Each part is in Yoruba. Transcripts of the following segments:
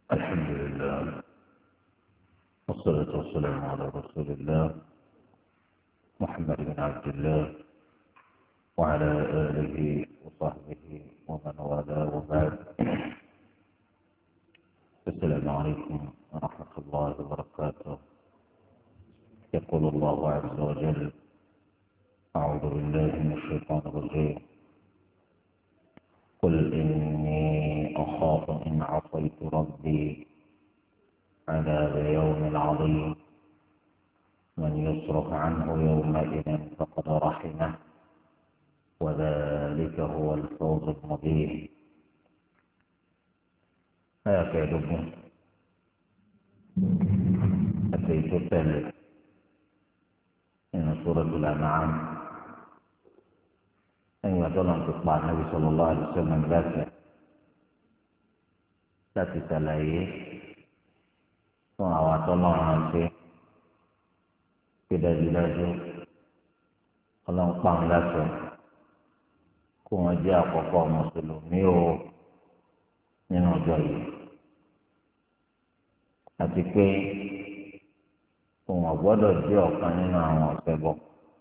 الحمد لله والصلاة والسلام على رسول الله محمد بن عبد الله وعلى آله وصحبه ومن والاه وبعد. السلام عليكم ورحمة الله وبركاته. يقول الله عز وجل: أعوذ بالله من الشيطان الرجيم. قل إني أخاف إن عصيت ربي عذاب يوم عظيم من يصرف عنه يومئذ فقد رحمه وذلك هو الفوز المبين. هكذا يدبون أتيت الثالث من سورة الأنعام أن يدل تطبع النبي صلى الله عليه وسلم ذاته لا تسلعيه وعوات الله عنه كده جلاجه الله قام لك كما جاء قوم مسلمين nínú ọjọ́ yìí àti pé òun ọ̀gbọ́dọ̀ jẹ́ ọ̀kan nínú àwọn ọ̀sẹ̀ bọ̀.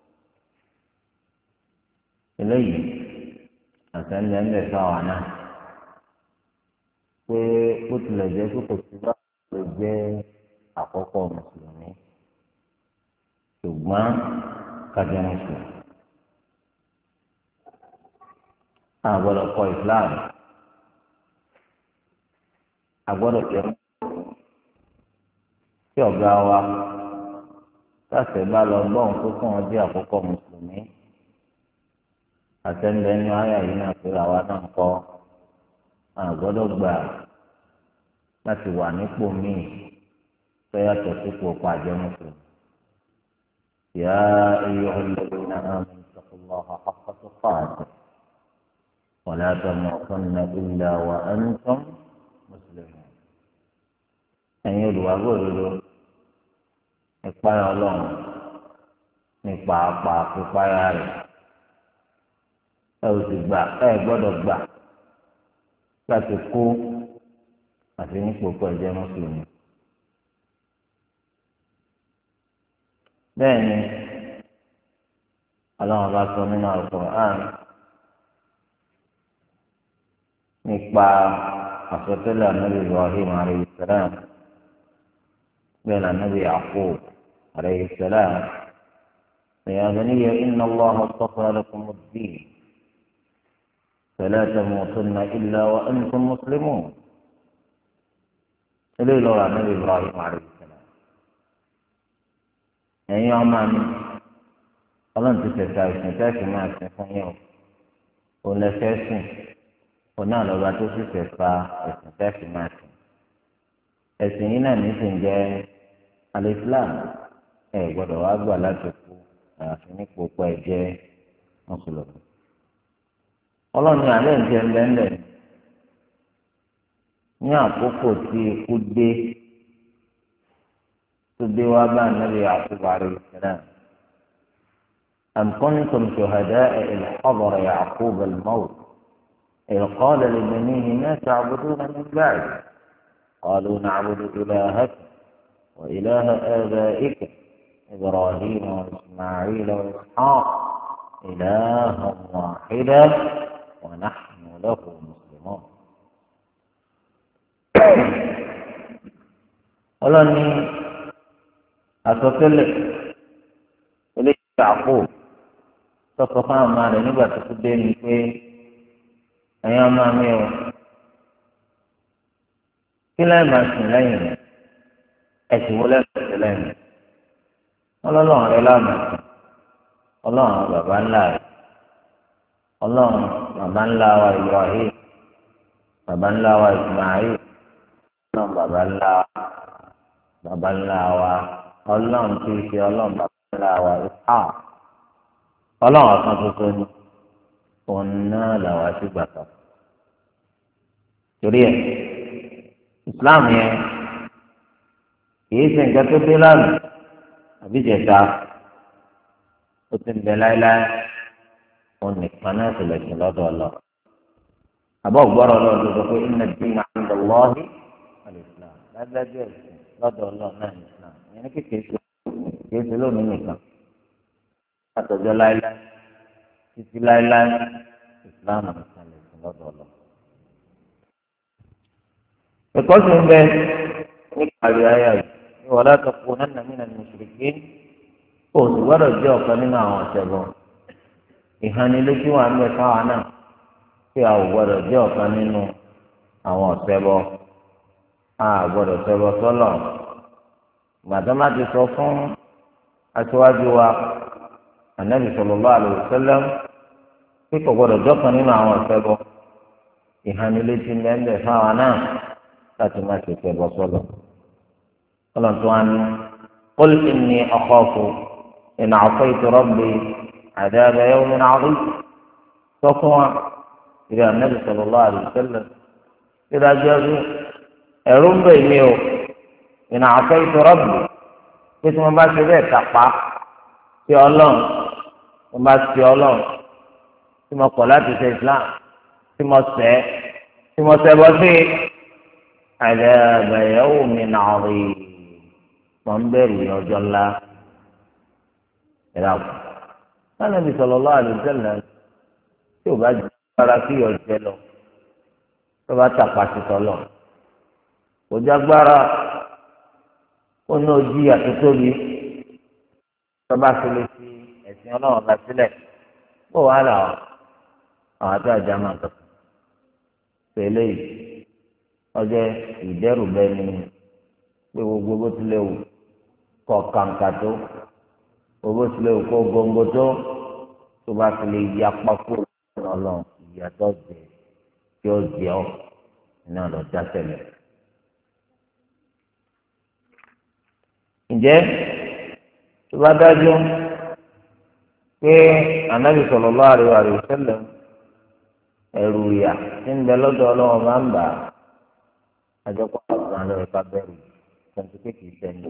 eléyìí àtẹnudẹ́ńdẹ́ sáwà náà pé ó tilẹ̀ jẹ́ pé kò sí bá lè jẹ́ àkọ́kọ́ mùsùlùmí ṣùgbọ́n kájọ mùsùlùmí. àgbọ́dọ̀ kọ ìsìláàmù agbọ́dọ̀ jẹ́ tí ọ̀gá wa káṣẹ̀ bá lọ gbọ́n tó kàn wọ́n jẹ́ àkọ́kọ́ mùsùlùmí àtẹnudẹ́nu ayà yìí náà pé àwa náà ń kọ́ àgbọ́dọ̀ gbà láti wà nípò míì tó yàtọ̀ sípò pàjẹ́ mùsùlùmí. يا أيها الذين آمنوا اتقوا الله حق تقاته ولا تموتن إلا وأنتم مسلمون. ẹ̀yin olùwàgbọ́ òdodo ìpáyà ọlọ́run nípa apá pípáyà rẹ̀ ẹ ò sì gbà ẹ gbọ́dọ̀ gbà láti kú àti nípò pẹ̀lú mùsùlùmí. bẹ́ẹ̀ ni ọlọ́run bá sọ nínú Al-Qur'an nípa àsọtẹ́lẹ̀ ànábì Ibrahim alayhi salam bẹ́ẹ̀ ni ànábì Yaqub alayhi salam ya bunayya inna Allaha istafa lakum ad-din fala tamutunna illa wa antum muslimun. eléyìí lọ́rọ̀ ànábì Ibrahim alayhi salam. ẹ̀yin ọmọ mi ọlọ́run ti tẹ̀sà ìsìn tẹ́sí máa sìn fún yín o òun lè fẹ́ sìn òun náà lọ́ba tó sì tẹ̀sà ìsìn tẹ́sí máa sìn. ẹ̀sìn yìí náà nísìn jẹ́ al-Islam. ẹ̀ gbọ́dọ̀ wá gbà láti kú àyàfi nípò pẹ́ jẹ́ mùsùlùmí. ọlọ́run ní alẹ́ ń jẹ́ ńlẹ́ńlẹ́ ní àkókò tí ikú dé tó dé wá bá Ànábì Yaqub alayhi salam. أم كنتم شهداء إذ حضر يعقوب الموت إذ قال لبنيه ما تعبدون من بعد قالوا نعبد إلهك وإله آبائك إبراهيم وإسماعيل وإسحاق إلها واحدا ونحن له مسلمون. ọlọ́ni àsọtẹ́lẹ̀ ilé Yaqub tọkọ fún àwọn ọmọ rẹ̀ nígbà tó kú dé ni pé ẹ̀yin ọmọ mi o kí láì máa sìn lẹ́yìn rẹ̀ ẹ̀sìn wo lẹ́sìn lẹ́yìn rẹ̀ ọlọ́run rẹ̀ láàmú ọlọ́run bàbá ńlá rẹ̀ ọlọ́run bàbá ńlá wa Ibrahim bàbá ńlá wa Ismail ọlọ́run bàbá ńlá wa ọlọ́run tí í ṣe ọlọ́run bàbá ńlá wa Ishaq ọlọ́run ọ̀kan tuntun ni òun náà làwọn àti gbàtà. torí ẹ̀ Islam yẹn kìí ṣe nǹkan tó dé lánàá àbí jẹta ó ti ń bẹ láéláé òun nìkan náà sì lẹ̀sìn lọ́dọ̀ ọlọ. àbọ̀ gbọ́rọ̀ lọ́dọ̀ tó pé inna ad-dina 'inda Allahi al-Islam lágbájá ẹ̀sìn lọ́dọ̀ ọlọ́run náà ní Islam ìyẹn ní kékeré ṣe lónìí nìkan látọjọ́ láéláé títí láéláé Islam nìkan lè sìn lọ́dọ̀ ọlọ́run. ẹ̀kọ́ sì ń bẹ nípa àrí ayé àyè ní wala takunanna minal mushrikeen kó o sì gbọ́dọ̀ jẹ́ ọ̀kan nínú àwọn ọ̀ṣẹ̀bọ̀ ìhánilétí wà ń bẹ káwa náà kí a ò gbọ́dọ̀ jẹ́ ọ̀kan nínú àwọn ọ̀ṣẹ̀bọ̀ a gbọ́dọ̀ ṣẹbọ sọ́lọ̀ gbàdámà ti sọ fún aṣíwájú wa Ànábì sallallahu alaihi wasallam pé kò gbọ́dọ̀ jọ́kan nínú àwọn ọ̀ṣẹ̀bọ̀ ìhánilétí mẹ́ńbẹ̀ fáwa náà láti má ṣe ṣẹbọ sọ́lọ̀ ọlọ́run tó wá ní qul inni akhafu in 'asaytu rabbi 'adhaba yawmin 'adhim sọ fún wa ìrẹ́ Ànábì sallallahu alaihi wasallam ìdájọ́ ẹ̀rù ń bẹ̀ mí o in 'asaytu rabbi pé tí wọ́n bá ṣe bẹ́ẹ̀ kápá sí ọlọ́run wọ́n bá ṣe ọlọ́run tí mo kọ̀ láti ṣe Islam tí mo ṣẹ̀ bọ́ sí 'adhaba yawmin 'adhim mọ̀ ń bẹ̀rù ọjọ́ ńlá ẹ̀rọ àpò. Ànábì sallallahu alaihi wasallam tí ò bá jẹ́ ara kí ọjọ́ lọ tó bá tàpá sí tọ́lọ̀ kò jágbára ó ní ojú àtúntò bí tó bá fi lè fi ẹ̀sìn ọlọ́run bá sílẹ̀ kó wàá là ọ́ àwọn àti àjà máa tọ̀ pẹ̀lẹ́ yìí ọjọ́ ìdẹ́rùbẹ́ ni pé gbogbo bó tilẹ̀ wù kọ́ kàǹkà tó gbogbo tilẹ̀ wù kó gbòǹgbò tó bá fi lè ya pákó ọlọ́run ìyàtọ̀ jẹ tí ó jẹ ọ́ iná lọ já tẹ̀lé. ǹjẹ́ tó bá dájú pé Ànábì sallallahu alaihi wasallam ẹ̀rù ìyà tí ń bẹ lọ́dọ̀ ọlọ́run máa ń bà á àjọpọ̀ àwọn alẹ́ ká bẹ̀rù tuntun pé kìí sẹ́ni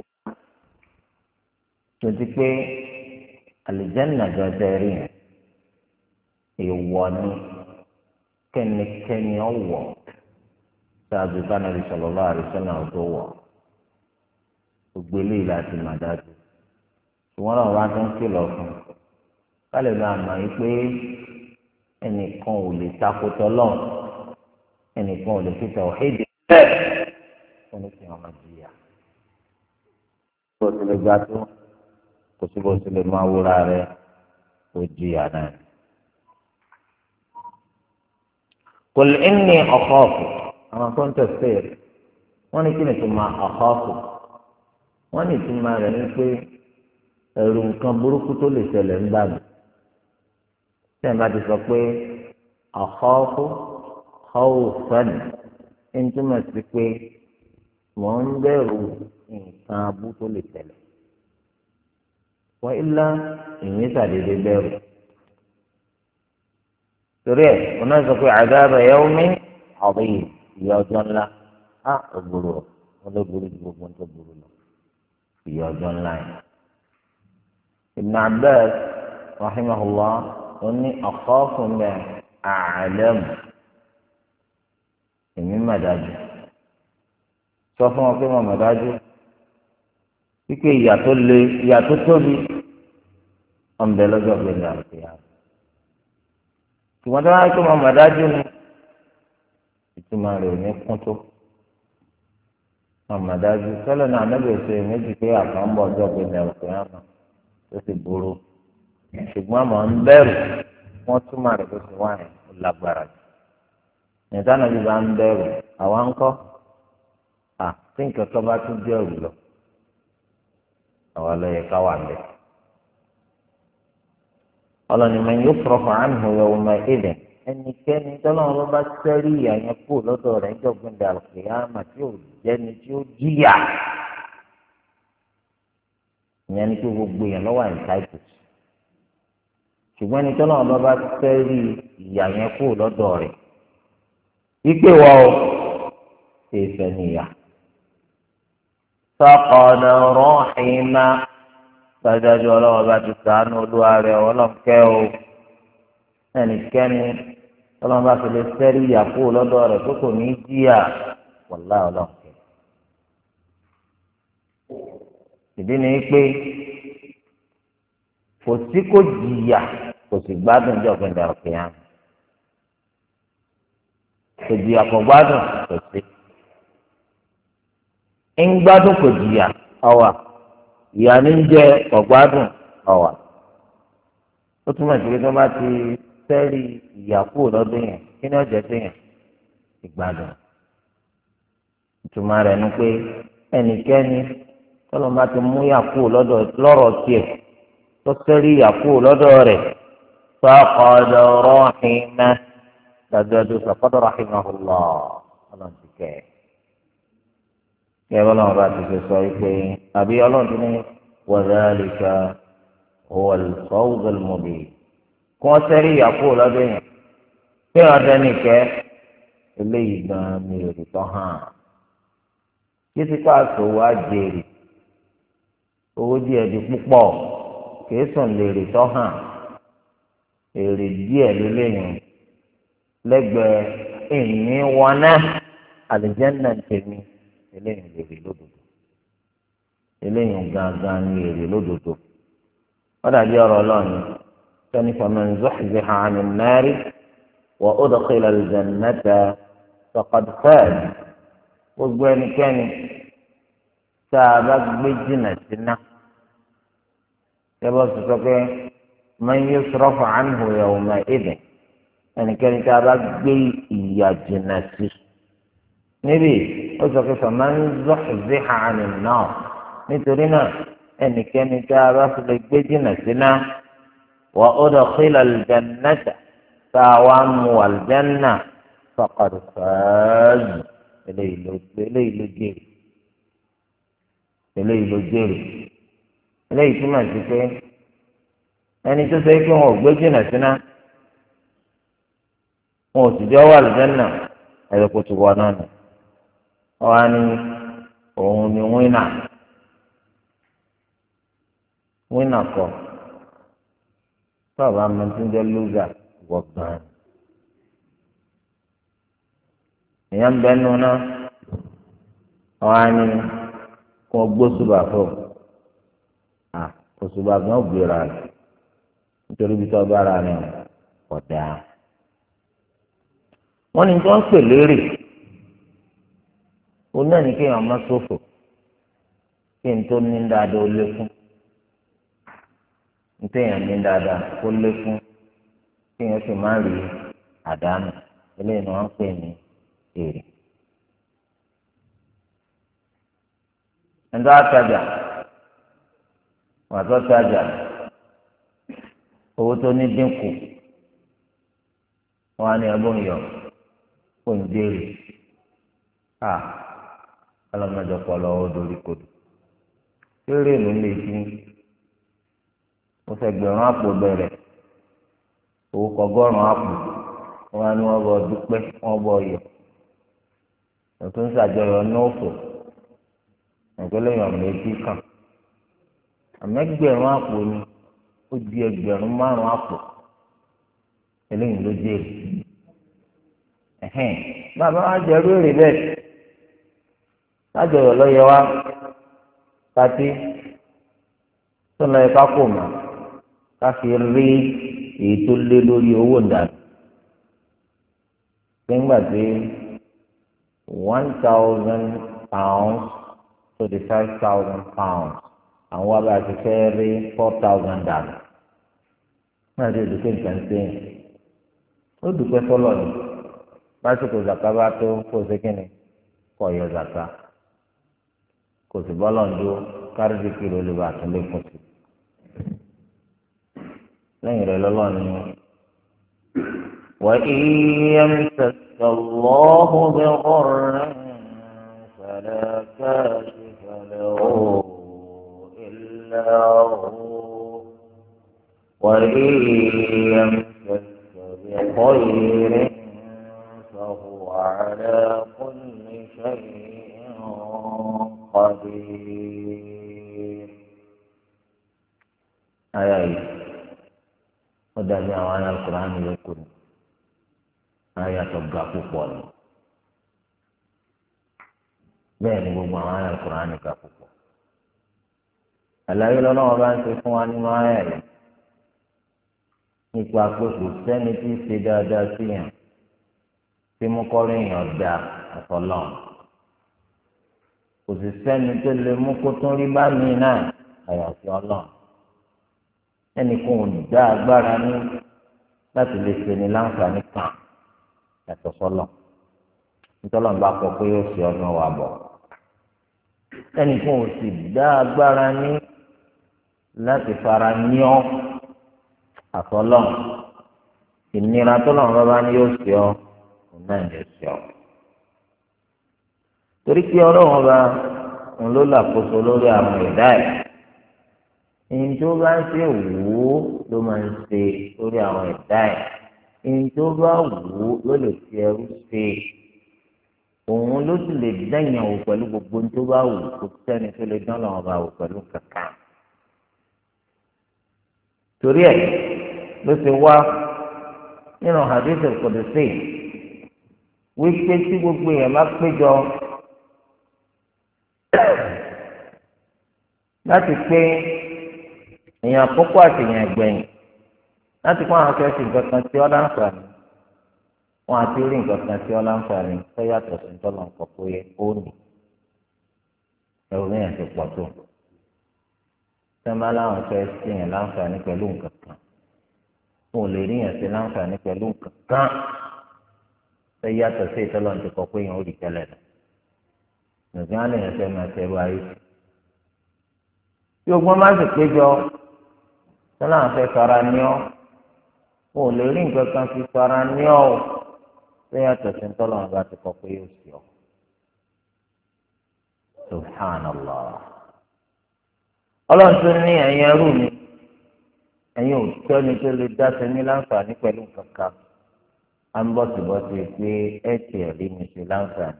tuntun pé àlùjánnà jọjọ rí yẹn èèwọ̀ ni kẹ́nikẹ́ni ọ̀wọ̀ sáájú Ànábì sallallahu alaihi wasallam tó wọ̀ gbogbo eléyìí láti mà dájú ṣùgbọ́n náà wá tó ń kìlọ̀ fún kálí bá a mọ̀ yìí pé ẹnìkan ò lè takotọ́ lọ́n ẹnìkan ò lè fi tauhid bẹ́ẹ̀ ẹni tí wọ́n máa jìyà bó tilẹ̀ gbà tó kò sí bó tilẹ̀ máa wúra rẹ̀ ó jìyà náà. qul inni akhafu àwọn tó ń tẹ̀síẹ̀ wọ́n ní kí ni tó máa akhafu wọ́n ní ìtumọ̀ rẹ̀ ní pé ẹ̀rù nǹkan burúkú tó lè ṣẹlẹ̀ ń bà mí sẹ́yìn bá ti sọ pé akhafu khawfan ń túmọ̀ sí pé mò ń bẹ̀rù nǹkan abú tó lè ṣẹlẹ̀ wọ́n ilá ìyẹn ṣàdédé bẹ̀rù torí ẹ̀ wọ́n náà sọ pé adhaba yawmin adhim ìyà ọjọ́ ńlá á ògbòrò wọn ló burú ju gbogbo ń tó burú lọ ìyà ọjọ́ ńlá yẹn. Ibn Abbas rahimahullah wọn ní akhafu mẹ́ a'lamu èmi mà dájú sọ fún wọn pé wọn mà dájú wípé ìyà tó le ìyà tó tóbi ọ̀nbẹ lọ́jọ́ gbẹ̀ngàn àlùkìyà ṣùgbọ́n tó wáá pé wọn mà dájú ni ìtumọ̀ rẹ̀ ò ní kún tó wọn mà dájú sọ́lọ́ náà anábìyẹ̀sẹ̀ méjì pé àkànbọ̀ ọjọ́ gbẹ̀ngàn àlùkìyà náà tó sì burú ṣùgbọ́n àmọ́ ń bẹ̀rù wọ́n túmọ̀ rẹ̀ tó ti wáyé ó lágbára jù nìkan náà bí bá ń bẹ̀rù àwa ń kọ́ tí nǹkan kan bá tún bẹ̀rù lọ àwa lọ yẹ ká wà ń bẹ̀. ọlọ́ni man yufrafu anhu yawma idhin ẹnikẹ́ni tọ́lọ́run bá sẹ́rí ìyà yẹn kú lọ́dọ̀ rẹ̀ ń jọ̀gbìn dàlùkìyàmà tí ò jẹ́ni tí ó jìyà ìyẹn ni pé gbogbo yẹn lọ́wọ́ àìsáìtì ṣùgbọ́n ẹni tọ́lọ́run bá sẹ́rí ìyà yẹn kú lọ́dọ̀ rẹ̀ wípé wọ́n o èèfẹ̀ nìyà faqad rahima sájájú ọlọ́wọ́ bá ti sàánú olúwa rẹ̀ ọlọ́nkẹ́ o ẹnikẹ́ni ọlọ́wọ́ bá fi lè sẹ́rí ìyà kú lọ́dọ̀ rẹ̀ tó kò ní jíyà wàlá ọlọ́nkẹ́ ìdí ni pé kò sí kò jìyà kò sì gbádùn jọ gbẹ̀dẹ̀ ọ̀kẹ́yà kò jìyà kò gbádùn kò sí ń gbádùn kò jìyà ọwà ìyà ní jẹ kò gbádùn ọwà ó túmọ̀ sí pé tí wọ́n bá ti sẹ́rí ìyà kúrò lọ́dún yẹn kí ni ọ̀jẹ̀ sí yẹn ìgbádùn ìtumọ̀ rẹ̀ ni pé ẹnikẹ́ni tọ́lọ́ bá ti mú ìyà kúrò lọ́rọ̀ tiẹ̀ tó sẹ́rí ìyà kúrò lọ́dọ̀ rẹ̀ faqad rahimah dájúdájú faqad rahimahullah ọlọ́run ti kẹ́ ẹ̀. kí ẹ bọ́lá wọn bá ti fi sọ pé àbí ọlọ́run ti ní wa dhalika huwa al-fawz al-mubin kí wọ́n sẹ́rí ìyà kúrò lọ́dọ̀ yẹn kí wọ́n dẹ́ni kẹ́ eléyìí gan ni èrè tó hàn kí ti ká sòwò àjèrè owó díẹ̀ di púpọ̀ kìí sùn lèrè tó hàn èrè díẹ̀ lélẹ́yìn lẹ́gbẹ̀ẹ́ ìní wọn náà àlùjánnà tèmi eléyìn lèrè lódodo eléyìn gangan ni èrè lódodo wọ́n dàbí ọ̀rọ̀ ọlọ́run sani faman zuhziha 'anil nari wa udkhila al-jannata faqad faz gbogbo ẹnikẹ́ni tá a bá gbé jìnnà síná yẹ́bọ̀ sọ pé man yusrafu 'anhu yawma'idhin ẹnikẹ́ni tá a bá gbé ìyà jìnnà sí níbi ó sọ pé faman zuhziha 'anil nar nítorí náà ẹnikẹ́ni tá a bá fi lè gbé jìnnà síná wa udkhila al-jannata tá a wá mú al-janna faqad faz eléyìí ló jèrè eléyìí túmọ̀ sí pé ẹni tó sọ pé wọn ò gbé jìnnà síná wọn ò sì jọ wà lùdẹ́nà ẹ̀rọ kò tó wọ náà nù wọn á ní òun ni wínà kọ tó àbá mẹtúndé lóga wọgbọn èèyàn bẹ nù náà wọn á ní kó gbósùbà fún òṣùbà gan ògbéra rẹ nítorí bí tó bá ra rẹ ọ̀dà wọn ní tó ń pè lérè òun náà ní kéèyàn má ṣòfò kí n tó ní dáadáa ó lékún ní téèyàn ní dáadáa ó lékún kéèyàn sì má rí àdánù eléyìí ni wọn ń pè ní èrè. ẹnitọ́ àtajà wàtọ́ tajà owó tó ní dínkù wọn á ní ẹgbọ́n yọ kó ń jèrè ọlọ́mọdé pọ̀lọ́ ó dorí kodò eré ló lè fi mo fẹ́ gbẹ̀rún àpò bẹ̀rẹ̀ owó kọgọ́rùn-ún àpò wọn á ní wọn bọ dúpẹ́ wọn bọ yọ òtún ṣàjọyọ̀ nóòfò ẹgbẹ́lẹ́yìn méjì kan àmẹ́gbẹ̀rún àpò ni ó di ẹgbẹ̀rún márùn àpò eléyìí ló jèrè bàbá wa jẹrú èrè bẹ́ẹ̀ lájọyọ̀ lọ́yẹ wa pàtí tó lọ ẹ̀ka kò mà ká fi rí èyí tó lé lórí owó ìdàgbà nígbà tí 1,000 pounds to the 5,000 pounds àwọn wa bá ti fẹ́ rí 4,000 dànù náà ti dùkẹ́ nǹkan sẹ́yìn ó dùkẹ́ fọlọ́ ni lásìkò zaka bá tó kó o ṣe kínni kó yọ zaka kò sì bọ́lọ̀ ń dúró kárídì kìlọ̀ lè bá tún lé kùn sí lẹ́yìn rẹ̀ lọ́lọ́ ni wà ìyẹn tẹ̀sán lọ́hùn bẹ́ẹ̀ ọ̀rẹ́ fẹ̀lẹ́ káàdì fẹ̀lẹ́ òó. وإن يمسك بخير فهو على كل شيء قدير آية ودعني أوان القرآن يقول آية تبقى فوق بين gbogbo àwọn àyà Kùránì ká púpọ̀ àlàyé lọ́wọ́ bá ń ṣe fún wa nínú ayé rẹ̀ nípa pé kò sẹ́ni tí ń ṣe dáadáa sí yàn tí mú kọ́rí èèyàn dá àtọ́lọ́n kò sì sẹ́ni tó lè mú kó tún rí bá mi náà àyàfi ọlọ́run ẹnì kan ò dá agbára ní láti lè ṣe ní láǹfààní kan yàtọ̀ sọ́lọ̀ nítorí wọn bá kọ pé yóò ṣe ọdún wa bọ̀ ẹnì kan ò sì dá agbára ní láti fara ní ọ àtọ́lọ́n ìnira tó lọ́wọ́ bá ní yóò ṣe ọ òun náà yóò ṣe ọ torí pé ọlọ́wọ́n bá ń ló làkóso lórí àwọn ẹ̀dá ẹ̀ ìyìn tó bá ń ṣe wù ú ló máa ń ṣe lórí àwọn ẹ̀dá ẹ̀ ìyìn tó bá wù ú ló lè fi ẹrú ṣe òun ló sì lè dẹ́yìn wò pẹ̀lú gbogbo tó bá wù kó sẹ́ni tó lè dán lọ́wọ́ bá wò pẹ̀lú kankan torí ẹ̀ ló ti wá nínú hadith al-Qudsi wípé tí gbogbo èèyàn bá péjọ láti pé èèyàn àkọ́kọ́ àti èèyàn ẹgbẹ̀yìn láti kó àwọn akẹ́kọ̀ọ́ nǹkan kan tí ọ́ láǹfààní wọn àti rí nǹkan kan tí ọ́ láǹfààní tó yàtọ̀ sí tọ́lọ̀ nǹkan pé ó nì ẹ̀rù lẹ́yìn tó pọ̀ tó sẹ́mbà láwọn fẹ́ sí yẹn láǹfààní pẹ̀lú nǹkan kan wọn ò lè rí yẹn sí láǹfààní pẹ̀lú nǹkan kan tó yàtọ̀ sí tọ́lọ̀ nǹkan pé yẹn ó rí tẹ́lẹ̀ lọ nǹkan á lè yẹn fẹ́ máa tẹ́rù ayé sí tí ogun máa ń sì péjọ sọ́nà àfẹ́ fara ní ọ́ wọn ò lè rí nǹkan kan fi fara ní ọ́ tó yàtọ̀ sí tọ́lọ̀ nǹkan bá ti kọ́ pé yóò sí ọ subhanallah ọlọ́run tó ní ẹ̀yin ẹrú mi ẹ̀yin ò tẹ́ni tó lè dáṣẹ ní láǹfààní pẹ̀lú kankan à ń bọ̀sibọ́sí pé ẹ̀ tiẹ̀ rí mi ṣe láǹfààní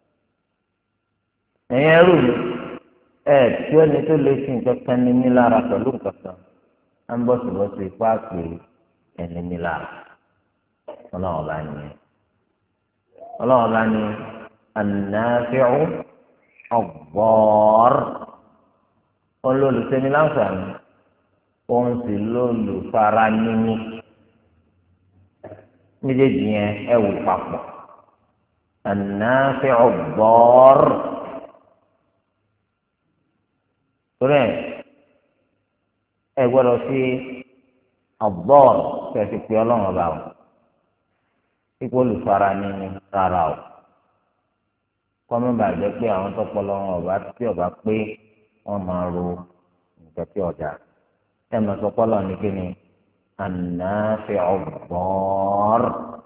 ẹ̀yin ẹrú mi tẹ́ni tó lè fi nǹkan kan ní mi lára pẹ̀lú kankan à ń bọ̀sibọ́sí páàkì ẹni mi lára ọlọ́run bá ní an-nafi'u ad-dar olólùsẹ́ni láǹfààní òun sì lólùfara níní méjèèjì yẹn ẹ wò papọ̀ an-nafi'u ad-dar torí ẹ gbọ́dọ̀ sí ad-dar kẹsì pé ọlọ́run ọba o ipò olùfara níní rárá o kọ́mí bàjẹ́ pé àwọn tó pọ̀ lọ́wọ́ ọba tí ọba pé wọ́n máa ro nǹkan tí ọjà ẹ̀ máa sọ pọ́lọ́ ní kíni an-nafi'u ad-dar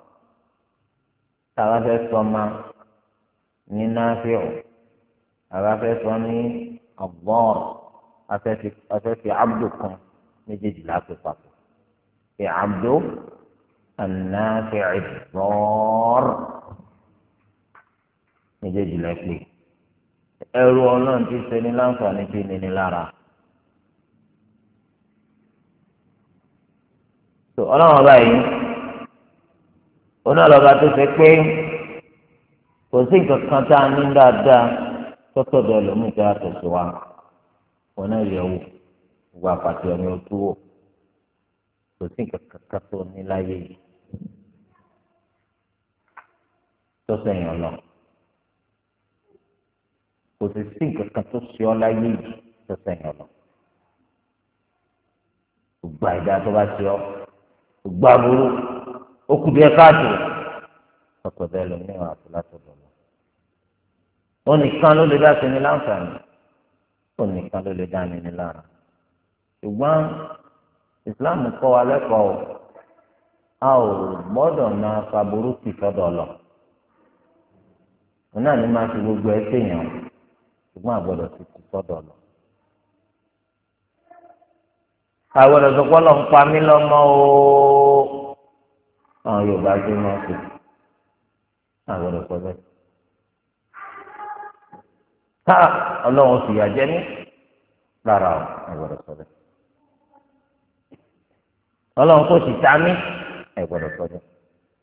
tàbá fẹ́ sọ ma ní nafi'u tàbá fẹ́ sọ ní ad-dar afẹ́ fi abdu kan méjèèjì láti papọ̀ fi abdu an-nafi'u ad-dar méjèèjì lẹ́pẹ́ ẹrú ọlọ́run ti ṣe ní láǹfààní tí níní lára. tó ọlọ́run ọba yìí onílọ́ba tó ṣe pé kò sí nǹkan kan tá a ní dáadáa tọ́tọ̀dọ̀ ẹlòmíì tó yàtọ̀ sí wa wọn náà yẹ wò gbogbo àpàtì ọ̀nà ojú wò kò sí nǹkan kan tó ní láyé yìí tó sẹ́yìn ọlọ́run kò sì sí nǹkan kan tó ṣe ọ́ láyé yìí tó sẹ́yìn ọ̀nà gbogbo àìdá tó bá ṣe ọ́ gbogbo àbúrò ó kù díẹ̀ káàtó ọ̀pọ̀ bẹ́ẹ̀ lọ ní ìwà àti látọ̀dọ̀ lọ. ó nìkan ló lè dá sí ní láǹfààní ó nìkan ló lè dá ní ní lára ṣùgbọ́n Islam kọ́ wa lẹ́kọ̀ọ́ a ò gbọ́dọ̀ máa fa burúkú sọ́dọ̀ lọ òun náà ní máa fi gbogbo ẹ ṣèyàn ṣùgbọ́n àgbọ̀dọ̀ ti ti sọ́dọ̀ lọ. àgbọ̀dọ̀ sọ pé ọlọ́run pa mí lọ́mọ o àwọn Yorùbá gbé wọn kù àgbọ̀dọ̀ sọ bẹ́ẹ̀. ká ọlọ́run fìyà jẹ mí rárá o àgbọ̀dọ̀ sọ bẹ́ẹ̀. ọlọ́run kò sì ta mí àgbọ̀dọ̀ sọ bẹ́ẹ̀.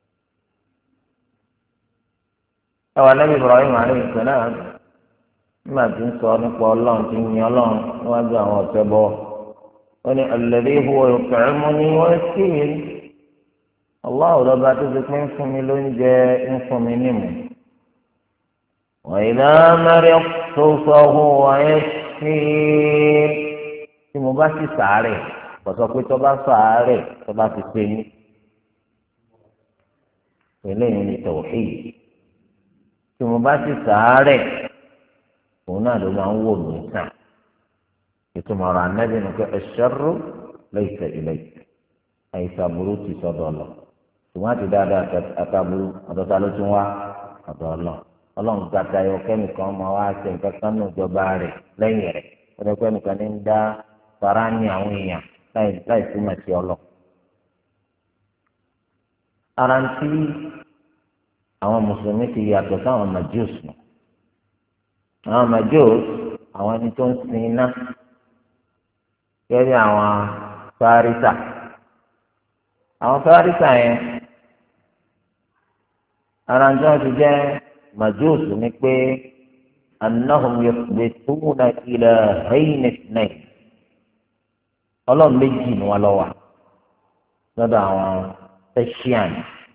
ẹwà Nabi Ibrahim alayhi salam nígbà tí ń sọ nípa ọlọ́run tí ń yin ọlọ́run níwájú àwọn ọ̀sẹ̀ bọ́ ó ní alladhi huwa yut'imuni wa yasqini Allah lọ́ba tó ti pín fún mi lóúnjẹ ń fún mi nímú wa idha maridtu fahuwa yashfin tí mo bá sì sàárẹ̀ kọ̀sọ́ pé tó bá sàárẹ̀ tó bá fi pé ní eléyìí ní tawhid tí mo bá sì sàárẹ̀ òun náà ló máa ń wò mí sàn ìtumọ̀ ọ̀rọ̀ anábì ní pé ash-sharru laysa ilayk àìsàn burú ti sọ́dọ̀ lọ ṣùgbọ́n àti dáadáa àtàbúrú ọ̀dọ́ta ló tún wá ọ̀dọ̀ ọlọ́run gbàtà yọ kẹ́nìkan máa wá ṣe nǹkan kan nù ìjọba rẹ̀ lẹ́yìn rẹ̀ ọ̀dọ́ kẹ́nìkan ní ń dá fara ní àwọn èèyàn láì sí màtí ọlọ́ ara ń tí àwọn mùsùlùmí ti yàtọ̀ sáwọn majus nù àwọn majus àwọn ẹni tó ń sin iná gẹ́gẹ́ àwọn fárísà àwọn fárísà yẹn ara ń tí wọ́n ti jẹ́ majus ni pé annahum yuthbituna ilahayni ithnayn ọlọ́run méjì ni wọ́n lọ wà lọ́dọ̀ àwọn Persian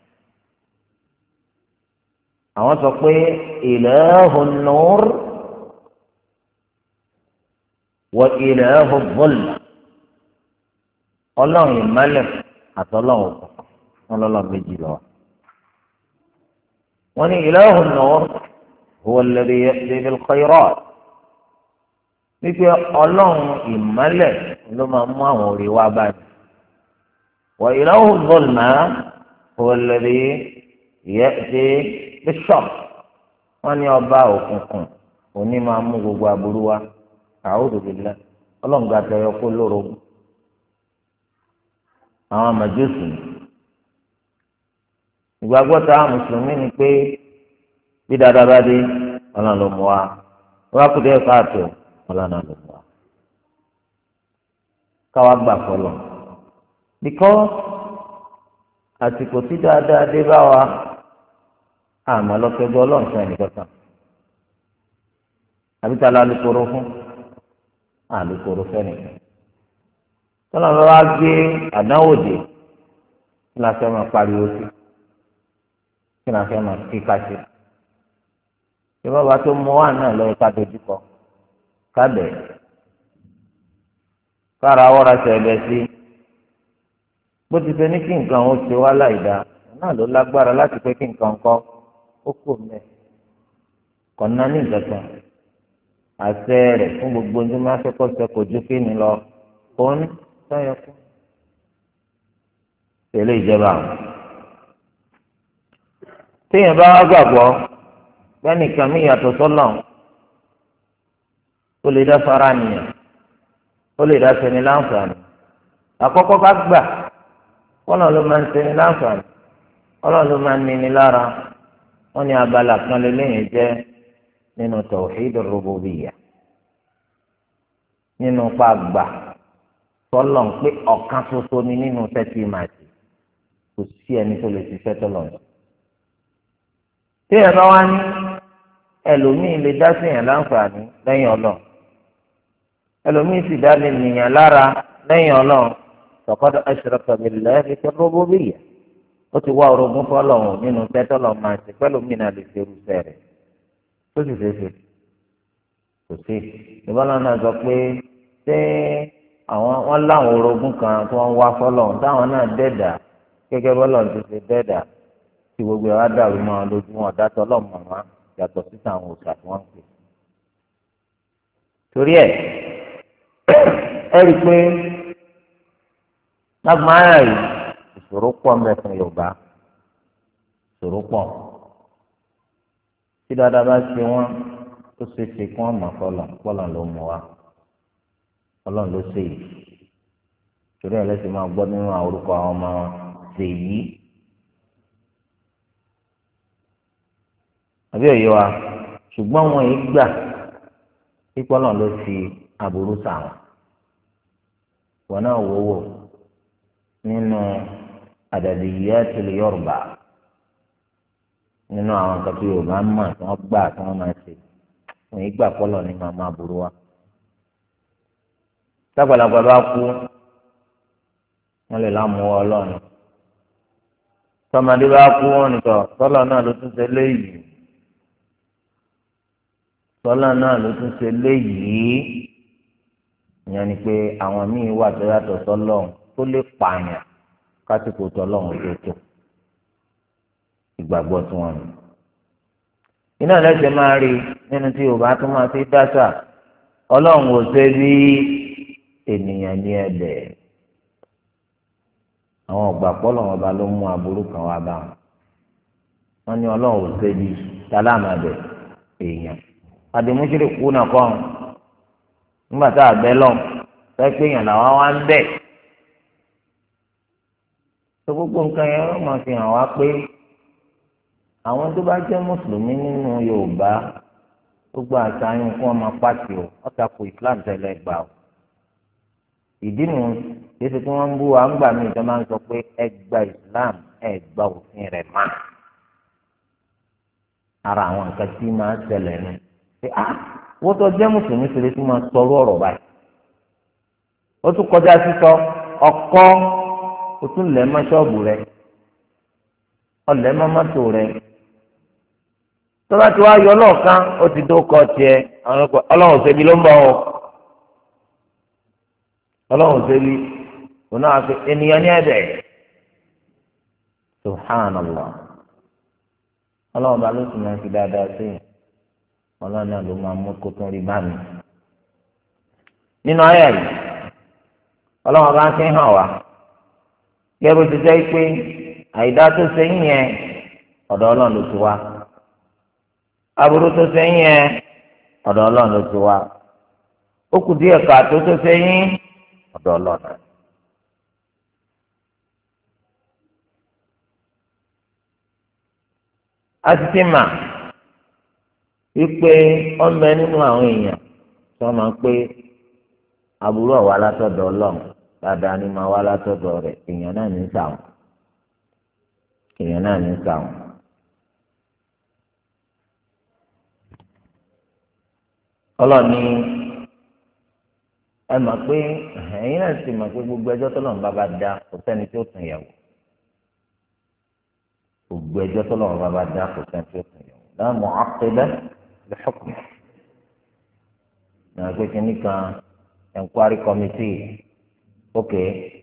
àwọn sọ pé ilahun nur wa ilahun dhulm ọlọ́run ìmọ́lẹ̀ àtọ́lọ́run òkùnkùn wọn lọ́lọ́run méjì lọ wà wọ́n ní ilahun nur huwa alladhi ya'ti bil khayrat wípé ọlọ́run ìmọ́lẹ̀ ló máa mú àwọn orí wá báyìí wa ilahu dhulma huwa alladhi ya'ti bish-sharr wọ́n ní ọba òkùnkùn òní máa mú gbogbo aburú wá a'udhu billah ọlọ́run gba tẹ̀yọ kó lórogún àwọn màjúsù ìgbàgbọ́ táwọn mùsùlùmí ni pé bí dáadáa bá dé ọlọ́run ló mú wa wọ́n kú dé káàtó ọlọ́run ló mú wa káwa gbà fọlọ́ because àsìkò tí dáadáa dé bá wa àmọ́ lọ́kẹ́gbọ́ ọlọ́run sọ ẹnìkan kan àbí tá a lọ alukoro fún alukoro fẹ́nìkan tọ́lá bá wá gbé àdánwò dé kí la fẹ́ máa pariwo sí kí la fẹ́ máa kíka sí ṣé bàbá tó mú wà náà lọ́wọ́ ká dojú kọ ká bẹ̀ kára wọ́ra sẹ̀lẹ̀ sí bó ti fẹ́ ní kí nǹkan ó ṣe wá láìda náà ló lágbára láti pé kí nǹkan kọ́ ó kò mẹ́ kọ́ná ní ìjọsìn àṣẹ rẹ̀ fún gbogbo ní máa fẹ́ kọ́ sẹ́ kò ju kí ni lọ kó ń sọ́yọ́ kú tẹ̀lé ìjọba àwọn. téèyàn bá wá gbàgbọ́ gbẹ́nìkan mi yàtọ̀ sọ́lọ̀ ó lè dá fara nìyẹn ó lè dá sẹni láǹfààní àkọ́kọ́ bá gbà Ọlọ́run ló máa ń sẹni láǹfààní Ọlọ́run ló máa ń nini lára wọ́n ní abala kan lélẹ́yìn jẹ́ nínú tawhidur rububiyyah nínú pa gbà tọ́lọ̀ ń pé ọ̀kan ṣoṣo ni nínú sẹ́tì màtì kò sí ẹni tó lè ṣiṣẹ́ tọ́lọ̀ ń sọ. tí ẹ bá wá ní ẹlòmíì lè dá sí yàn láǹfààní lẹ́yìn Ọlọ́run ẹlòmíì sì dá lè nìyàn lára lẹ́yìn Ọlọ́run faqad ashraka billahi fi rububiyyah ó ti wá orogún fọ́lọ́run nínú tẹ́tọ́lọ́ máa ṣe pẹ́lú mìíràn lè ṣe irúṣẹ́ rẹ̀ tó sì ṣe é ṣe kò sí ìbálò náà sọ pé ṣé àwọn wọn láwọn orogún kan tí wọ́n wá fọ́lọ́run táwọn náà dẹ́dà gẹ́gẹ́ bọ́lọ́run ti ṣe dẹ́dà tí gbogbo ẹ̀ wá dàrú mọ́ ọ lójú wọn dátọ́ lọ́mọ́ wọn yàtọ̀ sí àwọn òòṣà tí wọ́n ń pè. torí ẹ rí i pé lágbára yìí ìṣòro pọ̀ mẹ́fún Yorùbá ìṣòro pọ̀ tí dáadáa bá ṣe wọ́n ó ṣe ṣe kí wọ́n mọ̀ fọlọ̀ ló mú wa Ọlọ́run ló ṣe yìí torí ẹ̀ lẹ́sìn máa gbọ́ nínú àwọn orúkọ àwọn ọmọ ṣe yìí àbí òye wa ṣùgbọ́n wọn yìí gbà pípọ́ náà ló fi aburú sàwọn wọn náà wò nínú adadiyatil Yorùbá nínú àwọn nǹkan tí Yorùbá mọ̀ tí wọ́n gbà tí wọ́n máa ṣe wọn ìgbà pọ́lọ̀ ní màmá burú wa. tágbàlagbà bá kú wọn lè lámú ọlọ́run tọmọdé bá kú wọn nìkan tọ́lọ̀ náà ló tún ṣe léyìí tọ́lọ̀ náà ló tún ṣe léyìí ìyẹn ni pé àwọn míín wà tó yàtọ̀ sọ́lọ́run tó lè pààyàn kásìkò tọ́lọ́run tó tó ìgbàgbọ́ tí wọ́n ní. iná lẹ́sẹ̀ máa rí nínú tí Yorùbá tó máa fi dáṣà ọlọ́run ò ṣe bí ènìyàn ní ẹ̀bẹ̀ àwọn ọ̀gbà pọ́lọ̀ wọn bá ló mú aburú kan wá bá wọn ní ọlọ́run ò ṣe bí sálámàbẹ̀ èèyàn àdèmúṣírí kú náà kọ́ nígbà tá a bẹ́ lọ́n fẹ́ pé èèyàn làwọn wá ń bẹ̀ tó gbogbo nǹkan yẹn wọ́n máa fi hàn wá pé àwọn tó bá jẹ́ mùsùlùmí nínú Yorùbá gbogbo àṣàyàn fún ọmọ pàtì o ọ̀tàkùn Islam tẹ̀lé gbà o ìdí nu yéṣu tí wọ́n ń bú wa ń gbà mí ìjọba máa ń sọ pé ẹ gba Islam ẹ gba òfin rẹ̀ má ara àwọn nǹkan tí máa ń ṣẹlẹ̀ ni pé wọ́n tó jẹ́ mùsùlùmí ṣẹlẹ̀ tí máa sọ̀rọ̀ ọ̀rọ̀ báyìí ó tún kọjá sísọ ọkọ ó tún lẹ̀ mọ́ ṣọ́ọ̀bù rẹ̀ ọlẹ̀ mọ́ mọ́tò rẹ̀ tọ́ba tí wàá yọ lọ́ọ̀kan ó ti dó kọ́ tiẹ̀ ọlọ́run ṣẹbi ló ń bọ̀ ọ́ ọlọ́run ṣẹbi òun náà fi ènìyàn ní ẹ̀bẹ̀ subhanallah ọlọ́run bá ló sì máa ń fi dáadáa sí i ọlọ́run náà ló máa mú kó tún rí bá mi. nínú ayé yìí ọlọ́run bá ń fi hàn wá gẹ́gẹ́ bó ti jẹ́ pé àìdá tó ṣe yín yẹn ọ̀dọ̀ ọlọ́run ló ti wá aburú tó ṣe yín yẹn ọ̀dọ̀ ọlọ́run ló ti wá ó kù díẹ̀ káàtó tó ṣe yín ọ̀dọ̀ ọlọ́run. a ti ti mà wípé ọmọ ẹ nínú àwọn èèyàn tí wọ́n máa ń pé aburú ọ̀wá látọ̀dọ̀ ọlọ́run dáadáa ni máa wá látọ̀dọ̀ rẹ̀ èèyàn náà ní sàwọn èèyàn náà ní sàwọn. ọlọ́ọ̀ni ẹ mọ̀ pé ẹ̀yin náà sì mọ̀ pé gbogbo ẹjọ́ tó lọ́n bá dá kò sẹ́ni tí ó tún yẹ̀wò gbogbo ẹjọ́ tó lọ́n bá dá kò sẹ́ni tí ó tún yẹ̀wò la mu'aqqiba li hukmi náà pé kí nìkan enquiry committee ok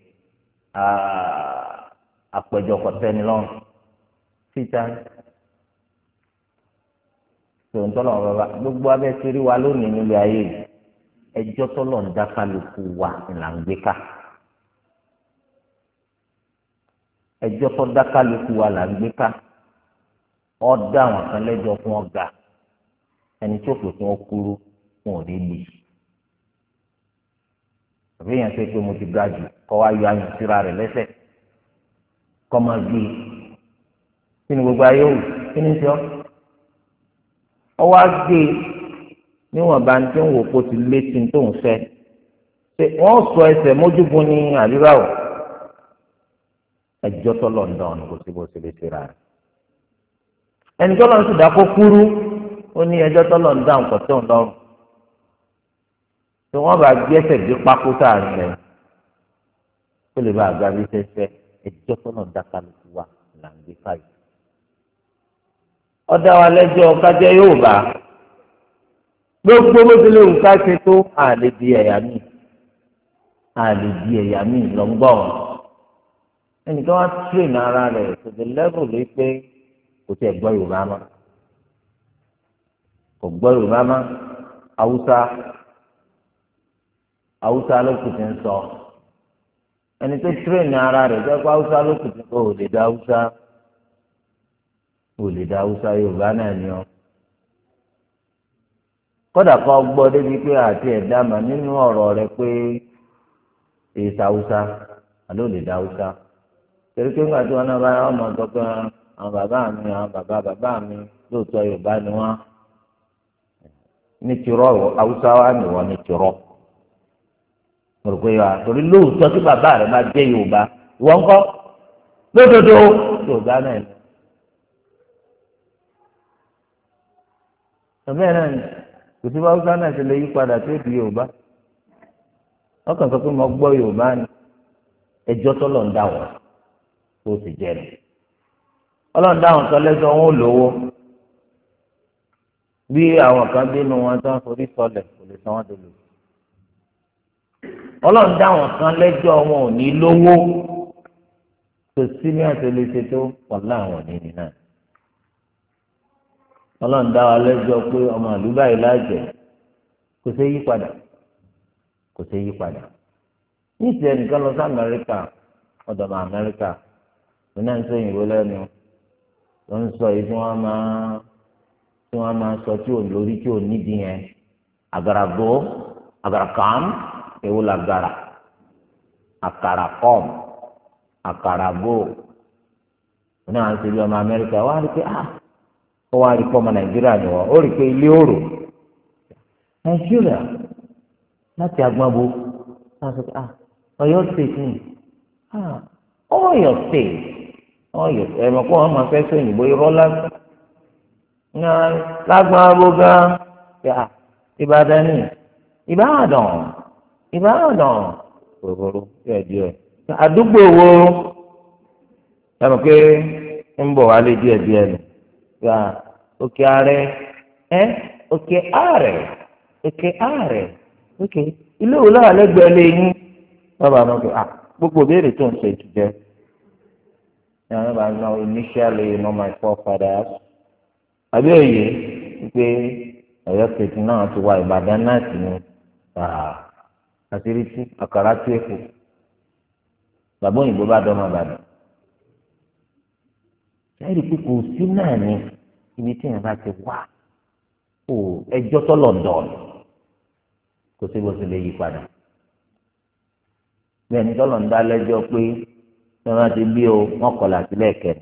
àpẹjọ kọ̀tẹ́ni lọ́rùn síta tòun tọ́lọ̀ bàbá gbogbo abẹ́ torí wa lónìí nílé ayé ẹjọ́ tọ́lọ̀ ń dá kálukú wa là ń gbé ká ẹjọ́ tó dá kálukú wa là ń gbé ká ọ́ dá àwọn kan lẹ́jọ́ fún ọ̀gá ẹni tí ó pè fún ọkúrú fún òní lè àbí èèyàn ṣe pé mo ti ga jù kọ́ wa yọ ayùn síra rẹ̀ lẹ́sẹ̀ kọ́ máa gbé kí ni gbogbo ayé wò kí ni sọ ọwọ́ á gbé níwọ̀n bá ń tí ń wò kó ti létí tó ń fẹ́ ṣe wọ́n sọ ẹsẹ̀ mójúgun ní àríwá o ẹjọ́ tó lọ́ndọ̀n kò sí bó ṣe lè ṣe ra rẹ̀ ẹni tó lọ́n sì dákó kúrú ó ní ẹjọ́ tó lọ́ndọ̀n kò tó ń lọ́rùn tí wọ́n bá gbé ẹsẹ̀ gbé pákó sáàrin rẹ̀ ó lè bá àgbà bí fẹ́fẹ́ ẹjọ́ tó lọ́ndọ̀n kálukú wa là ń gbé káyìí ọ̀dà wa lẹ́jọ́ kájẹ́ yóò bá gbogbo bó ti lè wù ká ṣe tó àlè di ẹ̀yà míì àlè di ẹ̀yà míì lọ́ngbọ̀n ẹnìkan wá train ara rẹ̀ to the level lè pé kò tí ẹ̀ gbọ́ Yorùbá mọ́ kò gbọ́ Yorùbá mọ́ Haúsá ló kù ti ń sọ ẹni tó train ara rẹ̀ jẹ́ pé Haúsá ló kù ti ń sọ ò lè dá Haúsá ò lè dá Haúsá Yorùbá náà ni ọ kódà kọ́ gbọ́ débi pé àti ẹ̀dá mà nínú ọ̀rọ̀ rẹ̀ pé èsì Haúsá àló lè dá Haúsá torí pé ńgbà tí wọn náà bá ọmọ ọ̀dọ́gbọ́n àwọn bàbá mi lóòótọ́ Yorùbá ni wọ́n ní tirọ́ Haúsá wa ni wọ́n ní tirọ́ mo rò pé yọ àtòrí lóòótọ́ tí bàbá rẹ̀ bá jẹ́ Yorùbá ìwọ́n kọ́ lódodo Yorùbá náà ni. bẹ́ẹ̀ náà ni kò sí báwùsá náà ti lè yí padà tó di Yorùbá ọkàn sọ pé mo gbọ́ Yorùbá ni ẹjọ́ tọ́lọ̀ ń dà wọ́n tó ti jẹ́ rẹ̀ ọlọ́run dáhùn sọ lẹ́jọ́ wọn ò lówó bí àwọn kan bínú wọn tó ń forí sọlẹ̀ kò lè san wọ́n dolo ọlọ́run dáhùn kan lẹ́jọ́ wọn ò ní lówó tó sí ní àtẹlẹsẹ tó pọ̀ láwọn òní náà ọlọ́run dá wa lẹ́jọ́ pé ọmọ àlùbá yìí láàjẹ́ kò sí yí padà kò sí yí padà ní ìsìn ẹnìkan lọ sí Amẹ́ríkà ọ̀dọ̀ mọ́ Amẹ́ríkà òun náà ń sọ òyìnbó lẹ́nu ló ń sọ yìí tí wọ́n máa sọ tí ò lórí tí ò nídìí yẹn agarago agarakam ewu la gara akarakom akarago òun náà ń sọ ibi ọmọ Amẹ́ríkà wọ́n á rí pé ó wá rí pọ́ ọmọ Nàìjíríà ni wọ́n ó rí pé ilé òrò Nàìjíríà láti agbábo wọ́n sọ pé Ọ̀yọ́ state ni Ọ̀yọ́ state ẹ̀rọ kó wọn máa fẹ́ sọ òyìnbó irọ́ lásán lágbábo gan Ìbàdàn ni Ìbàdàn kòkòrò díẹ̀ àdúgbò wo ẹ̀rọ pé ń bọ̀ wálé díẹ̀ ni òkè ààrẹ òkè ààrẹ ilé wo lára lẹ́gbẹ̀ẹ́ lẹ́yìn bàbá mi kò gbogbo béèrè tó ń ṣe ìtújẹ yàrá bá ná initially my forefathers àbí òye wípé Ọ̀yọ́ kejì náà ti wá Ìbàdàn náà sí ni àṣírí tí àkàrà tí èkó bàbá òyìnbó bá dọ́ ọmọ Ìbàdàn ẹ̀rí pé kò sí náà ní ibi tí yẹn bá ti wá ẹjọ́ tọ́lọ̀ dọ̀ọ̀lù kò sí bó ti lè yí padà bẹ́ẹ̀ ni tọ́lọ̀ ń dá lẹ́jọ́ pé tí wọ́n ti bí o wọ́n kọlà sílẹ̀ kẹ́ni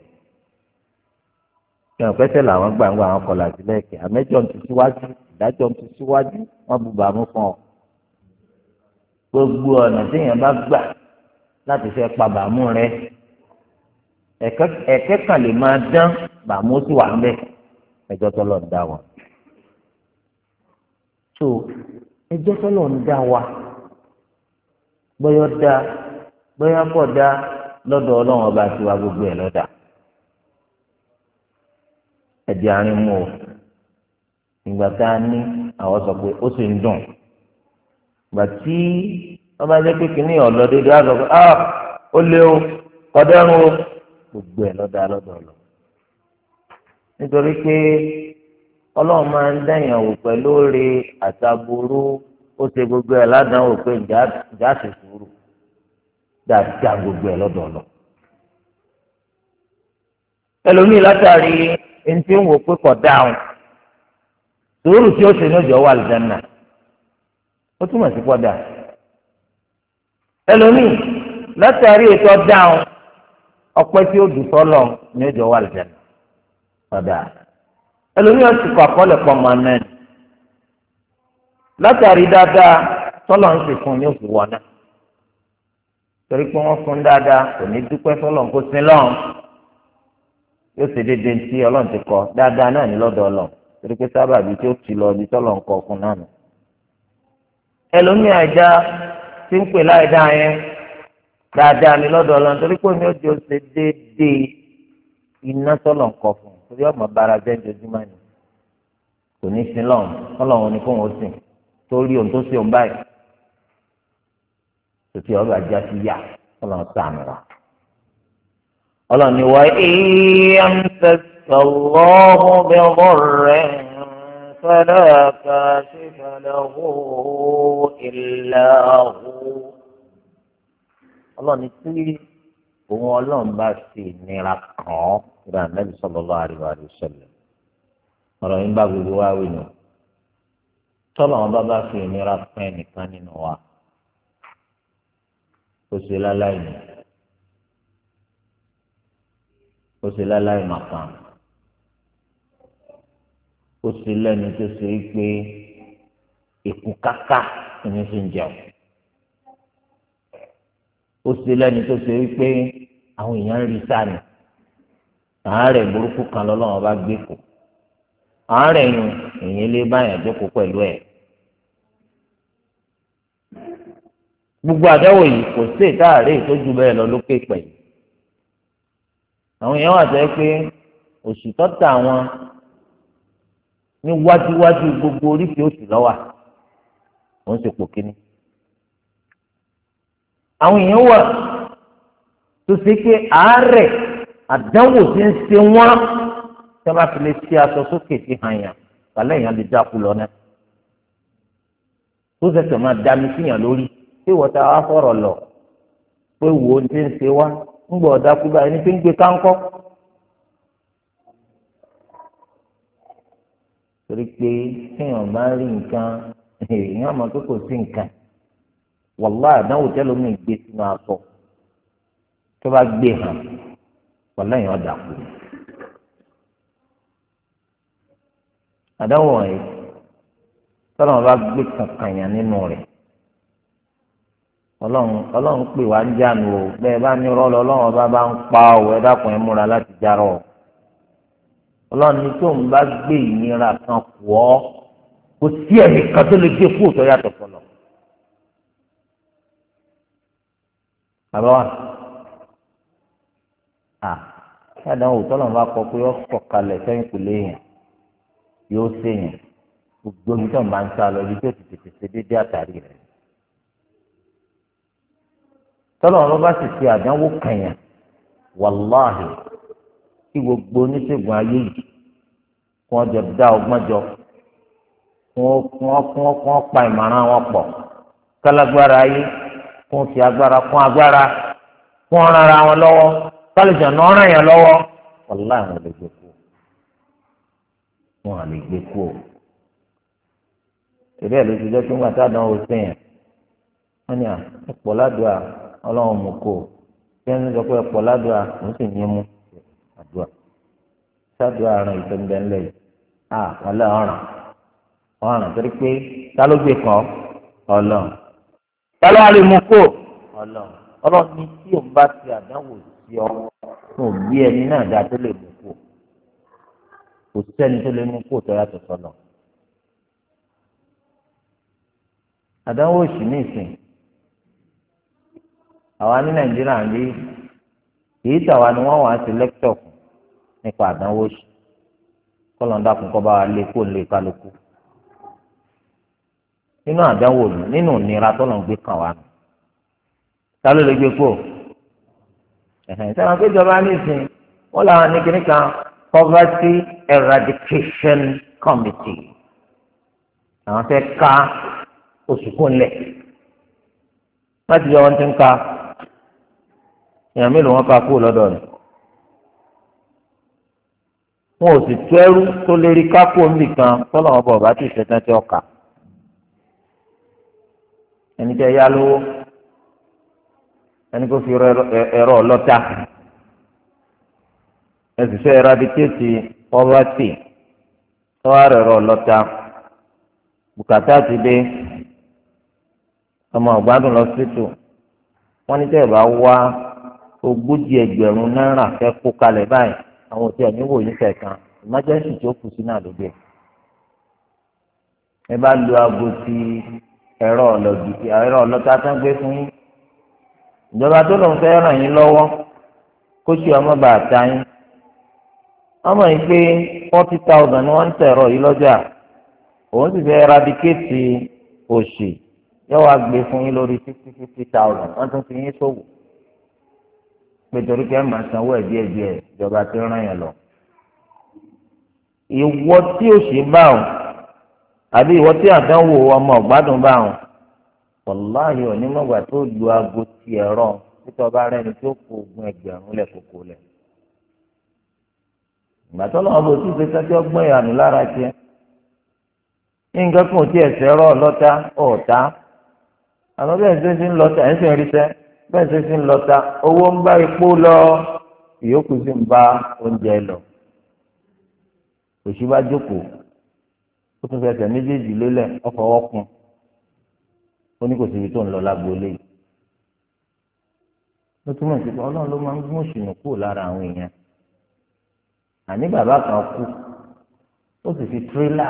ìyẹn pẹ́sẹ̀ làwọn gbàngbà àwọn kọlà sílẹ̀ kẹ́ àmẹ́jọ́ ń ti síwájú ìdájọ́ ń ti síwájú wọ́n bu bàmú fún ọ gbogbo ọ̀nà tí yẹn bá gbà láti fẹ́ pa bàmú rẹ ẹ̀kẹ́ kan lè máa dán bàmú sí wà ń bẹ̀ ẹjọ́ tọ́lọ̀ ń dá wọn. so ẹjọ́ tọ́lọ̀ ń dá wa bóyá dá bóyá kò dá lọ́dọ̀ ọlọ́run ọba tiwa gbogbo ẹ̀ lọ́dà ẹ̀dì àárín mú o ìgbà tá a ní àwọn sọ pé ó sì ń dùn ìgbà tí wọ́n bá jẹ́ pé kínní ọ̀lọ́dẹ́dẹ́ á sọ pé ó lé o kọ́dẹ́rùn o gbogbo ẹ̀ lọ́dà lọ́dọ̀ ọ̀lọ́ nítorí pé ọlọ́run máa ń dẹ̀yàn wò pẹ̀lú oore àtàbúrú ó ṣe gbogbo ẹ̀ ládàáwò pé ìjà sì sùúrù dáadáa gbogbo ẹ̀ lọ́dọ̀ ọ̀lọ́ ẹlòmíì látàrí ẹni tí ń wò pé kọ̀ dáhùn sùúrù tí ó ṣe ní ọjọ́ wà lìjánà ó túmọ̀ sí pọ̀ dáa ẹlòmíì látàrí ètò dáhùn ọpẹ́ tí ó dùn sọ́lọ̀ ní ọjọ́ wà lìjánà ọ̀dà ẹlòmíì ọ̀sìn kọ̀ àkọọ́lẹ̀ pọ̀ mọ́ náà látàrí dáadáa sọ́lọ̀ ń sì fún ní òfin wọ̀nà torí pé wọ́n fún dáadáa kò ní dúpẹ́ sọ́lọ̀ kó sin lọ́hùn yóò ṣe déédéé tí ọlọ́run ti kọ dáadáa náà ní lọ́dọ̀ ọlọ́run torí pé sábàbí tí ó ti lọ ibi tọ́lọ̀ ń kọ fún náà nù. ẹlòmíì àìdá tí ń pè láìdá yẹn dáadáa ní lọ́dọ̀ ọlọ́run torí pé omi ó di oṣù déédéé iná tọ́lọ̀ ń kọ fún torí ọmọ bára jẹ́ ojoojúmọ́ ni kò ní sin lọ́hùn ọlọ́run ní kóhun ó sìn torí ohun tó ṣe òun báyìí tòtí ọba já sí yá ọlọ́run sàmì wa. ọlọ́ni wa ìyàmsẹ̀sọ̀lọ́hù bẹ̀rẹ̀ fala kashifa lahu illa hu. ọlọ́ni tí òun ọlọ́run bá fi ìnira kàn án ìrìn ànábì sallallahu alaihi wasallam ọ̀rọ̀ yín bá gbogbo wa wí nù tọ́lọ̀ wọn bá fi ìnira pẹ́ nìkan nínú wa kó ṣe láláì nù. ó sì láláì màkàn ó sì lẹ́nu tó ṣe é pé èkú káká ẹni sì ń jẹun ó sì lẹ́nu tó ṣe é pé àwọn èèyàn ń rí sáni àárẹ̀ burúkú kan lọ́lọ́wọ́ bá gbé kù àárẹ̀ yìí èyí lè báyàn jókòó pẹ̀lú ẹ̀. gbogbo àdáwò yìí kò sí ìtaàrẹ́ ìtọ́jú bẹ́ẹ̀ lọ lókè pẹ̀lú. àwọn èèyàn wà sẹ́ pé òṣì tọ́ta wọn ní wájúwájú gbogbo oríṣi òṣì lọ́wà òun ṣe pò kíní. àwọn èèyàn wà tó ṣe pé àárẹ̀ àdánwò tí ń ṣe wọ́n tí wọ́n bá fi lè ṣe aṣọ sókè sí hàn yàn kálẹ̀ èèyàn lè dákú lọ náà. tó ṣẹ̀ṣẹ̀ máa dami síyàn lórí pé wọ́n ta wá fọ̀rọ̀ lọ pé wo ti ń ṣe wá ń gbọ́ dákú báyìí ní tí ń gbé káńkọ́. torí pé kéèyàn bá rí nǹkan èèyàn mọ̀ pé kò sí nǹkan wàlá àdánwò tẹ́lómi gbé sínú aṣọ tó bá gbé hàn wàlá èèyàn dàkú. àdánwò wọ̀nyí tọ́lọ́mọ bá gbé kankan yàn nínú rẹ̀ ọlọ́run pè wá ń jánu o bẹ́ẹ̀ bá ní rọ́ọ̀lọ́ ọlọ́run bá ń pa ọ̀ ẹ dákun ẹ múra láti járọ̀ ọlọ́run ní tó ń bá gbé ìnira kan kù ọ́ kò sí ẹnìkan tó lè gbé kúrò tó yàtọ̀ fọlọ́. àbáwá ṣáàdánwò tọ́lọ́run bá kọ pé ó sọ̀kalẹ̀ sẹ́yìn kò léèyàn yóò ṣèyàn gbogbo omi tó ń bá ń sá lọ ibi tó ti tètè ṣe déédéé àtàrí rẹ̀. tọ́lọ́run bá sì ṣe àdánwò kànyàn wàláhì kí gbogbo oníṣègùn ayé yìí kí wọ́n jọ dá ọgbọ́n jọ kí wọ́n pa ìmọ̀ràn wọn pọ̀ kálágbára ayé kí wọ́n fi agbára kún agbára kí wọ́n rán ara wọn lọ́wọ́ kálíjà náà ràn yàn lọ́wọ́ wàláhì wọn lè gbé kú wọn lè gbé kú o. ìrẹ́ ló ti jẹ́ pé ńgbà tá a dánwò sẹ́yìn wọ́n ní ẹ̀pọ̀ ládùúgbà ọlọ́run mú kó o bí wọ́n sọ pé ẹ̀pọ̀ ládùúgbà òun sì ní mú àdúrà sádùúgbà àrùn ìtọ́jú ńlẹ̀ yìí wọ́n lé ọ̀ràn torí pé ta ló gbé kàn ọlọ́run ta ló wà lè mú kó ọlọ́run ní tí òun bá ti àdánwò sí ọ fún òbí ẹni náà dá tó lè mú kó kò sẹ́ni tó lè mú kó tó yàtọ̀ sọ́nà. àdánwò òsì ní ìsìn àwa ní nàìjíríà ń rí èyí tàwa ni wọ́n wà á sí lẹ́kítọ̀ nípa àdánwò òsì kọ́lọ́ńdà fún kọ́ bá wa lé kó lè kálukú nínú àdánwò nínú ìnira tó lọ́n gbé kàn wá nù ta ló lè gbé kó sẹ́wọ̀n péjọba ní ìsìn wọ́n làwọn ní kíní kan poverty eradication committee àwọn fẹ́ ká oṣù kún lẹ̀ láti yọ wọn ti ń ka èèyàn mélòó wọn ká kúrò lọ́dọ̀ rẹ̀ wọn ò sì tú ẹrú tó lè rí kákó nìkan tọ́lọ̀ wọn bọ̀ bá ti ṣẹ̀tàn tí ọkà ẹni tẹ́ yá lówó ẹni kó fi ẹ̀rọ ọlọ́ta ẹsì fẹ́ eradicate poverty tọ́wọ́ ẹ̀rọ ọlọ́ta bùkátà ti dé ọmọ ọgbádùn lọ síìtù wọn ní tẹ́ẹ̀ bá wá 40,000 náírà fẹ́ kó kalẹ̀ báyìí àwọn òtí ẹ̀mí wò yín kẹ̀kan emergency tí ó kù sí náà lóde ẹ bá lu aago ti ẹ̀rọ ọlọ́ta tán gbé fún yín ìjọba tó lòun fẹ́ ràn yín lọ́wọ́ kó ṣe ọmọ bàtà yín ọmọ yìí pé 40,000 ni wọ́n ń tẹ̀rọ yìí lọ́jà òun sì fẹ́ eradicate òṣì yóò wá gbé fún yín lórí 50,000 wọ́n tún fi yín ṣòwò pétorí kẹ́ máa sanwó ẹ̀ díẹ̀díẹ̀ ìjọba tí ń ràn yẹn lọ. ìwọ tí ò ṣe bá wọn àbí ìwọ tí àdánwò ọmọ ọ̀gbádùn bá wọn wàláhì onímọ̀gbà tó lu aago ti ẹ̀rọ títọ́ bá rẹ́ni tó kó ogún ẹgbẹ̀rún lẹ̀ kókó lẹ̀. ìgbà tó lọ́wọ́ bó ti ṣe sẹ́jọ́ gbọ́n ìyànú lára tiẹ̀ nǹkan kan ò tí ẹ̀sẹ̀ rọ̀ lọ́ta ọ̀tá àwọn bẹ́ẹ̀ ṣe ń lọ́ta ẹ̀ ń sì ń ríṣẹ́ bẹ́ẹ̀ ṣe ń lọ́ta owó ń bá epo lọ ìyókù sì ń bá oúnjẹ lọ òṣì bá jókòó ó tún fẹsẹ̀ méjèèjì lélẹ̀ ọ̀fọwọ́ kún ó ní kò síbi tó ń lọ lágboolé yìí ó túmọ̀ sí pé ọlọ́run ló máa ń gún òṣùnù kúrò lára àwọn èèyàn àní bàbá kan kú ó sì fi tírélà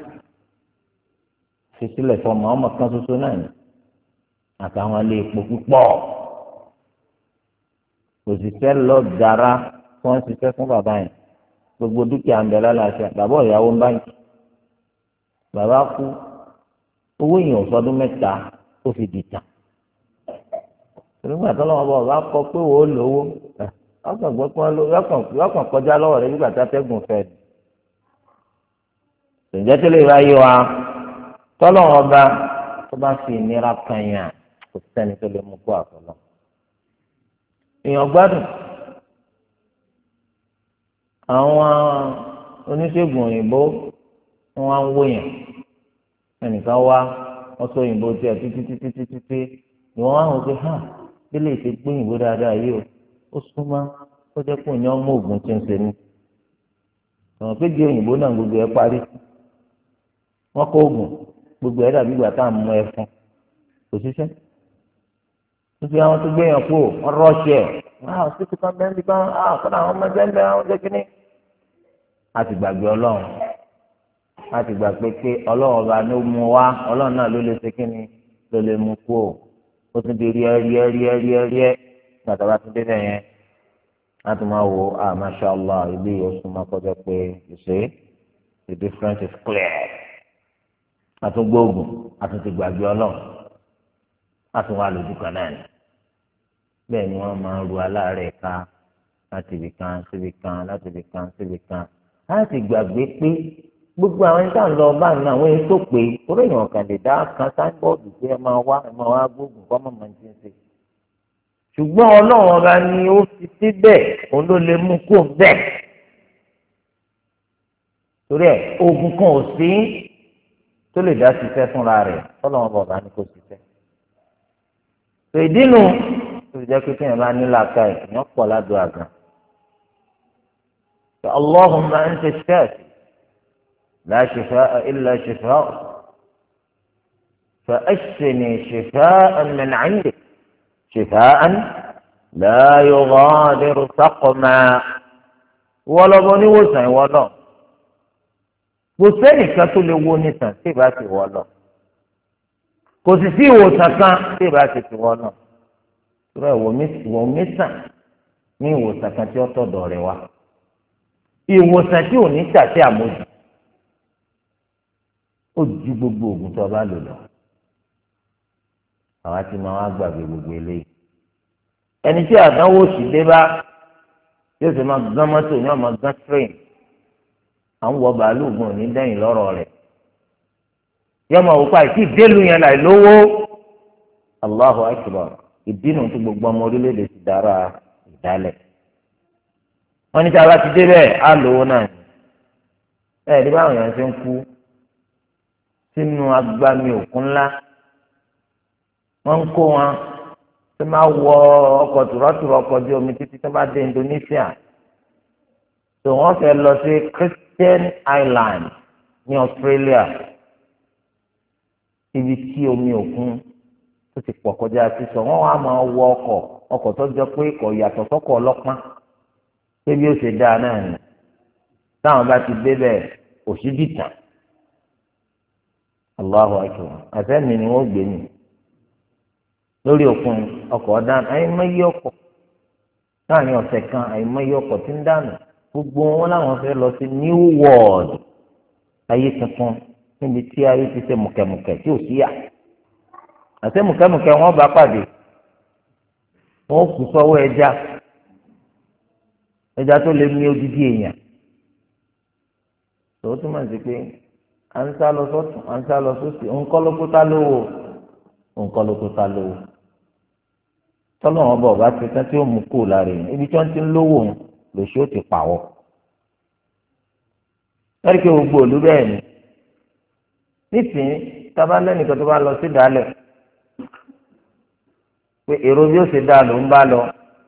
fi sílẹ̀ fọmọ ọmọ kan ṣoṣo náà ni àtàwọn ilé epo púpọ̀ òṣìṣẹ́ lọ dára tí wọ́n ṣiṣẹ́ fún bàbá yẹn gbogbo dúkìá ń bẹ lálàáfíà bàbá ìyàwó ń báyìí bàbá kú owó yìí ọ̀sọ́dún mẹ́ta ó fi dìtà nígbà tó lọ́wọ́ bá kọ pé wò ó lówó ọkàn gbọ́ pé ọkàn kọjá lọ́wọ́ rẹ nígbà tí atẹ́gùn fẹ́ ni ǹjẹ́ tí lè bá yé wa tọ́lọ́wọ́ bá tó bá fi ìnira kan yàn kò sẹ́ni tó lè mú kó àfọlọ́ èèyàn gbádùn àwọn oníṣègùn òyìnbó wọn á ń wòyàn ẹnìkan wá wọn sọ òyìnbó tiẹ̀ títí ni wọn á hàn pé hàn bí lè ṣe gbé òyìnbó dáadáa yìí ó súnmọ́ ó jẹ́ pé òyìnbó ọmọ ògùn tí ń ṣe ní àwọn péjì òyìnbó náà gbogbo ẹ̀ parí wọn kó ògùn gbogbo ẹ̀ dàbí ìgbà tá à ń mú ẹfun kò ṣiṣẹ́ nítorí àwọn tó gbé yàn kú wọn rọ́ọ̀ṣì ẹ̀ wáá síkú kan bẹ́ẹ̀ nípa kọ́nà àwọn ọmọ bẹ́ẹ̀ bẹ́ẹ̀ àwọn jẹ́ kínní. a ti gbàgbé ọlọ́run a ti gbàgbé pé ọlọ́run ọba ló mú wá ọlọ́run náà ló lè ṣe kínní ló lè mú kú ó tún di rí gbàtà bá tún débẹ̀ yẹn láti máa wo masha Allah ilé oṣù máa kọjá pé you see the difference is clear àtúngbòògùn àtúntì gbàgbé ọlọ́run àtúnwá lójú kan náà ni bẹ́ẹ̀ ni wọ́n máa ń ru aláàárẹ̀ ká láti ibì kan síbi kan láti ibì kan síbi kan láti gbàgbé pé gbogbo àwọn ẹni tá à ń lọ bá ní àwọn èyí tó pé orí èèyàn kan lè dá kan sáńbọ́ọ̀dù pé ẹ máa wá gbóògùn kọ́ mọ̀ máa ń ti ń ṣe ṣùgbọ́n ọlọ́run ọba ni ó fi síbẹ̀ òun ló lè mú kó bẹ́ẹ̀ torí ẹ̀ oògùn kan ò sí tó lè dá ṣiṣẹ́ fúnra rẹ̀ ọlọ́run ọba ní kò ṣiṣẹ́ tó ìdínú tó fi jẹ́ pé kéèyàn bá nílò aka ẹ̀ èèyàn pọ̀ ládùúgbò àgàn Allahumma anta ash-shafi la shifaa'a illa shifaa'uk fa ashfini shifaa'an min 'indik shifaa'an la yughadiru saqama wọ́lọ́bọ níwòsàn ìwọ náà kò sẹ́nìkan tó lè wo nìkan tí ìbá ti wọ́ lọ kò sì sí ìwòsàn kan tí ìbá ti ti wọ́ náà rẹ wò mí sàn ní ìwòsàn kan tí ó tọ̀dọ̀ rẹ wá ìwòsàn tí ò ní tàṣí àmójù ó ju gbogbo oògùn tó o bá lò lọ àwa ti máa wá gbàgbé gbogbo eléyìí ẹni tí àdánwò sì dé bá yóò sì máa gán mọ́tò ní ọmọ gán train à ń wọ bàálù gùn ní dẹ́yìn lọ́rọ̀ rẹ̀ yóò máa wò pa ìtì ìdélù yẹn láì lówó Allahu akbar ìdínú tí gbogbo ọmọ orílẹ̀-èdè ti dára ìdálẹ̀ wọ́n ní tí a bá ti dé bẹ́ẹ̀ á lówó náà ni ẹ̀ẹ́dí báwọn èèyàn ṣe ń kú sínú agbami òkun ńlá wọ́n ń kó wọn tó máa wọ ọkọ̀ tùrọ̀tùrọ̀ ọkọ̀ ojú omi títí tó bá dé Indonesia tó wọ́n fẹ́ lọ sí Christian Island ní Australia ibi tí omi òkun ó ti pọ̀ kọjá sísọ wọ́n wá máa wọ ọkọ̀ tó jọ pé kò yàtọ̀ sọ́kọ̀ ọlọ́pàá pé bí ó ṣe dáa náà ni táwọn bá ti débẹ̀ òṣìbìtàn Allahu akbar àtẹ́mi ni wọ́n gbé mi lórí òkun ọkọ̀ ọ̀dánù àìmọye ọkọ̀ láàrin ọ̀sẹ̀ kan àìmọye ọkọ̀ tí ń dànù gbogbo wọn làwọn fẹ́ lọ sí New World ayé tuntun níbi tí ayé ti ṣe mùkẹ̀mùkẹ̀ tí ò sí yà àti mùkẹ́mùkẹ́ wọn bá pàdé wọn kù sọ́wọ́ ẹja tó lè mí odidi èèyàn tó túmọ̀ sí pé à ń sá lọ sọ́tún à ń sá lọ sósì òǹkọ́lókútà lówó tọ́lọ́wọ́n bọ̀ bá ti tán tí ó mú kó lára èèyàn ibi tí wọ́n ti ń lówó lòṣù ó ti pàwọ́ lórí pé gbogbo òlú bẹ́ẹ̀ ni nísìnyí tábà lẹ́nìkan tó bá lọ sí ìdálẹ̀ pé èrò bí ó ṣe dáa ló ń bá lọ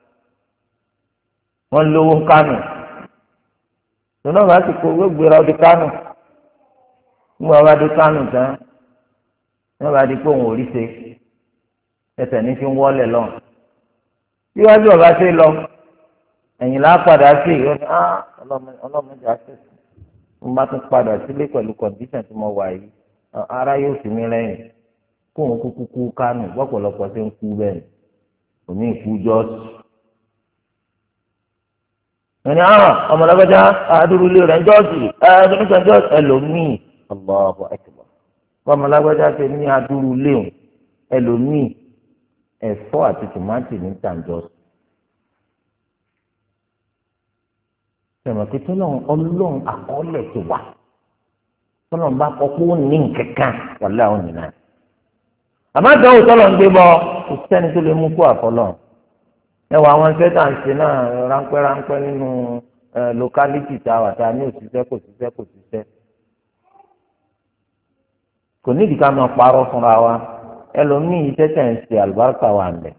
wọ́n lówó Kánò lọ́nà bá ti kó gbéra ọdún Kánò nígbà bá dé Kánò tán wọ́n bá di pé òun ò rí ṣe ẹsẹ̀ ní fi ń wọ́lẹ̀ lọ síwájú ọba ṣe lọ ẹ̀yìn là á padà sí ìyọ́ ni ọlọ́mọdé àṣẹṣe mo bá tún padà sílé pẹ̀lú kọ̀ǹdíṣàn tí mo wà yìí ara yóò sì mí lẹ́yìn kó òun kúkú kú kánù gbọ́pọ̀lọpọ̀ ṣe ń kú bẹ́ẹ̀ òní ìkú jọ́ọ̀sì. ẹni ọmọlágbájá àdúrúlé rẹ̀ ń jọ́ọ̀sì ẹ̀ẹ́dẹ́gbẹ̀ta jọ́ọ̀sì ẹlòmíì Allahu akbar ọmọlágbájá ṣe ní àdúrúlé ẹlòmíì ẹ̀fọ́ àti tòmátì ní tàǹjọ́sì. sẹ̀mọ̀kì tó lọ́n ọlọ́run àkọọ́lẹ̀ ti wà tọ́lọ́n bá kọ́ pé ó ní nǹkankan wàlẹ́ àwọn nìyẹn. àmọ́ àdánwò tọ́lọ̀ ń gbé bọ́ kò sẹ́ni tó lè mú kó àfọlọ́ ẹwà àwọn sẹ́tàǹsì náà ráńpẹ́ nínú lókálítì tá a wà tá a ní òṣìṣẹ́ kò ṣiṣẹ́ kò nídìí ká máa parọ́ fúnra wa ẹlòmíì sẹ́tàǹsì àlùbáríkà wà ńlẹ̀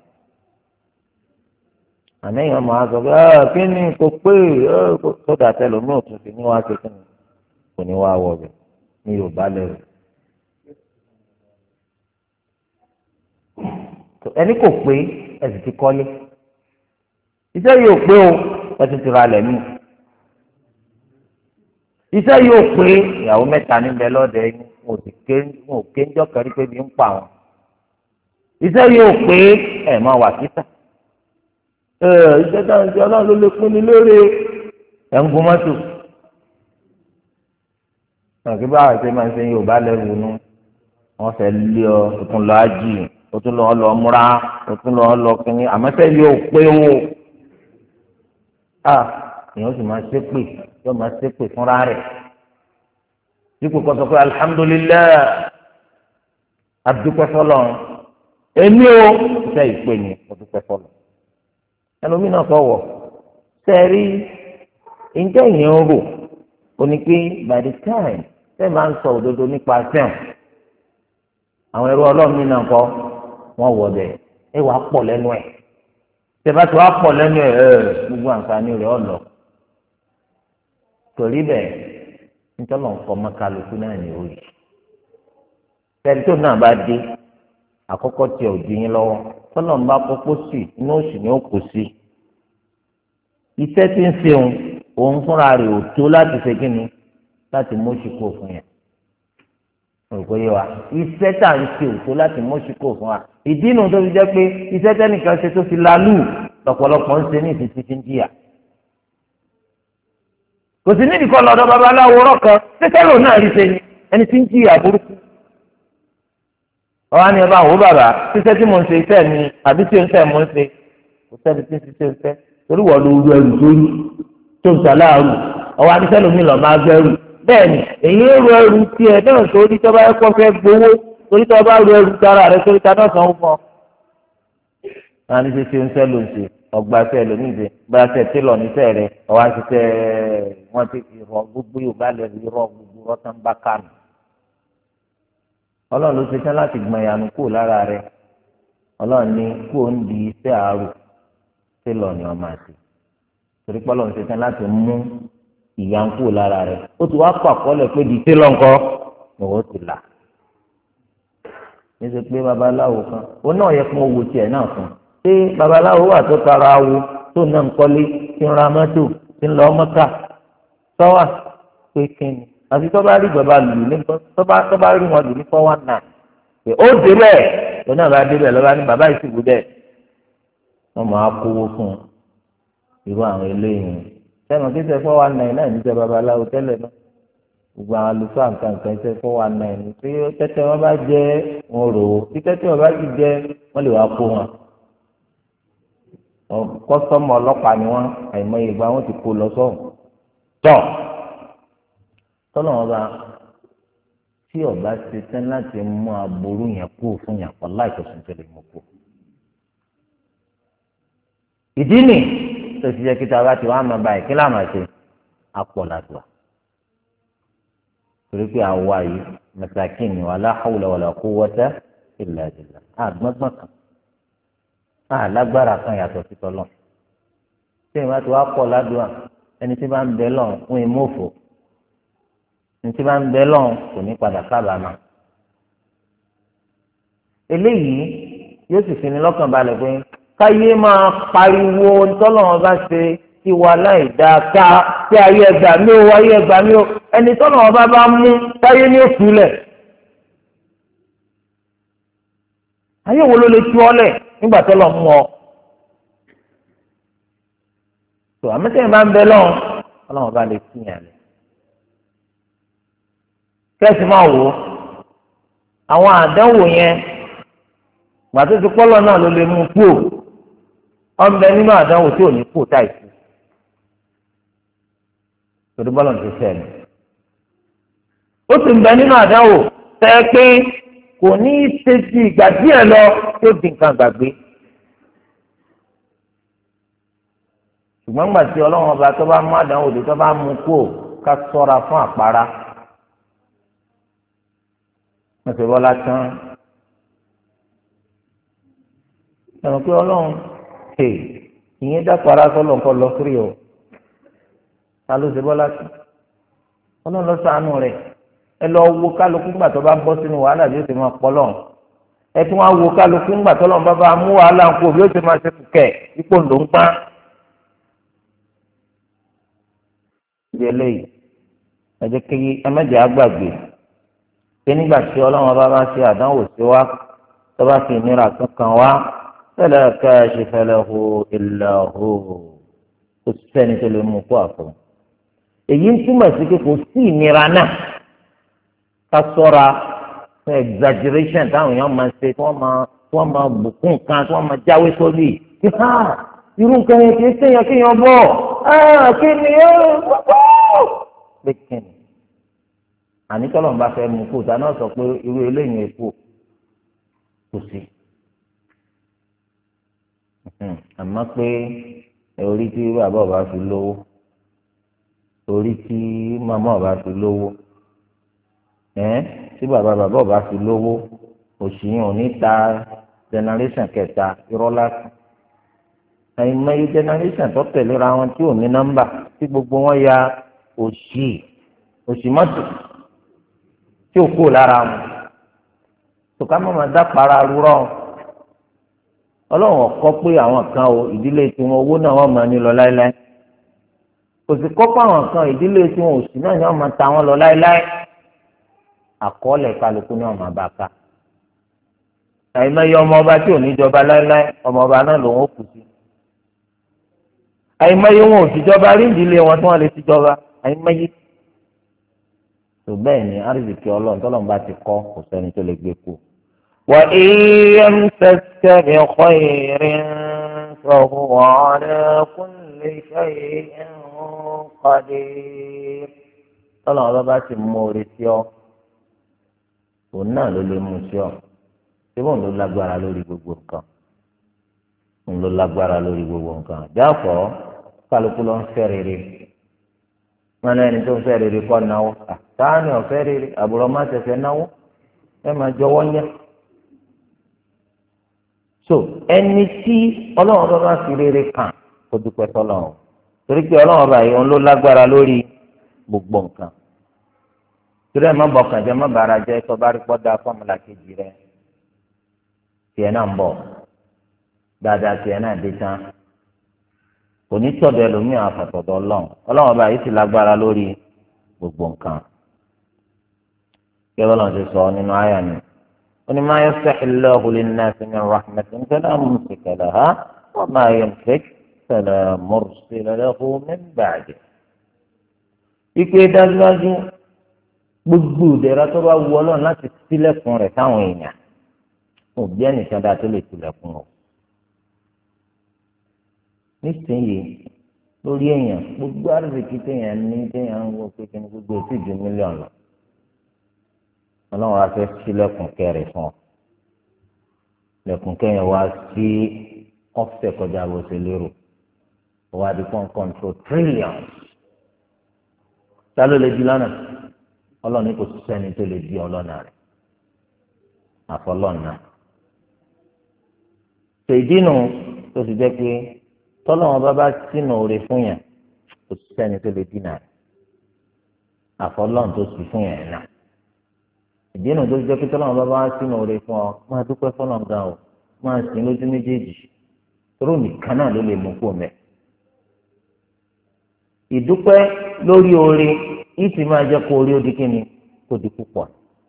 àmẹ́yìn ọmọ azọ pé kí ni kò pé sódà tẹlòmíì ò tún fi ní wá ṣe kí ni kò ní wá wọ̀ bẹ̀ ní Yorùbá lẹ́rù. ẹni kò pé ẹ sì ti kọ́lé iṣẹ́ yóò pé o ẹ ti ti ra lẹ̀ mí iṣẹ́ yóò pé ìyàwó mẹ́ta níbẹ̀ lọ́dẹ yín mo ò kéńjọ́ kẹrí pé mi ń pa wọn iṣẹ́ yóò pé ẹ̀ máa wà kíta iṣẹ́ táwọn ìṣẹ́ ọlọ́run ló lè pín ní lóore ẹ̀ ń gun mọ́tò kí báwa ṣe máa ń ṣe Yorùbá lẹ́rù nù wọ́n fẹ́ lé ọ òtún lọ ájì òtún lọ múra òtún lọ kínní àmọ́tẹ́ yóò pé o èèyàn sì máa ṣépè yóò máa ṣépè fúnra rẹ̀ dípò kó sọ pé alihamudulilayi adúpẹ́ fọlọ́ èmi o iṣẹ́ ìpè ní adúpẹ́ fọlọ́ ẹlòmínà fọwọ́ sẹ́ẹ̀rí ǹjẹ́ ìyẹn ń rò ó ní pé by the time ṣe máa ń sọ òdodo nípa sẹ́wọ̀n àwọn ẹrú ọlọ́run náà kọ́ wọ́n wọ̀ bẹ̀ ẹ wàá pọ̀ lẹ́nu ẹ̀ tẹ̀bá tí wàá pọ̀ lẹ́nu ẹ̀ gbogbo àǹfààní rẹ̀ ọ̀lọ́ torí bẹ́ẹ̀ nítorí nǹkan mọ́kàlùkù náà ní òòyì tẹ̀lé tó náà bá dé àkọ́kọ́ tí ò dín in lọ́wọ́ tọ́lọ̀ ń bá kókó sí inú òsì ni ó kù sí iṣẹ́ tí ń ṣe òun fúnra rẹ̀ ò tó láti ṣe kí ni láti móṣíkò fún yẹn òkò yẹ wa iṣẹ́ tá à ń ṣe ò tó láti móṣíkò fún wa ìdí inú tó fi jẹ́ pé iṣẹ́ tẹ́nìkan ṣe tó fi lálù lọ́pọ̀lọpọ̀ ń ṣe ní ìfisí fi ń jìyà kò sí nídìí kọ́ lọ́dọ̀ babaláwo rọ́kan tẹ́tẹ́ lò náà rí ṣe ni ẹni tí ń jìyà burúkú ọ̀hán ni ẹ bá wò bàbá ṣiṣẹ́ tí mo ń ṣe iṣẹ́ mi àbí tí o ń ṣe mo ń ṣe kò sẹ́ni tí ń ṣiṣẹ́ iṣẹ́ torí wọ́n lo ru ẹrù sórí tó ń ṣàláàrù ọ̀hán ni sẹ́lómi lọ́ọ́ máa gbẹ́rù bẹ́ẹ̀ ni èyí ń ru ẹrù tiẹ̀ náà sórí tó bá kọ́ fẹ́ gbowó torí tó bá ru ẹrù tara rẹ sórí ta náà sanwó fún ọ. wọ́n á ní ṣe ń ṣẹ́ ló ń ṣe ọgbà ṣẹ́ ló ní ìṣe bá ṣe tílọ̀ níṣẹ́ rẹ ọ̀hán ti ṣe wọ́n ti rọ gbogbo Yorùbá lẹ́rù rọ gbogbo rọ́tàn bá kánù ọlọ́run ló ṣe tán láti gbọ̀n ìyanu kúrò lára rẹ̀ ọlọ́run ní kúrò ń di iṣẹ́ àárò tí lọ ni ọmọ àti torí pé ọlọ́run ṣe tán láti mú ìyanu kúrò lára rẹ̀ ó ti wá pọ̀ àkọọ́lẹ̀ pé di tí lọ́nkọ́ òun ti là níṣẹ́ pé babaláwo kan ó náà yẹ fún owó tiẹ̀ náà fún ṣé babaláwo wà tó tara awo tó náà ń kọ́lé tí ń ra mọ́tò tí ń lọ mọ́kà sọ́wà pé kíni àti tó bá rí bàbá lù ní tó bá rí wọn lù ní 419 pé ó débẹ̀ tó náà bá débẹ̀ lọ́ba ní bàbá ìsìnkú bẹ́ẹ̀ wọ́n máa kówó fún irú àwọn eléyìí sẹ́nu kí sẹ́ 419 náà níjẹ́ babaláwo tẹ́lẹ̀ náà gbogbo àwọn àlùfáà nǹkan sẹ́ 419 ní tí tẹ́tẹ́ wọn bá jẹ́ wọn rò ó tí tẹ́tẹ́ wọn bá sì jẹ́ wọ́n lè wá kó wọn kọ́sọ́mù ọlọ́pàá ni wọ́n àìmọye ìgbà wọn ti kó lọ sọ́hùn tọ́ tọ́lọ́wọ́n bá tí ọba ṣe tán láti mú aburú yẹn kú fún yàn pọ̀ láìpẹ́ fún tẹ̀lé mú kú. ìdí nì tó ti jẹ́ kí tàbá tí wọ́n á máa báyìí kí láà máa ṣe apọ̀ làdùà. torí pé àwa yìí masakin ni wala hawla wala quwwata illa billah àgbọ̀ngbọ̀n kan àlágbára kan yàtọ̀ sí tọ́lọ́. tí ìwà tí wọ́n á pọ̀ làdùà ẹni tí bá ń bẹ lọ́n fún ìmọ̀ọ́fọ̀ ntí bá ń bẹ lọ́n kò ní padà kábàámà eléyìí yóò sì fi ní lọ́kàn balẹ̀ pé káyé máa pariwo ntọ́lọ́wọ́n bá ṣe tí wà láì dáa ká tí ayé ẹgbàá mi ò wáyé ẹgbàá mi ò ẹni tọ́nà ọba bá mú táyé ní òsùlẹ̀ ayé wo ló lè tú ọ lẹ̀ nígbà tó lọ mú ọ. tó àmọ́tẹ́yìn bá ń bẹ lọ́wọ́ ọlọ́run bá lè kíyàn lẹ̀. kẹ́sì máa wò ó àwọn àdánwò yẹn gbàtó ti pọ́lọ́ náà ló lè mú kú ọ̀nbẹ nínú àdánwò tí ò ní kú táìsì torí bọ́lọ̀ ti fẹ́ mi. ó sì ń bẹ nínú àdánwò tẹ́ pé kò ní í ṣe ti ìgbà díẹ̀ lọ tó di nǹkan gbàgbé. ṣùgbọ́n gbà tí ọlọ́run ọba tó bá mú àdánwò dé tó bá mú kú ká sọ́ra fún àpárá. wọ́n ti bọ́lá tán ẹ̀rọ pé ọlọ́run ìyẹn dápara sọ́lọ̀ nǹkan lọ kiri o ta ló ṣe bọ́lá tán ọlọ́run lọ ṣàánú rẹ̀ ẹ lọ wo kálukú ńgbà tó bá bọ́ sínú wàhálà bí ó ti máa pọ̀ lọ́hùn ẹ tún wá wo kálukú ńgbà tó lọ́hùn bá mú wàhálà ń kó bí ó ti máa ṣe kẹ̀ ipò ńlò ń gbá. ìdílé yìí ẹ jẹ́ kí ẹ má jẹ́ àgbàgbé pé nígbà tí ọlọ́run bá ṣe àdánwò sí wa tó bá fi ìnira kankan wá fala kashifa lahu illa hu kò sẹ́ni tó lè mú kó àfọ̀. èyí ń túmọ̀ sí pé kò sí ìnira náà ká sọ́ra fún exaggeration táwọn èèyàn máa ṣe tí wọ́n máa bùkún kan tí wọ́n máa jáwé sórí kí irú nǹkan yẹn kì í ṣèyàn kéèyàn bọ̀ kí ni ó gbọ́ pé kí ni ànítọ́lọ́ bá fẹ́ mú kó dáná sọ pé irú eléyìí èkó kò sí àmọ́ pé orí tí bàbá ọba fi lówó orí tí màmá ọba fi lówó tí bàbá ọba fi lówó òṣìyàn ò ní ta generation kẹta irọ́ lásán àìmọye generation tó tẹ̀léra wọn tí ò ní nọ́mbà tí gbogbo wọn ya òṣì mọ́tò tí ò kú lára wọn tòká mọ̀mọ́ dápara rúrọ́ ọlọ́run ọ̀kọ́ pé àwọn kan o ìdílé tiwọn owó náà wọ́n máa ní lọ láéláé kò sì kọ́ pé àwọn kan ìdílé tiwọn òṣì náà ni wọ́n máa ta wọn lọ láéláé àkọọ́lẹ̀ kálukú ni wọ́n máa bá ká àìmọye ọmọ ọba tí ò ní jọba láéláé ọmọ ọba náà lòun ó kù sí àìmọye wọn ò sì jọba rí ìdílé wọn tí wọ́n lè ti jọba àìmọye tó bẹ́ẹ̀ ni àrísìkí ọlọ́run tọ́lọ́run bá ti kọ́ kò sẹ́ni tó lè gbé kú. wà á yẹn tẹ̀sẹ̀ bí khayri fahuwa ala kulli shay'in qadir. tọ́lọ́run bá ti mú orí sí ọ òun náà ló lè mú sí ọ síbò ló lágbára lórí gbogbo nǹkan òun ló lágbára lórí gbogbo nǹkan jáfọ́ kálukú ló ń fẹ́ rere wọn ní ẹni tó ń fẹ́ rere kọ́ náwó táàní ọ̀fẹ́ rere àbúrò má tẹ̀sẹ̀ náwó ẹ máa jọwọ́ yẹn. so ẹni tí ọlọ́run bá fi rere kàn kó dúpẹ́ tọ́lọ́run torí pé ọlọ́run bá yìí òun ló lágbára lórí gbogbo nǹkan torí ẹ má bọkàn jẹ́ má bàrà jẹ́ tó bá rí pọ́dà fọ́mùlà kejì rẹ tiẹ̀ náà ń bọ̀ dáadáa tiẹ̀ náà dé tán kò ní tọ̀dọ̀ ẹlòmíràn àfàtọ̀dọ̀ ọlọ́run ọba yìí ti lágbára lórí gbogbo nǹkan kí ọlọ́run ti sọ nínú àyà mi ó ní ma yaftahillahu linnasi min rahmatin fala mumsika laha wa ma yumsik fala mursila lahu min ba'dihi. ìpè dájúdájú gbogbo ìdẹ̀ra tó bá wù ọlọ́run láti ṣílẹ̀kùn rẹ̀ táwọn èèyàn òbí ẹnìkan dáa tó lè ṣílẹ̀kùn rẹ̀ nísìnyí lórí èèyàn gbogbo àrùbíkí téèyàn ní téèyàn ń wọ pé kí ni gbogbo èsì ju mílíọ̀nù lọ ọlọ́run wá fẹ́ sílẹ̀kùn kẹrì fún ọ lẹ̀kùn kẹyìn wá sí ọ̀fẹ́ kọjá bó ṣe lérò wá di pọ́n control trillions ta ló lè di lọ́nà ọlọ́run ní kò sẹ́ni tó lè di ọlọ́nà rẹ̀ àfọlọ́nà ṣèdínú tó ti jẹ́ pé tọ́lọ́wọ́n bá sínú oore fún yàn kò sẹ́ni tó lè dínà rẹ̀ àfọlọ́n tó sì fún yàn náà ìdí nu tó jẹ́ pé tọ́lọ́wọ́n bá sínú oore fún ọ máa dúpẹ́ fọlọ́n gan o máa sìn lójú méjèèjì tóró nìkan náà ló lè mú kó mẹ́ ìdúpẹ́ lórí oore yìí sì máa jẹ́ kó orí ó di kíni kó di púpọ̀.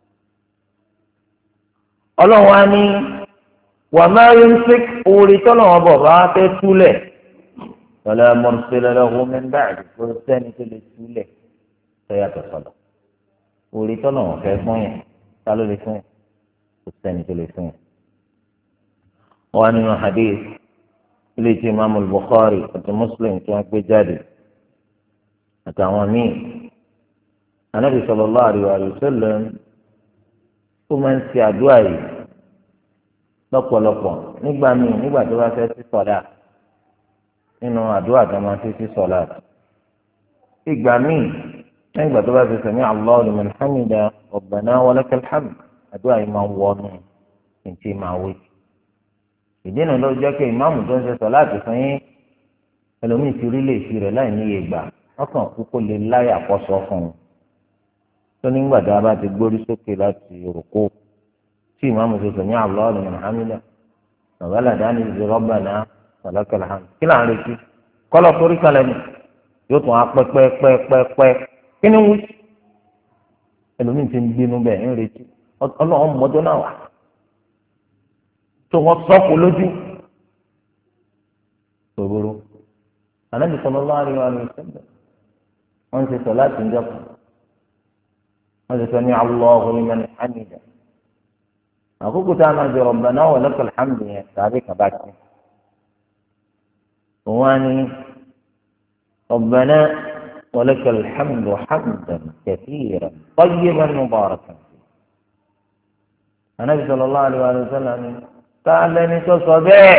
ọlọ́run á ní wà máa ń ṣe oore tọ́lọ́wọ́n bọ̀ bá fẹ́ túlẹ̀ wala mursila lahu min ba'di kò sẹ́ni tó lè túlẹ̀ tó yàtọ̀ sọ̀lọ̀. oore tọ́lọ́wọ́n fẹ́ fún yẹn ta ló lè fún yẹn kò sẹ́ni tó lè fún yẹn. wọ́n á nínú hadith ilé tí imaamu Bukhari àti Muslim tí wọ́n gbé jáde àtàwọn míì anabi sallallahu alaihi wa sallam ó máa ń ṣe àdúrà yìí lọ́pọ̀lọpọ̀ nígbà míì nígbà tó bá fẹ́ sí sọlá nínú àdúrà tó máa ń sí sọlá ìgbà míì nígbà tó bá fẹ́ sami Allahu liman hamida rabbana wa lakal hamd àdúrà yìí máa ń wọnú ìtì máa wí. ìdí nu ló jẹ́ pé ìmáàmù tó ń ṣe sọlá àti fún yín ẹlòmíì ti rí lè fi rẹ̀ láì níye gbà ọkàn kúkú lè láyà kọ́sọ́ fún un tó nígbà tá a bá ti gbórí sókè láti rúkú tí ìmáàmù ṣe sọ ní Allahu liman hamida bàbá làdáni ṣe rabbana wa lakal hamd kí là ń retí kọ́lọ̀ torí kalẹ̀ ni yóò tún á pẹ́pẹ́pẹ́pẹ́ kí ni wí ẹlòmíì ti ń gbinú bẹ́ẹ̀ ń retí ọlọ́run mọ́tò náà wà tó wọ́n sọ́kù lójú òbúrú Ànábì sallallahu alaihi wa sallam wọ́n ti sọ láti ń jọ́kọ̀ wọ́n ti sọ ní Allahu liman hamida àkókò tá a máa jọ rabbana wa lakal hamd yẹn tàbí kàbáàkì òun á ní rabbana wa lakal hamdu hamdan kathiran tayyiban mubarakan Ànábì sallallahu alaihi wa sallam ní tá a lẹni tó sọ bẹ́ẹ̀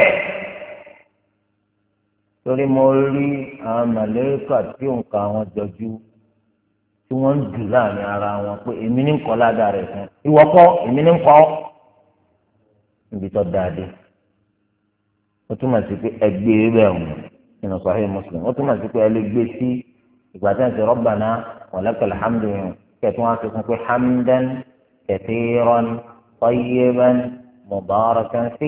torí mo rí àwọn màlẹ́kà tí òǹkà wọn jọjú tí wọ́n ń dù láàrin ara wọn pé èmi ní kọ́ ládàá rẹ̀ fún ìwọ kọ́ èmi ní kọ́ níbi tó dáadé ó túmọ̀ sí pé ẹgbẹ́ rẹ̀ wù nínú Sahih Muslim ó túmọ̀ sí pé ẹlẹ́gbẹ́ sí ìgbà tí wọ́n ti Rabbana wa lakal hamdu yẹn kẹtù wọn fi kún pé hamdan kathiran tayyiban mubarakan fi.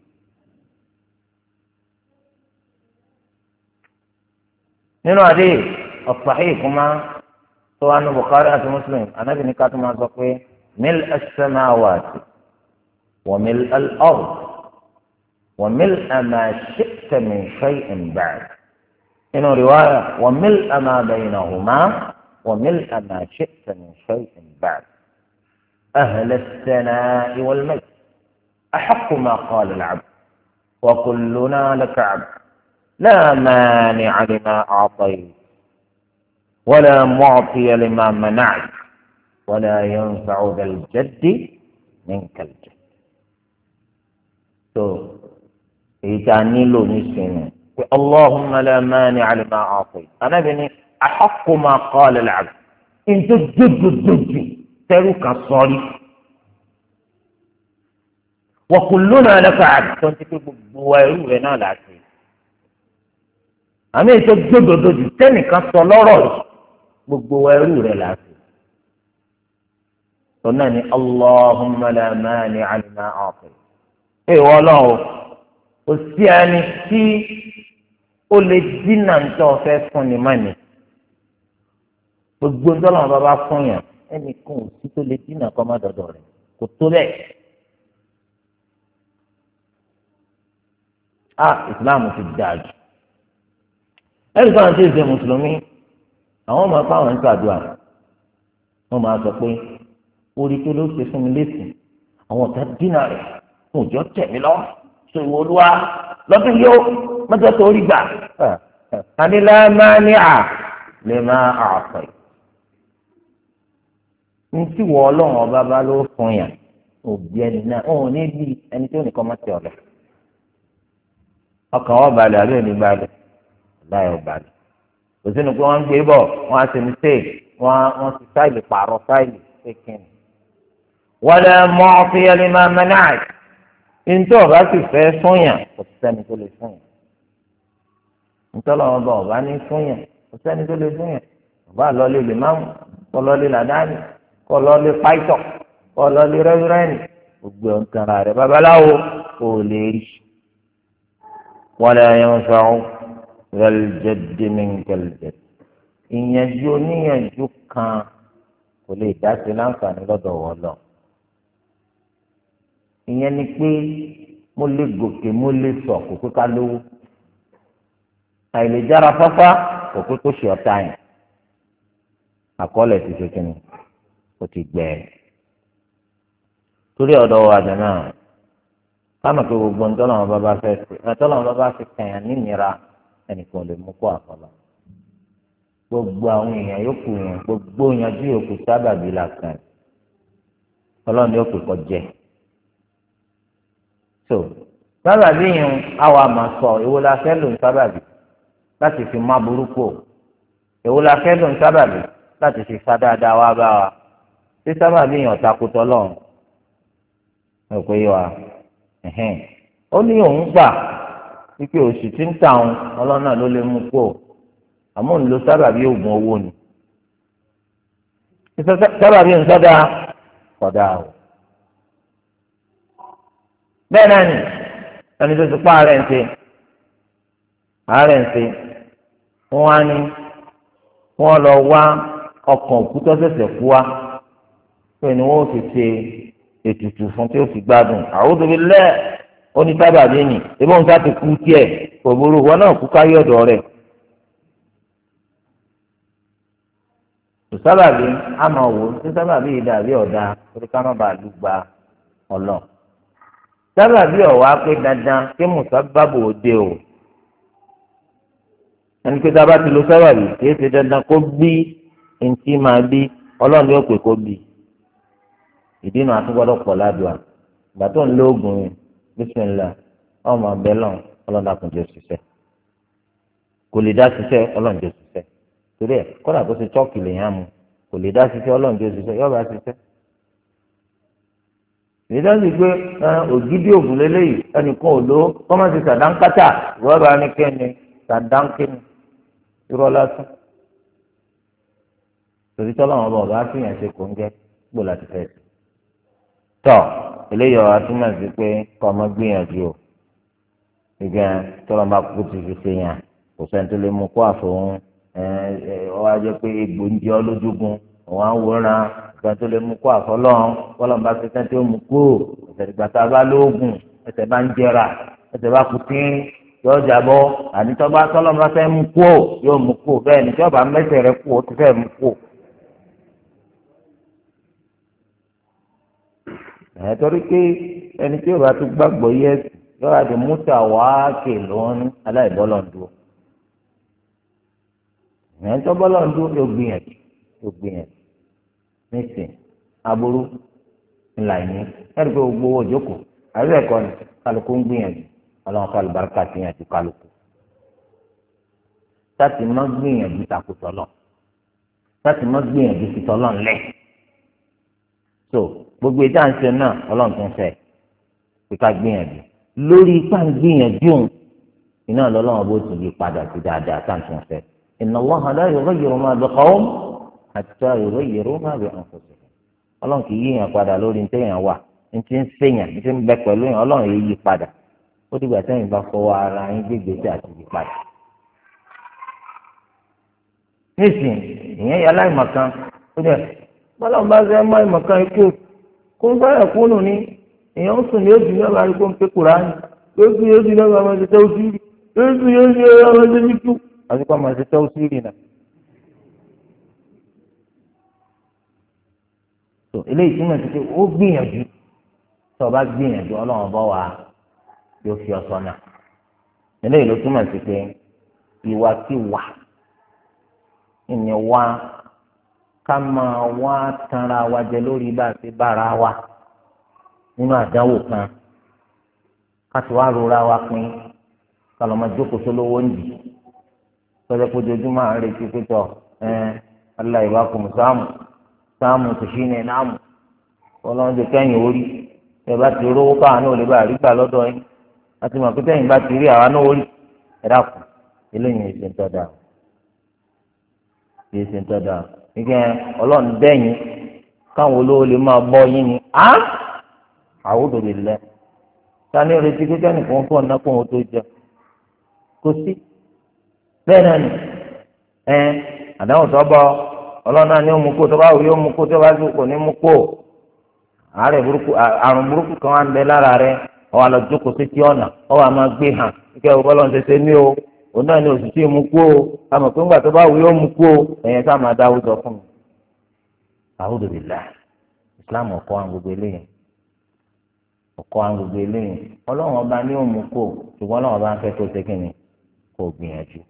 nínú àdé ọ̀sàhí kúmá tó wà ní Bukhari àti Muslim anábì ní ká tó máa sọ pé mil as-samawati wa mil al-ard wa mil ma shi'ta min shay'in ba'd nínú riwaya wa mil ma baynahuma wa mil ma shi'ta min shay'in ba'd ahla as-sana'i wal majd ahaqqu ma qala al-'abd wa kulluna laka 'abd لا مانع لما أعطيت ولا معطي لما منعت ولا ينفع ذا الجد منك الجد إيتاني له نسينا اللهم لا مانع لما أعطيت أنا بني أحق ما قال العبد إن تجد تلك الصالح وكلنا لك عبد كنت تقول لنا لا شيء àmì ètò gbódòdó jù tẹnìkan sọ lọ́rọ̀ rẹ̀ gbogbo ẹrú rẹ̀ láti ọ̀nà ni Allahumma la mani'a lima a'tayt èèwọ̀ ọlọ́run kò sí ẹni tí ó lè dínà nítorí ọ̀fẹ́ fún ni mọ́ni gbogbo ńdọ́lọ́run bá bá fún yàn ẹnì kan ò sí tó lè dínà kọ́ má dọ̀dọ̀ rẹ̀ kò tó bẹ́ẹ̀. ìsìláàmù ti dáa jù ẹnì kan àti ìṣe mùsùlùmí àwọn ọmọ ẹ̀kọ́ àwọn ń ṣàdúrà wọ́n máa sọ pé orí tó ló ṣe fún mi lẹ́sìn àwọn ọ̀tá dínà rẹ̀ fún òjò tẹ̀mí lọ sọ ìwọ olúwa lọ́dún yóò mọ́tò tó rí gbà ànílá máa ní lè máa àpè ní tí wọ́n ọlọ́run ọba bá ló fún yàn òbí ẹni náà òun ní bí ẹni tó nìkan má ti ọ̀lẹ̀ ọkàn wọn balẹ̀ àbí òní balẹ̀ láyọ̀ balẹ̀ kò sínú pé wọ́n ń gbé bọ̀ wọ́n á ṣe mistake wọ́n ti sáìlì pààrọ̀ sáìlì pékin. wala mu'tiya lima mana'at ntọ́ ọba sì fẹ́ fúnyàn kò sẹ́ni tó lè fúnyàn ntọ́lọ́ ọba ọba ní fúnyàn kò sẹ́ni tó lè fúnyàn ọba lọ́ọ́lé lè máàmù kọ́ lọ́ọ́lé làdáni kọ́ lọ́ọ́lé pàìtọ̀ kọ́ lọ́ọ́lé rẹ́fúrẹ́nì gbogbo nǹkan rẹ̀ babaláwo kò lè rí wala yanfa'u ذا الجد منك الجد ìyànjú oníyànjú kan kò lè dá sí láǹfààní lọ́dọ̀ wọ́n lọ. ìyẹn ni pé mo lè gòkè mo lè sọ kò pé ká lówó àìlèjára fáfá kò pé kó ṣe ọ̀tá yẹn àkọọ́lẹ̀ ti ṣe kí ni ó ti gbẹ torí ọ̀dọ̀ wa dẹ̀ náà káàmù pé gbogbo ntọ́lọ́wọ́n bá bá fẹ́ ṣe ntọ́lọ́wọ́n bá bá fi kẹ̀yàn nínira ẹnìkan lè mú kó àfọlọ́ gbogbo àwọn èèyàn yòókù yẹn gbogbo ìyànjú yòókù sábàbí làkàn ọlọ́run yóò pè kọ́ jẹ so sábàbí yẹn àwa máa sọ èwo la fẹ́ lò ń sábàbí láti fi má burúkú èwo la fẹ́ lò ń sábàbí láti fi fa dáadáa wá bá wa tí sábàbí yẹn ọ̀takùtọ̀ lọ́run ẹ̀ pé yọ wa ó ní òun gbà wípé oṣù tí ń tà òun ọlọ́nà ló lè mú kó àmọ́ òun lo sábàbí oògùn owó ni sábàbí ń sọ́dá kọ̀dá o bẹ́ẹ̀ náà ni ẹni tó ti pa àárẹ̀ ń ṣe wọ́n á ní wọ́n lọ wá ọkàn òkú tó ṣẹ̀ṣẹ̀ kú wa pé ni wọ́n ó ti ṣe ètùtù fún tí ó fi gbádùn a'udhu billah onísábàbí ni ebi òun sáà ti kú tiẹ̀ kò burú wọn náà kú káyé ọ̀dọ̀ rẹ̀ sábàbí àmọ́ wò ní sábàbí yìí dàbí ọ̀dà torí ká má bàa lù gba ọ̀lọ́ sábàbí ọ̀wá pé dandan kí mùsábàbò òde o ẹni pé dábàá ti lo sábàbí kì í ṣe dandan kó bí ntí máa bí ọlọ́run yóò pè kó bí ìdí nu àtúgbọ́dọ̀ pọ̀ ládùá ìgbà tó ń lo oògùn yìí bísímìlà ọmọ abẹ́lọ̀ ọlọ́dà kò jẹ́ ṣiṣẹ́ kò lè dá ṣiṣẹ́ ọlọ́run jẹ́ ṣiṣẹ́ torí ẹ̀ kọ́dà tó ṣe chọ́ọ̀kì lèyàn mu kò lè dá ṣiṣẹ́ ọlọ́run jẹ́ ṣiṣẹ́ yọ̀ọ́ bá ṣiṣẹ́. ìdájọ́ pé ògidì ògùn lélẹ́yìí ẹnìkan ò ló kọ́mọ̀sí sàdánkátà ìwọ́ba ní kẹ́ni sàdánkẹ́ni irọ́ lásán torí tọ́lọ́wọ́n bọ̀ bá fìyàn ṣe kò ń gẹ́ gbò láti fẹ́ sí. tọ́ eléyìí ọ̀rọ̀ túmọ̀ sí pé kọ́ ọmọ gbìyànjú o ìgbà tọ́lọ́ bá kú ti fi ṣe yàn kò sẹ́ni tó lè mú kó àfọ̀hún ọ wá jẹ́ pé egbò ń jẹ́ ọ lójúgun òun á wòran ìgbà tó lè mú kó àfọlọ́hún tọ́lọ́ bá ṣe tán tó mú kó ẹsẹ̀ ìgbà tá a bá lóògùn ẹsẹ̀ bá ń jẹrà ẹsẹ̀ bá kú tín yóò jábọ́ àní tọ́lọ́ bá fẹ́ mú kó yóò mú kó bẹ́ẹ̀ ni tí ọba mẹ́sẹ̀ rẹ kú ó ti fẹ́ mú kó. torí pé ẹni tí yóò bá tún gbàgbọ́ yẹ yóò wá di múta wáákè lónìí aláìbọ́lọ̀ ń tó bọ́lọ̀ ń dún yóò gbìyànjú nísìnyí aburú ńlá yín ẹ̀rí pé gbogbo owó ìjókòó àbí ẹ̀kọ́ ni kálukú ń gbìyànjú ọlọ́run kálù bárúkà sí yàn ju kálukú láti má gbìyànjú takùtọ̀ lọ láti má gbìyànjú fìtọ́ lọ ńlẹ̀ so gbogbo ìdá ń ṣe náà ọlọ́run tó ń fẹ́ pé ká gbìyànjú lórí ipá ń gbìyànjú iná lọ́lọ́run bó ti yí padà sí dáadáa tá à ń tún fẹ́. إن الله لا يغير ما بقوم حتى يغيروا ما بأنفسهم ọlọ́run kì í yíyan padà lórí ní téèyàn wà ní tí ń sèyàn ní tí ń bẹ pẹ̀lú yẹn ọlọ́run yìí yí padà ó dìgbà sẹ́yìn bá fọwọ́ ara yín gbégbèsè àti yí padà. nísìn ìyẹn yà láìmọ̀kan ó dẹ̀ bọ́lá bá fẹ́ mọ́ ìmọ̀kan ikú kó ń bá ẹ̀kú nù ní èèyàn ń sùn ní oṣù mẹ́wàá rí kó ń pé kùránì oṣù mẹ́wàá máa ṣe tẹ́ oṣù oṣù mẹ́wàá máa ṣe ní tú àti kó máa ṣe tẹ́ ó sírì náà. tó eléyìí túmọ̀ sí pé ó gbìyànjú tó o bá gbìyànjú ọlọ́run bọ́ wa yóò fi ọ sọ́nà. eléyìí ló túmọ̀ sí pé ìwàkiwà ìní wa ká máa wá tanra wa jẹ lórí bá a ti bára wa nínú àdánwò kan ká ti wá rora wa pín ká lọ́ máa jókòó sólówó ń dì í tọ́jọ́ pé ojoojúmọ́ à ń retí pẹ́tọ́ aláìbákùn sáàmù tòṣìnà náàmù ọlọ́run ti kẹ́yìn orí ẹ bá ti rówó káwọn náà lè bá àrígbà lọ́dọ̀ yín àti mọ̀ pé tẹ́yìn bá ti rí àwa náà orí ẹ dákun eléyìí ẹ ṣe ń tọ́da ẹ ṣe ń tọ́da nígbà ọlọ́run dẹ́yìn káwọn olówó lè máa bọ́ yín ni a'udhu billah sani retí pé kẹ́nìkan fún ọ̀nà kó wọn tó jẹ kó sí. bẹ́ẹ̀ náà ni àdáhùn tó bọ́ ọlọ́run náà ní ó mú kó tó bá wù yóò mú kó tó bá wù kò ní mú kó àárẹ̀ burúkú àrùn burúkú kan wà ń bẹ lára rẹ̀ ọwọ́ àlọ́ jókòó sí ti ọ̀nà ọwọ́ àmọ́ gbé hàn kíkẹ́ ọlọ́run ṣẹṣẹ ní o òun náà ní oṣù tí mú kó o àmọ́ pé ńgbà tó bá wù yóò mú kó o ẹ̀yẹn sá máa dáwọ́ sọ fún mi. a'udhu billah islam ọ̀kọ́ àwọn gbogbo eléyìí ọ̀kọ́ àwọn gbogbo eléyìí ọlọ́run ọba ní ó mú kó ṣùgbọ́n ọlọ́run ọba ń fẹ́ tó ṣe kí ni kó gbìyànjú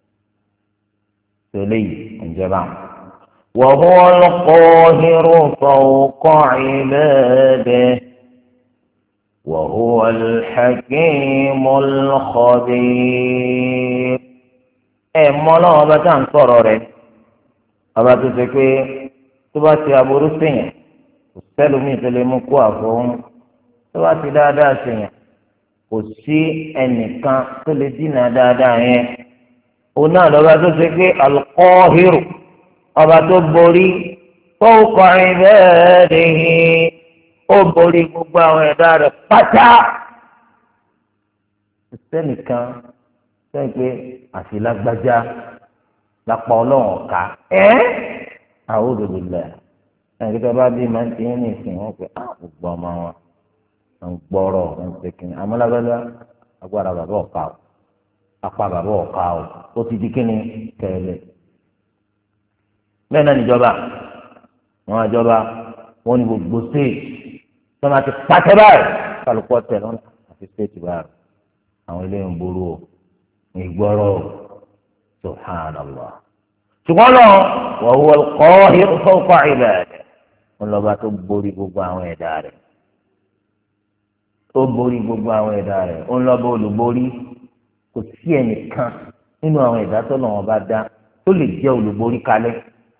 tó léyìí ìjọba. وهو القاهر فوق عباده وهو الحكيم الخبير mọ́lá ọba tá à ń sọ̀rọ̀ rẹ̀ ọba tó ṣe pé tó bá ti aburú sèyàn kò sẹ́lómi tó lè mú kó àfọwọ́n tó bá ti dáadáa sèyàn kò sí ẹnìkan tó lè dínà dáadáa yẹn òun náà lọ́ba tó ṣe pé al-Qahiru ọba tó borí fawqa ibadihi ó borí gbogbo àwọn ẹ̀dá rẹ̀ pátá sẹ́nìkan sẹ́yìn pé àfi lágbájá lápá ọlọ́run ọ̀ka a'udhu billah ẹ̀yìn kíkọ́ bá bí máa ń ti ní ìsìn wọn pé gbogbo ọmọ wọn ń gbọ́rọ̀ ń ṣe kínní amúlágbádá agbára bàbá ọ̀ka o apá bàbá ọ̀ka o ó ti di kínní kẹlẹ̀ bẹ́ẹ̀ náà níjọba wọn àjọba wọn ní gbogbo stéèjì tí wọn ti pàṣẹ báyìí kálukú ọ̀tẹ̀ lọ́nà àti stéèjì báyìí àwọn eléyìí ń ború o ìgbọ́rọ̀ subhanallah ṣùgbọ́n lọ wa huwa al-qahiru fawqa ibadihi wọn lọ́ba tó borí gbogbo àwọn ẹ̀dá rẹ̀ ó borí gbogbo àwọn ẹ̀dá rẹ̀ ó ń lọ́ba olùborí kò sí ẹnìkan nínú àwọn ẹ̀dá tó lọ́wọ́ bá dá tó lè jẹ́ olùborí kalẹ̀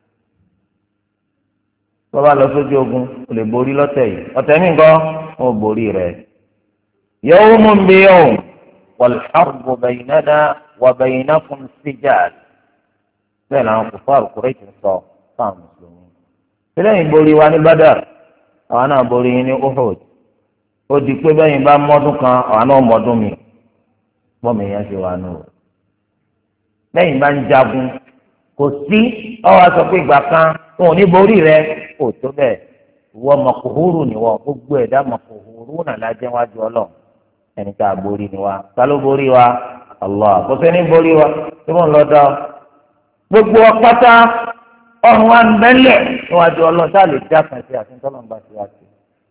bọ́bá lọ sójú ogun ó lè borí lọ́tẹ̀ yìí ọ̀tẹ̀ mi nǹkan ó borí rẹ̀ yawmun bi yawm والحرب بيننا وبينكم سجال bẹ́ẹ̀ làwọn kòfàrù kúrẹ́ẹ̀tì ń sọ fáwọn mùsùlùmí. sílẹ̀yìn borí wa ní Badr àwọn náà borí yín ní Uhud ó di pé bẹ́yìn bá mọ́dún kan àwọn náà mọ́dún mi bọ́ọ̀mù yẹn ṣe wà nù. bẹ́yìn bá ń jagun kò sí ọwọ́ sọ pé ìgbà kan wọn ò ní borí rẹ kò tó bẹ́ẹ̀ ìwọ mọ̀kòhóró ni wọ́n gbogbo ẹ̀dá mọ̀kòhóró náà lájẹ́ wájú Ọlọ́run ẹni tá a borí ni wa ta ló borí wa Allah kò sẹ́ni borí wa tí wọ́n lọ dá ọ. gbogbo ọpátá ọ̀run wa ń bẹ́lẹ̀ níwájú Ọlọ́run tá a lè dá kan sí àti tọ́lọ̀ ń bá ti wá sí.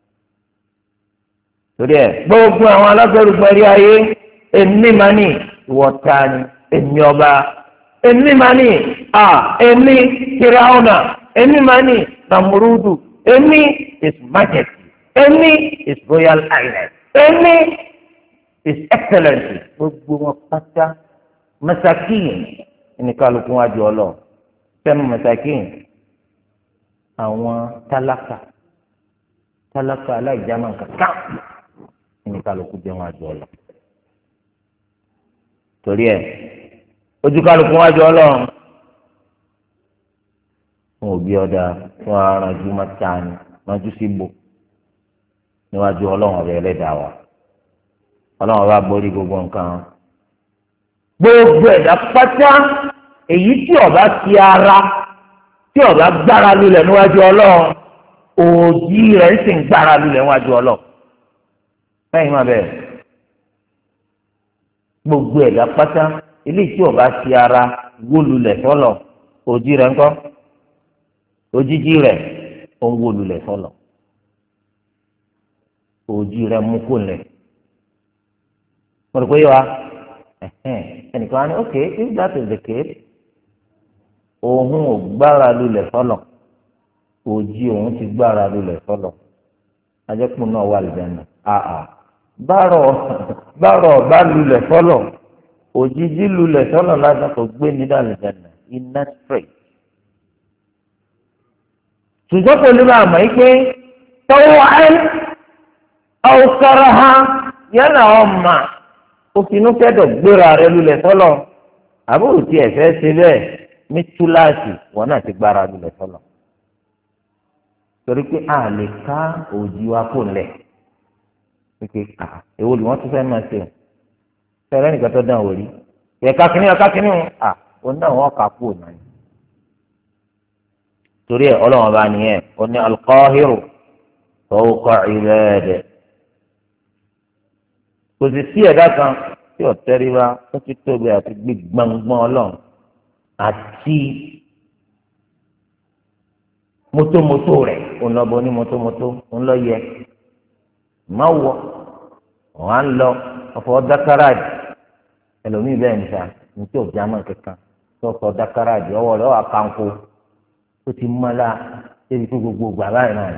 torí ẹ gbogbo àwọn alágbẹrùgbẹ̀rí ayé èmi máa ní ìwọ ta ni èmi ọba èmi máa ní èmi Fíráúnà èmi máa ní Nàmúrúdù èmi His Majesty èmi His Royal Highness èmi His Excellency gbogbo wọn pátá masakin ní kálukú wájú Ọlọ́run sẹ́nu masakin àwọn tálákà aláìjámà kankan ní kálukú jẹ́ wájú Ọlọ́run torí ẹ̀ ojú kálukú wájú Ọlọ́run wọn ò bí ọ̀dà fún aranjú mọ́tàní ránjú síbò níwájú Ọlọ́run ọ̀rẹ́ ẹlẹ́dàá wa Ọlọ́run bá borí gbogbo nǹkan gbogbo ẹ̀dá pátá èyí tí ọba ti ara tí ọba gbára lulẹ̀ níwájú Ọlọ́run òjì rẹ̀ ń sì ń gbára lulẹ̀ níwájú Ọlọ́run bẹ́ẹ̀ má bẹ́ẹ̀ gbogbo ẹ̀dá pátá èyí tí ọba ti ara wó lulẹ̀ sọ́lọ̀ òjì rẹ̀ ńkọ́ òjìji rẹ̀ ó ń wó lulẹ̀ sọ́lọ̀ òjì rẹ̀ mú kó lẹ̀ mo rò pé yọ wa ẹnìkan á ní ok if that is the case òun ò gbára lulẹ̀ sọ́lọ̀ òjì òun ti gbára lulẹ̀ sọ́lọ̀ ajẹ́kùn náà wà lìjànà bárọ̀ bá lulẹ̀ sọ́lọ̀ òjìji lulẹ̀ sọ́lọ̀ lásán kò gbé ní dàlìjànà iná straight ṣùgbọ́n kò lè máa mọ̀ yí pé tọ́wọ́ ẹ́ ọ̀sára ha yálà ọ̀ma òfinú fẹ́dọ̀ gbéra rẹ lulẹ̀ sọ́lọ̀ àbúrò tí ẹ̀ fẹ́ ṣe bẹ́ẹ̀ ní túláàsì wọn náà ti gbára lulẹ̀ sọ́lọ̀ torí pé a lè ká òjì wa kò lẹ̀ pé èwo ni wọ́n tún fẹ́ máa ṣe o fẹ́rẹ́ nìkan tó dán wò rí ẹ̀ka kìíní o òun náà wọ́n kà kú òun náà torí ẹ̀ ọlọ́run bá nìyẹn ó ní al-Qahiru fawqa ibadihi. kò sì sí ẹ̀dá kan tí ó tẹríba ó ti tóbi àti gbígbọ́ngbọ́n ọlọ́run àti mótómótó rẹ̀ ònlọ́bọ ní mótómótó ńlọ́yẹ má wọ wọn á lọ ọ̀fọ̀ dákàràdì ẹlòmíì bẹ́ẹ̀ ní sá ní tí ò jámọ́ kankan tó ọ̀fọ̀ dákàràdì ọwọ́ rẹ̀ wà kánkó ó ti mọ́lá débi tó gbogbo gbà báyìí náà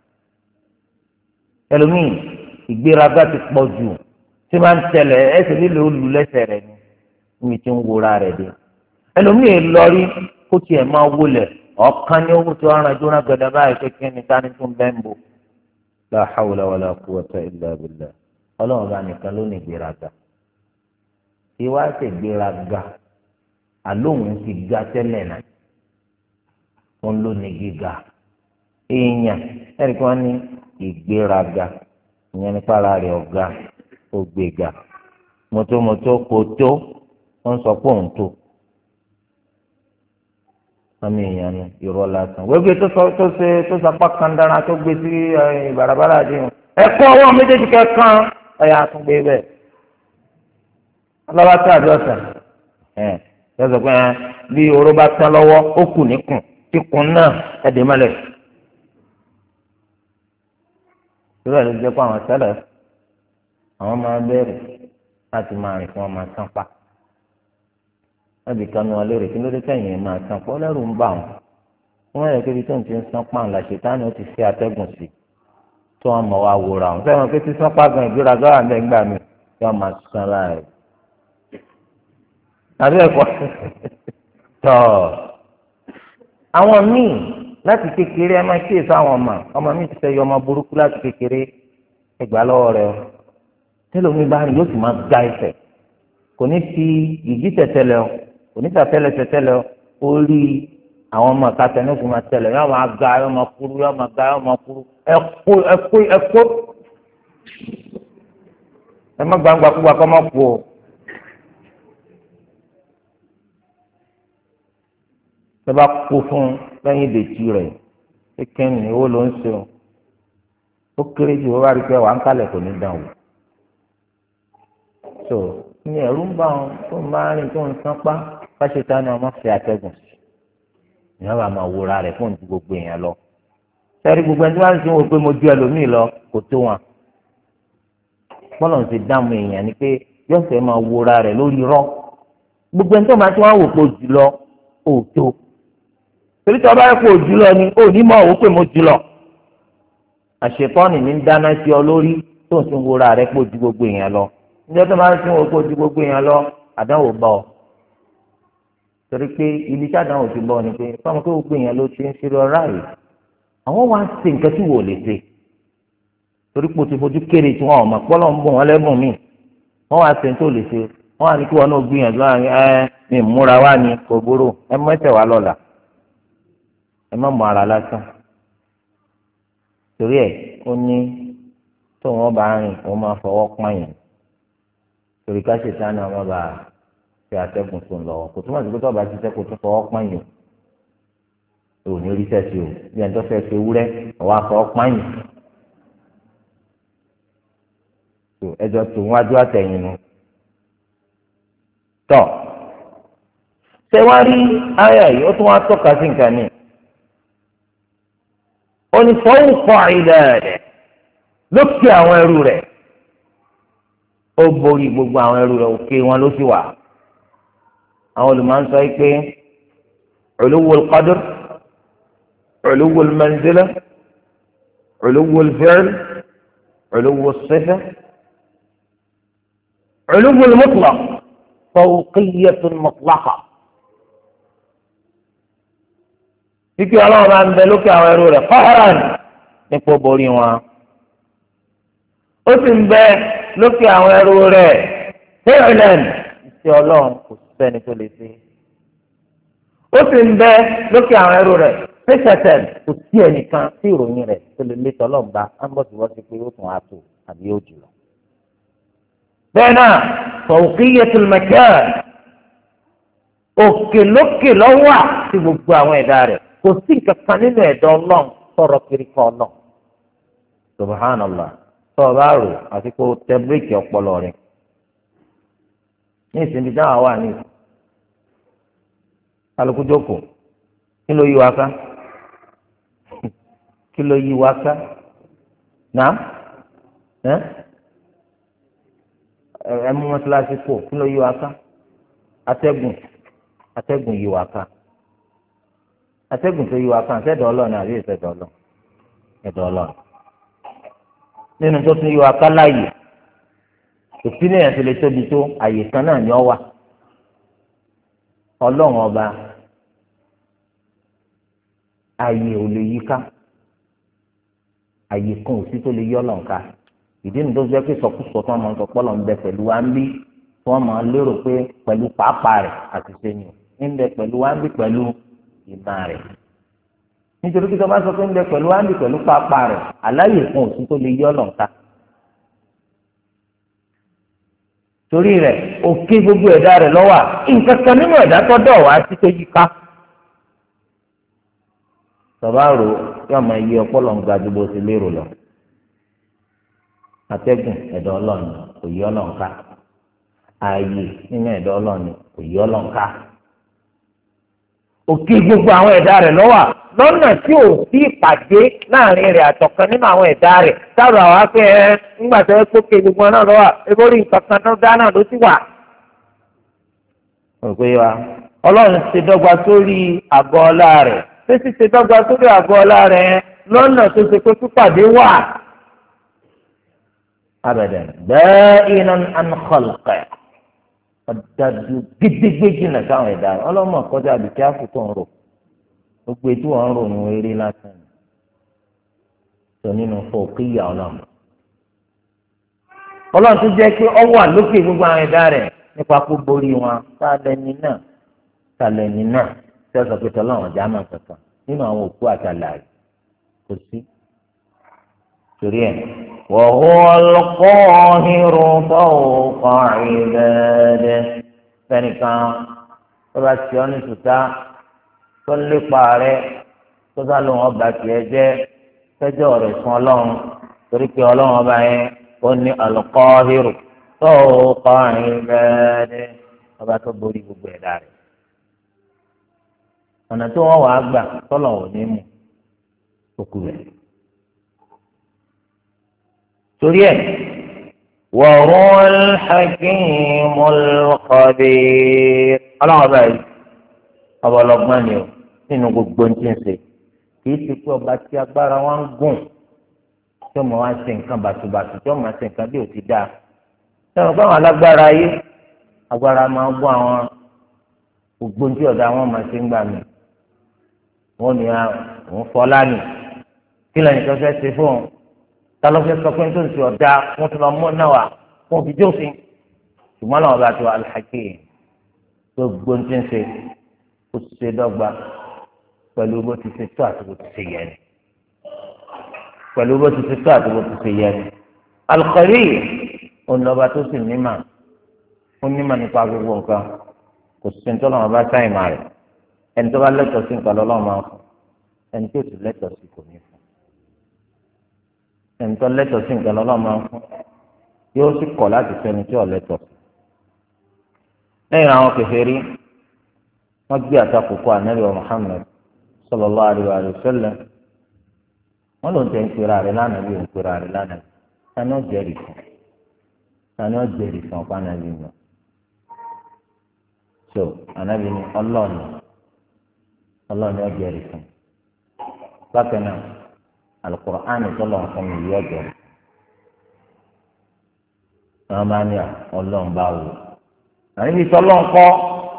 ẹlòmíì ìgbéraga ti pọ̀ jù tí máa ń tẹ̀lé ẹsẹ̀ lílo olù lẹ́sẹ̀ rẹ̀ ni níbi tí ń wora rẹ̀ dé ẹlòmíì lọrí kó tiẹ̀ máa wọlé ọ̀kan ní owó tó ọ̀ràn jóná gbẹdẹ báyìí kékeré ní tani tó ń bẹ́ ń bò la hawla wala quwwata illa billah ọlọ́run bá nìkan ló ní ìgbéraga tí wàá ṣe ìgbéraga àlóhùn ti ga tẹ́lẹ̀ náà wọn ló ní gíga èèyàn ẹ̀rí kí wọ́n ní ìgbéraga ìyẹn nípa ara rẹ̀ ọ̀gá ògbéga mọ́tòmọ́tò kò tó wọ́n sọ pé òun tó àmì èèyàn ni irọ́ lásán wẹ́gbẹ́ tó sapá kan dára tó gbé sí bàràbàrà àdéhùn ẹ̀kọ́ ọwọ́ méjèèjì kẹ́kàn ẹ̀yà àtúngbé bẹ́ẹ̀ ọlọ́wọ́ tí àbí ọ̀sán yọ sọ pé bí oró bá tán lọ́wọ́ ó kù níkùn kíkùn náà ẹ̀dẹ̀ mọ́lẹ̀ irú ẹ̀ ló jẹ́ pé àwọn sẹ́lẹ̀ àwọn máa bẹ̀rẹ̀ láti máa rìn fún ọmọ sánpá láti kanu alérè kí ló dé tẹ̀yìn máa san pọ́ lẹ́rù ń bà wọ́n wọ́n yẹ kébi tó ń ti ń san pàǹlà ṣètánì ó ti fi atẹ́gùn sí tó wọn mọ̀ wá wòrà wọn fẹ́ràn pé tí sanpá gan ìgbéraga wà ní ẹgbàá mi kí wọ́n máa san lára rẹ̀ àbí ẹ̀kọ́ tọ́ àwọn míì láti kékeré ẹ máa kíyèsí àwọn ọmọ mi ti fẹ́ yọ ọmọ burúkú láti kékeré ẹgbàá lọ́wọ́ rẹ̀ tẹ́lómi bá rìn yóò sì máa ga ẹsẹ̀ kò ní fi ìdí tẹ̀tẹ̀lẹ̀ o kò ní tẹ̀tẹ̀lẹ̀ orí àwọn ọmọ kàtẹ ní kò máa tẹ̀lẹ̀ yóò máa ga yóò máa kúrú yóò máa ga yóò máa kúrú ẹ̀kọ́ ẹ má gbangba kúgbà kọ́ máa kú o. ẹ bá kú fún lẹ́yìn ìdètí rẹ̀ kékeré ní owó ló ń ṣe o ó kéré jù ó bá rí pé wà ń kálẹ̀ kò ní dàn o. so ní ẹ̀rú ń bá wọn tó ń bá rìn tó ń sánpá fáṣetá ni ọmọ fi àtẹ̀gùn sí ìyá bá máa wúra rẹ̀ fún ju gbogbo èèyàn lọ sẹ́rí gbogbo ẹni tí wọ́n ti ń wo pé mo ju ẹlòmíì lọ kò tó wọn bọ́lọ̀ ń ti dáhùn èèyàn ni pé yóò fẹ́ máa wúra rẹ̀ lórí rọ́ gbogbo ẹni tó máa ti wọ́n wò pé o jù lọ ò tó torí tí wọ́n bá yẹ pé o jù lọ ni ò ní mọ̀ wò pé mo jù lọ àṣetọ́ni ní ń dáná sí ọ lórí tó ń ti wúra rẹ̀ pé o ju gbogbo èèyàn lọ níjẹ́ tó máa ń sún oko ju gbogbo èèyàn lọ àdánwò bá ọ torí pé ibi tí àdánwò ti bọ̀ ni pé fáwọn pé gbogbo èèyàn ló ti ń ṣe lọ ráàyè àwọn wá ń ṣe nǹkan tí wò lè ṣe torí pé o ti fojú kéré tí wọn ò mọ̀ pọ́lọ́ ń bọ̀ wọn lẹ́bùn míì wọ́n wá ṣe tó lè ṣe wọ́n wá ní kí wọn náà gbìyànjú láàrin mi múra wá ní kò gbóró ẹ mẹ́tẹ̀ wá lọ́la ẹ má mọ ara lásán torí ẹ̀ ó ní tó wọn bá rìn wọn máa fọwọ́ pààyàn torí ká ṣètàn náà wọn bá fi àtẹ̀gùn tó ń lọ kò túmọ̀ sí pé tó bá ṣiṣẹ́ kó tó fọwọ́ pààyàn ò ní orí sẹ́sì o bí ẹni tó fẹ́ ṣe wúrẹ́ ọwọ́ afọwọ́ pààyàn ẹjọ́ tó wájú àtẹ̀yìn nu tọ́ tẹwárí ayà yìí ó tún wá tọ́ka sí nǹkan ní ó ní fọwọ́kọ̀ ilẹ̀ rẹ̀ lókè àwọn ẹrú rẹ̀ ó borí gbogbo àwọn ẹrú rẹ̀ òkè wọn ló sì wà àwọn olùmọ̀ ń sọ pé uluwul qadr uluwul manzila uluwul fi'l uluwul sifa uluwul mutlaq fawqiyyatun mutlaqa kíkí ọlọ́run máa ń bẹ lókè àwọn ẹrú rẹ̀ qahran nípò borí wọn ó sì ń bẹ lókè àwọn ẹrú rẹ̀ fi'lan ìṣe ọlọ́run kò sẹ́ni tó lè ṣe ó sì ń bẹ lókè àwọn ẹrú rẹ̀ sifatan kò sí ẹnìkan tí ìròyìn rẹ̀ tó lè lé tọ́lọ́mùbá á ń bọ̀ sí wọ́n ti pé ó tún á tó àbí ó jùlọ. bẹ́ẹ̀ náà fawqiyyatul makan òkè lókè lọ́wọ́ àti gbogbo àwọn ẹ̀dá rẹ̀ kò sí nǹkan kan nínú ẹ̀dọ́ ọlọ́run tọrọ kiri kọ́ ọlọ́run subhanallah tó o bá rò àti kó o tẹ bíréèkì ọpọlọ rẹ ní ìsinmi dáhà wà ní ìsìn kálukú jókòó kí ló yí wa ká kí ló yí wa ká náà ẹ mú mọ́tíláṣí kó kí ló yí wa ká atẹ́gùn yí wa ká atẹ́gùn tó yí wa ká ṣẹ̀dọ̀ ọlọ́run àbí ìṣẹ̀dọ̀ ọlọ́run ẹ̀dọ̀ ọlọ́run nínú tó tún yí wa ká láàyè òsì ní ẹ̀sìn lè tóbi tó àyè kan náà ni ọ wà ọlọ́run ọba àyè ò lè yí ká àyè kan òsì tó lè yí ọlọ́run ká ìdí nu tó jẹ́ pé sọkúsọ tí wọ́n máa ń sọ pọ́lọ̀ ń bẹ pẹ̀lú wa ń bí tí wọ́n máa lérò pé pẹ̀lú pàápàá rẹ̀ àti sẹ́yìn ń bẹ pẹ̀lú wa ń bí pẹ̀lú ìmọ̀ rẹ̀ nítorí kí tó bá sọ pé ń bẹ pẹ̀lú wa ń bí pẹ̀lú pàápàá rẹ̀ àláyè kan òsì tó lè yí ọlọ́run ká torí rẹ̀ òkè gbogbo ẹ̀dá rẹ̀ lọ́wọ́ nǹkan kan nínú ẹ̀dá tó dọ̀ wá sí tó yí ká tọ́ba rò yóò máa yí ọpọlọ ń ga ju bó ti lérò lọ atẹ́gùn ẹ̀dọ̀ ọlọ́run kò yí ọlọ́run ká ààyè nínú ẹ̀dọ̀ ọlọ́run kò yí ọlọ́run ká òkè gbogbo àwọn ẹ̀dá rẹ̀ lọ́wọ́ lọ́nà tí ò sí ìpàdé láàrin rẹ̀ àtọ̀kan nínú àwọn ẹ̀dá rẹ̀ sábà àwọn afẹ́ ẹ ńgbà tó ẹ kókè gbogbo náà lọ́wọ́ ebórí nǹkan kan náà dáná ló ti wà. òpè wa ọlọ́run ṣe dọ́gba sórí àgọ́ ọlá rẹ̀ ṣé sì ṣe dọ́gba sórí àgọ́ ọlá rẹ̀ lọ́nà tó ṣe pé pípàdé wà. abadan ba'inan an khalqi ọ̀dàdù gidigbe jìnnà sáwọn ẹ̀dá rẹ̀ ọlọ́mọ kọjá àbíkí àfùtò ń rò gbogbo ètò wọn ń rò ní eré lásán tó nínú fòkìyà ọlọ́run tó jẹ́ pé ọwọ́ àlókè gbogbo àwọn ẹ̀dá rẹ̀ nípa kó borí wọn sálẹ́ni náà tí wọ́n sọ pé tọ́lọ́run ọ̀já máa kankan nínú àwọn òkú àtàlàrí kò sí torí ẹ̀ wa huwa al-qahiru fawqa ibadihi fẹ́nìkan tó bá ti ọ́ ní sùtá tó ń lépa rẹ̀ tó bá lóun ọba tiẹ̀ jẹ́ fẹ́jọ́ rẹ̀ fún ọlọ́run torí pé ọlọ́run ọba yẹn ó ní al-qahiru fawqa ibadihi ọba tó borí gbogbo ẹ̀dá rẹ̀ ọ̀nà tó wọ́n wàá gbà tọ́lọ̀ ò ní mú òkú rẹ̀ torí ẹ̀ wa huwa al-hakimul khabir ọlọ́run ọba yìí ọba ọlọ́gbọ́n ni o nínú gbogbo ní ti ń ṣe kìí ṣe pé ọba tí agbára wọn ń gùn tí ọmọ wa ń ṣe nǹkan bàtúbàtú tí ọmọ wa ń ṣe nǹkan bí ò ti dáa sẹ́wọ̀n káwọn alágbára ayé agbára máa ń gún àwọn gbogbo ní tí ọ̀dà wọn máa ṣe ń gbà mí wọn ni àwọn fọlá nì kí lẹ́yìn tó fẹ́ ṣe fún un ta ló fẹ́ sọ pé tó ń ṣe ọ̀dà wọn tún lọ mú náà wá fún òbí jófin ṣùgbọ́n náà ọba tó al-Hakim tó gbogbo ní ti ń ṣe ó ti ṣe dọ́gba pẹ̀lú bó ti ṣe tó àti bó ti ṣe yẹ ni pẹ̀lú bó ti ṣe tó àti bó ti ṣe yẹ ni al-Khabir ọ̀nàba tó sì nímà ó nímà nípa gbogbo nǹkan kò sí ní tọ́lọ́mọ bá sáyìn máa rẹ̀ ẹni tó bá lẹ́tọ̀ọ́ sí nǹkan lọ́lọ́mọ máa fún ẹni tó sì lẹ́tọ̀ọ́ sí kò ní fún ẹni tó lẹ́tọ̀ọ́ sí nǹkan lọ́lọ́mọ máa fún yóò sì kọ̀ láti fẹ́ ẹni tí ò lẹ́tọ̀ọ́ sí. lẹ́yìn àwọn kèfèrí wọ́n gbé àtakùkọ ànábì wa Muhammad sallallahu alaihi wa sallam wọ́n ló ń tẹ́ ń pera rẹ̀ lánàá bí ń pera rẹ̀ lánàá tani ó jẹ́rìí fún ọ̀pá ànábì náà so ànábì ní ọlọ́ọ̀nù ọjọ́ rẹ̀ fún bákan náà Al-Qur'an tọ́lọ̀ fún mi yọ ọjọ́ rẹ̀ wọ́n máa ní ọlọ́ọ̀n bá wò àníbi tọ́lọ̀ ń kọ́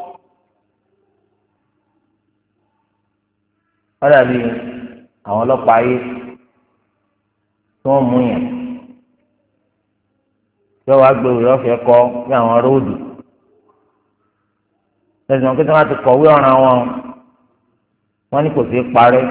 wọ́n dàbí àwọn ọlọ́pàá ayé tí wọ́n mú yàn yọ wá gbé òwe ọ̀fẹ́ kọ́ ní àwọn róòdù lẹ́sìn pé tí wọ́n ti kọ̀wé ọ̀ràn wọn ní kò sí parẹ́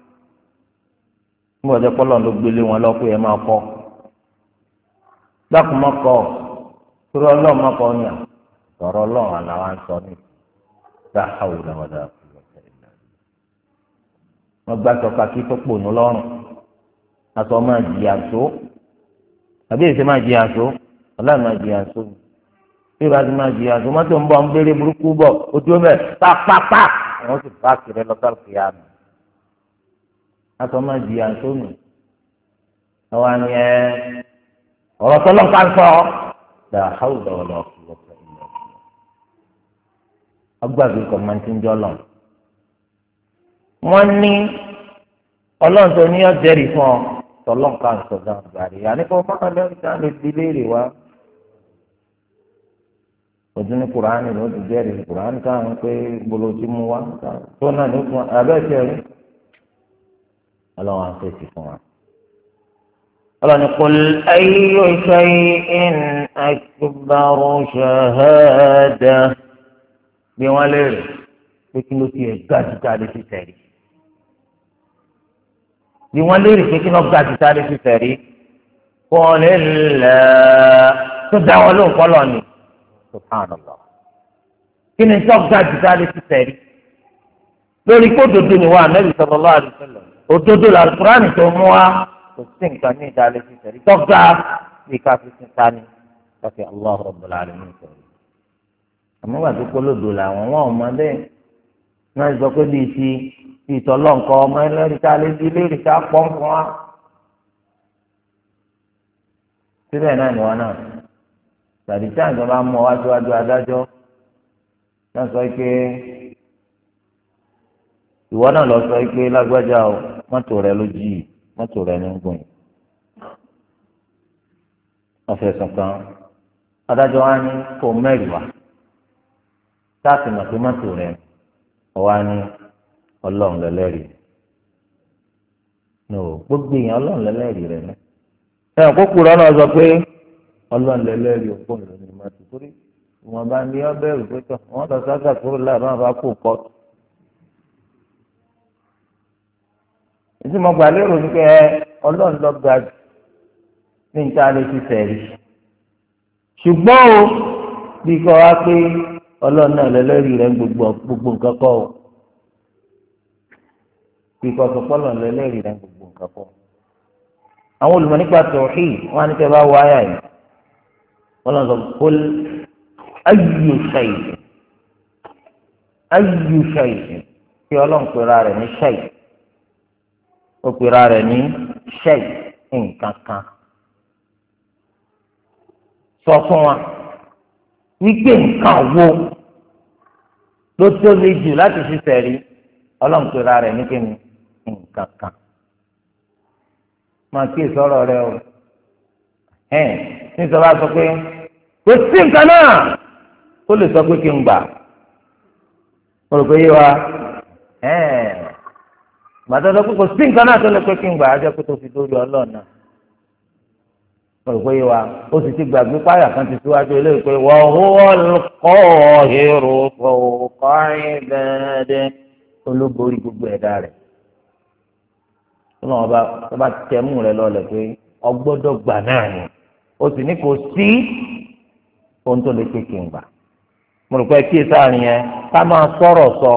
níbo ọjọ́ pọ́lọ́ ló gbélé wọn lọ́pọ̀ ẹ̀ máa kọ́ dákùmọ́kọ́ torí ọlọ́mọkọ́ ni àtọ̀rọ̀ ọlọ́run àlàwà ń sọ ní dáhàwù làwàdà wọ́n gbá sọ́ka kí tó pònú lọ́rùn aṣọ máa jìyà tó àbí èsì máa jìyà tó ọlọ́run máa jìyà tó ni bí ìbá ti máa jìyà tó mọ́tò ń bọ̀ ń béèrè burúkú bọ̀ ojú ọmọ ẹ̀ pápápá wọ́n sì bá kiri lọ́tà kìá mi aṣọ máa jìyà tó ni àwọn àni ẹ ọ̀rọ̀ tọ́lọ́ ká sọ dà hàwùdà wọlé ọ̀kú wọ́pẹ́ ilẹ̀ ọgbàgbé kan máa ti ń jọ́ lọ. wọ́n ní ọlọ́run tó ní ọ̀jẹ̀rì fún ọ tọ́lọ́ ká sọ dáhùn gbàrí àníkọ́ fọ́nrán ká lè di léèrè wá. ojú ní kùránì ló ti jẹ́rìí kùránì káwọn pé gbolo ti mú wá tó náà ní fún abẹ́ẹ̀tẹ̀ rí ọlọ́run á fèsì fún wa. ọlọ́ni qul ayyu shay'in akbaru shahada bí wọ́n léèrè pé kí ló ti ẹ̀ ga jìjà lè fi tẹ̀rí bí wọ́n léèrè pé kí ló ga jìjà lè fi tẹ̀rí qulillah tó dá wọn lóhùn kọ́lọ̀ ni subhanallah kí ni tó ga jìjà lè fi tẹ̀rí lórí kó òdodo ni wà Ànábì sallallahu alaihi wasallam òdodo làlùkùránì tó mú wa kò sí nǹkan ní ìdálé fi tẹ̀rí tó ga bí ká fi sin tani káfí Allah Rabbul Alamin sọ̀rọ̀ àmọ́gbà tó kólódò làwọn wọn ò mọ bẹ́ẹ̀ náà sọ pé bíi ti ìtọ́lọ́ nǹkan ọmọ ẹlẹ́rìí ká lé sí léèrè ká pọ́n fún wa síbẹ̀ náà ni wọn náà tàbí tí àjọ bá mọ wájú adájọ́ náà sọ pé ìwọ náà lọ sọ pé lágbájá o mọ́tò rẹ ló jí mọ́tò rẹ ní gùn yìí ọ̀fẹ́sùn kan adájọ́ wa ní kó mẹ́rin wá táàtì mọ̀ pé mọ́tò rẹ ọ̀wá ní ọlọ́run lẹ́lẹ́rìí no gbogbo èèyàn ọlọ́run lẹ́lẹ́rìí rẹ ní ẹ̀yàn kókó rẹ náà sọ pé ọlọ́run lẹ́lẹ́rìí òkú òun lónìí mọ́tò torí ìwọ̀n bá ní ọbẹ̀rù pé tọ̀ wọ́n lọ sága kúrò láàbá bá kó kọ́ọ̀tù. ètò ìmọ̀gbà lérò ní pé ọlọ́run lọ ga ní níta lè fi fẹ̀rí ṣùgbọ́n o bí kò wá pé ọlọ́run náà lẹ́lẹ́rìí rẹ̀ gbogbo nǹkan kọ́ o bí kò sọ pọ́lọ̀ lẹ́lẹ́rìí rẹ̀ gbogbo nǹkan kọ́ àwọn olùmọ̀ nípa tauhid wọn á ní kẹ́ bá wọ àyà yìí wọn lọ sọ kul ayyu shay'in kí ọlọ́run pera rẹ̀ ní shay ó pera rẹ̀ ní shay nǹkan kan sọ fún wa wípé nǹkan wo ló tó le jù láti fi sẹ̀rí ọlọ́run pera rẹ̀ ní kíni nǹkan kan máa kí ìsọ̀rọ̀ rẹ o ní sọ bá sọ pé kò sí nǹkan náà ó lè sọ pé kí n gbà mo rò pé yé wa gbàtọ́ sọ pé kò sí nǹkan náà tó lè pé kí n gbà á jẹ́ pé tó fi dórí ọlọ́run náà mo rò pé yé wa ó sì ti gbàgbé páyà kan ti síwájú eléyìí pé wa huwal qahiru fawqa ibadihi olóborí gbogbo ẹ̀dá rẹ̀ ọlọ́run ọba tẹ̀mú rẹ̀ lọ́lẹ̀ pé ọgbọ́dọ̀ gbà náà ni ó sì ní kò sí ohun tó lè pé kí n gbà mo rò pé kí ẹ sáàrin yẹn ká máa sọ̀rọ̀ sọ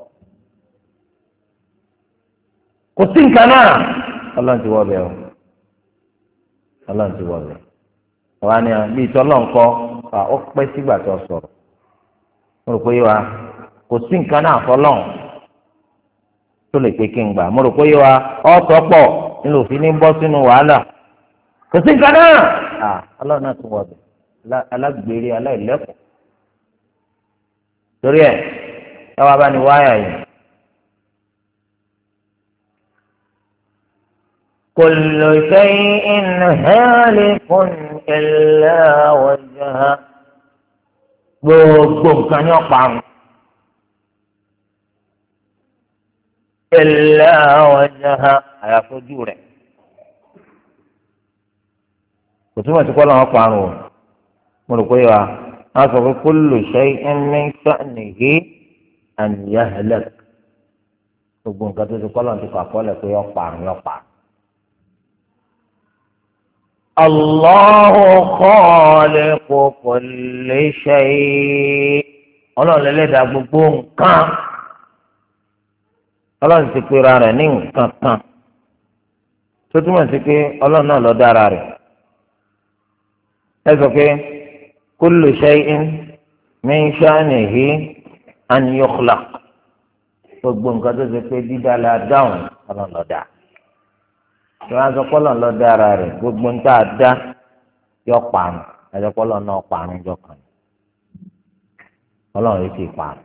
kò sí nǹkan náà ọlọ́run ti wọ́ bẹ́ẹ̀ o ọlọ́run ti wọ́ bẹ́ẹ̀ wà ní bí ìtọ́lọ́ nǹkan ó pẹ́ sígbà tó sọ̀rọ̀ mo rò pé wa kò sí nǹkan náà fọlọ́run tó lè pé kí n gbà mo rò pé wa ọ̀tọ̀ pọ̀ nínú òfin ní bọ́ sínú wàhálà kò sí nǹkan náà ọlọ́run náà tún wọ́ bẹ́ẹ̀ alágbèrè aláìlẹ́kọ̀ọ́ torí ẹ wá bá ní wáyà yìí. كل شيء هالك إلا وجهه gbogbo nǹkan ni ó parun إلا وجهه àyàfojú rẹ̀ kò túmọ̀ sí kọ́lọ́ wọn parun o mo rò pé wa wọ́n sọ pé كل شيء من شأنه أن يهلك gbogbo nǹkan tó ti kọ́lọ́ ti kọ́ àkọọ́lẹ̀ pé yọ parun yọ parun. الله خالق كل شيء ọlọ́run lẹ́lẹ́dàá gbogbo nǹkan ọlọ́run ti pera rẹ̀ ní nǹkan kan tó túmọ̀ sí pé ọlọ́run náà ló dára rẹ̀ ẹ sọ pé kullu shay'in min sha'nihi an yukhlaq gbogbo nǹkan tó ṣe pé dídá la dáhùn ọlọ́run ló dá tí wọ́n á sọ pé ọlọ́run ló dára rẹ̀ gbogbo ń tá a dá yọ parun ẹ̀jẹ̀ pé ọlọ́run náà parun jọ kàn ọlọ́run yìí ti parun